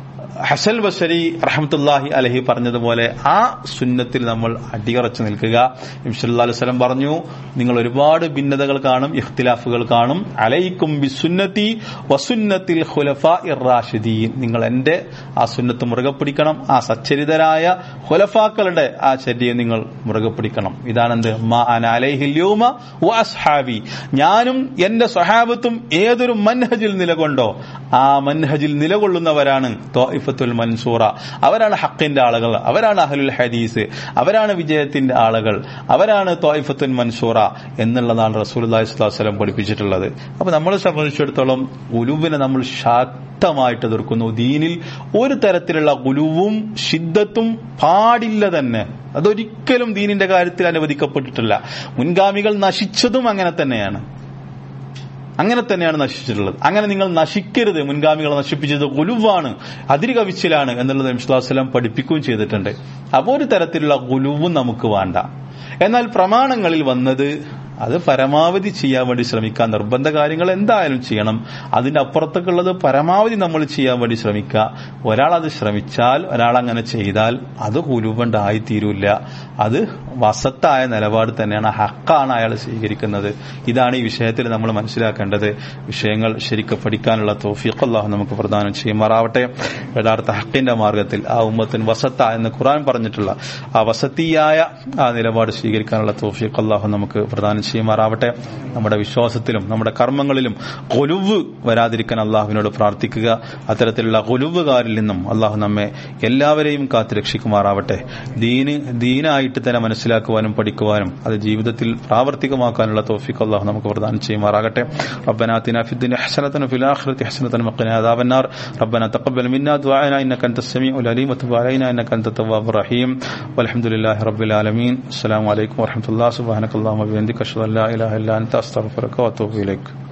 ഹസൻ ബസരി റഹ്മത്തുള്ളാഹി അലൈഹി പറഞ്ഞതുപോലെ ആ സുന്നത്തിൽ നമ്മൾ അടിയുറച്ചു നിൽക്കുക. നബി സല്ലല്ലാഹു അലൈഹി വസല്ലം പറഞ്ഞു, നിങ്ങൾ ഒരുപാട് ഭിന്നതകൾ കാണും, ഇഖ്തിലാഫുകൾ കാണും. അലൈക്കും ബിസുന്നതി വസുന്നത്തിൽ ഖുലഫാഇർ റാഷിദീൻ, നിങ്ങൾ എന്റെ ആ സുന്നത്ത് മുറുകെ പിടിക്കണം. ആ സച്ചരിതരായ ഖുലഫാക്കളുടെ ആ ചര്യയെ നിങ്ങൾ മുറുകെ പിടിക്കണം. ഇതാണെന്ത്? മാ അന അലൈഹിൽ യൗമ വഅസ്ഹാബി, ഞാനും എന്റെ സ്വഹാബത്തും ഏതൊരു മൻഹജിൽ നിലകൊണ്ടോ ആ മൻഹജിൽ നിലകൊള്ളുന്നവരാണ് ത്വായിഫത്തുൽ മൻസൂറ, അവരാണ് ഹക്കിന്റെ ആളുകൾ, അവരാണ് അഹ്ലുൽ ഹദീസ്, അവരാണ് വിജയത്തിന്റെ ആളുകൾ, അവരാണ് ത്വായിഫത്തുൽ മൻസൂറ എന്നുള്ളതാണ് റസൂലുള്ളാഹി സ്വല്ലല്ലാഹു അലൈഹി വസല്ലം പഠിപ്പിച്ചിട്ടുള്ളത്. അപ്പൊ നമ്മളെ സംബന്ധിച്ചിടത്തോളം ഗുലുവിനെ നമ്മൾ ശക്തമായിട്ട് എതിർക്കുന്നു. ദീനിൽ ഒരു തരത്തിലുള്ള ഗുലുവും ശിദ്ദത്തും പാടില്ല തന്നെ. അതൊരിക്കലും ദീനിന്റെ കാര്യത്തിൽ അനുവദിക്കപ്പെട്ടിട്ടില്ല. മുൻഗാമികൾ നശിച്ചതും അങ്ങനെ തന്നെയാണ് നശിച്ചിട്ടുള്ളത്. അങ്ങനെ നിങ്ങൾ നശിക്കരുത്. മുൻഗാമികളെ നശിപ്പിച്ചത് ഗുലുവാണ്, അതിര് കവിച്ചിലാണ് എന്നുള്ളത് നബി സല്ലല്ലാഹു അലൈഹി വസല്ലം പഠിപ്പിക്കുകയും ചെയ്തിട്ടുണ്ട്. അപ്പോൾ ഒരു തരത്തിലുള്ള ഗുലുവും നമുക്ക് വേണ്ട. എന്നാൽ പ്രമാണങ്ങളിൽ വന്നത് അത് പരമാവധി ചെയ്യാൻ വേണ്ടി ശ്രമിക്കുക. നിർബന്ധ കാര്യങ്ങൾ എന്തായാലും ചെയ്യണം. അതിന്റെ അപ്പുറത്തേക്കുള്ളത് പരമാവധി നമ്മൾ ചെയ്യാൻ വേണ്ടി ശ്രമിക്കുക. ഒരാൾ അത് ശ്രമിച്ചാൽ, ഒരാൾ അങ്ങനെ ചെയ്താൽ അത് ഗുലുവുണ്ടായിത്തീരൂല്ല. അത് വസത്തായ നിലപാട് തന്നെയാണ്, ഹക്കാണ് അയാൾ സ്വീകരിക്കുന്നത്. ഇതാണ് ഈ വിഷയത്തിൽ നമ്മൾ മനസ്സിലാക്കേണ്ടത്. വിഷയങ്ങൾ ശരിക്കും പഠിക്കാനുള്ള തൗഫീഖ് അല്ലാഹു നമുക്ക് പ്രദാനം ചെയ്യുമാറാവട്ടെ. യഥാർത്ഥ ഹക്കിന്റെ മാർഗത്തിൽ ആ ഉമ്മത്തിന് വസത്ത എന്ന് ഖുർആൻ പറഞ്ഞിട്ടുള്ള ആ വസത്തിയായ ആ നിലപാട് സ്വീകരിക്കാനുള്ള തൗഫീഖ് അല്ലാഹു നമുക്ക് പ്രദാനം ചെയ്യുമാറാവട്ടെ. നമ്മുടെ വിശ്വാസത്തിലും നമ്മുടെ കർമ്മങ്ങളിലും ഖുലുവ് വരാതിരിക്കാൻ അള്ളാഹുവിനോട് പ്രാർത്ഥിക്കുക. അത്തരത്തിലുള്ള ഖുലുവുകാരിൽ നിന്നും അള്ളാഹു നമ്മെ എല്ലാവരെയും കാത്തുരക്ഷിക്കുമാറാവട്ടെ. ദീനായിട്ട് തന്നെ മനസ്സിലാക്കുവാനും പഠിക്കുവാനും അത് ജീവിതത്തിൽ പ്രാവർത്തികമാക്കാനുള്ള തൗഫീഖ് അള്ളാഹു നമുക്ക് പ്രദാനം ചെയ്യുമാറാകട്ടെ. റബ്ബനാ ആതിനാ ഫിദ്ദുനിയ ഹസനതൻ വഫിൽ ആഖിറതി ഹസനതൻ വഖിനാ അദാബന്നാർ. റബ്ബനാ തഖബ്ബൽ മിന്നാ ദുആനാ ഇന്നക അൻതസ് സമീഉൽ അലീം വതുബ് അലൈനാ ഇന്നക അൻതത് തവ്വാബുർ റഹീം. വൽഹംദുലില്ലാഹി റബ്ബിൽ ആലമീൻ. അസ്സലാമു അലൈക്കും വറഹ്മത്തുള്ളാഹി സുബ്ഹാനകല്ലാഹുമ്മ വബിഹംദിക അഷ്ഹദു അൻ ലാ ഇലാഹ ഇല്ലാ അൻത അസ്തഗ്ഫിറുക വഅതൂബു ഇലൈക്.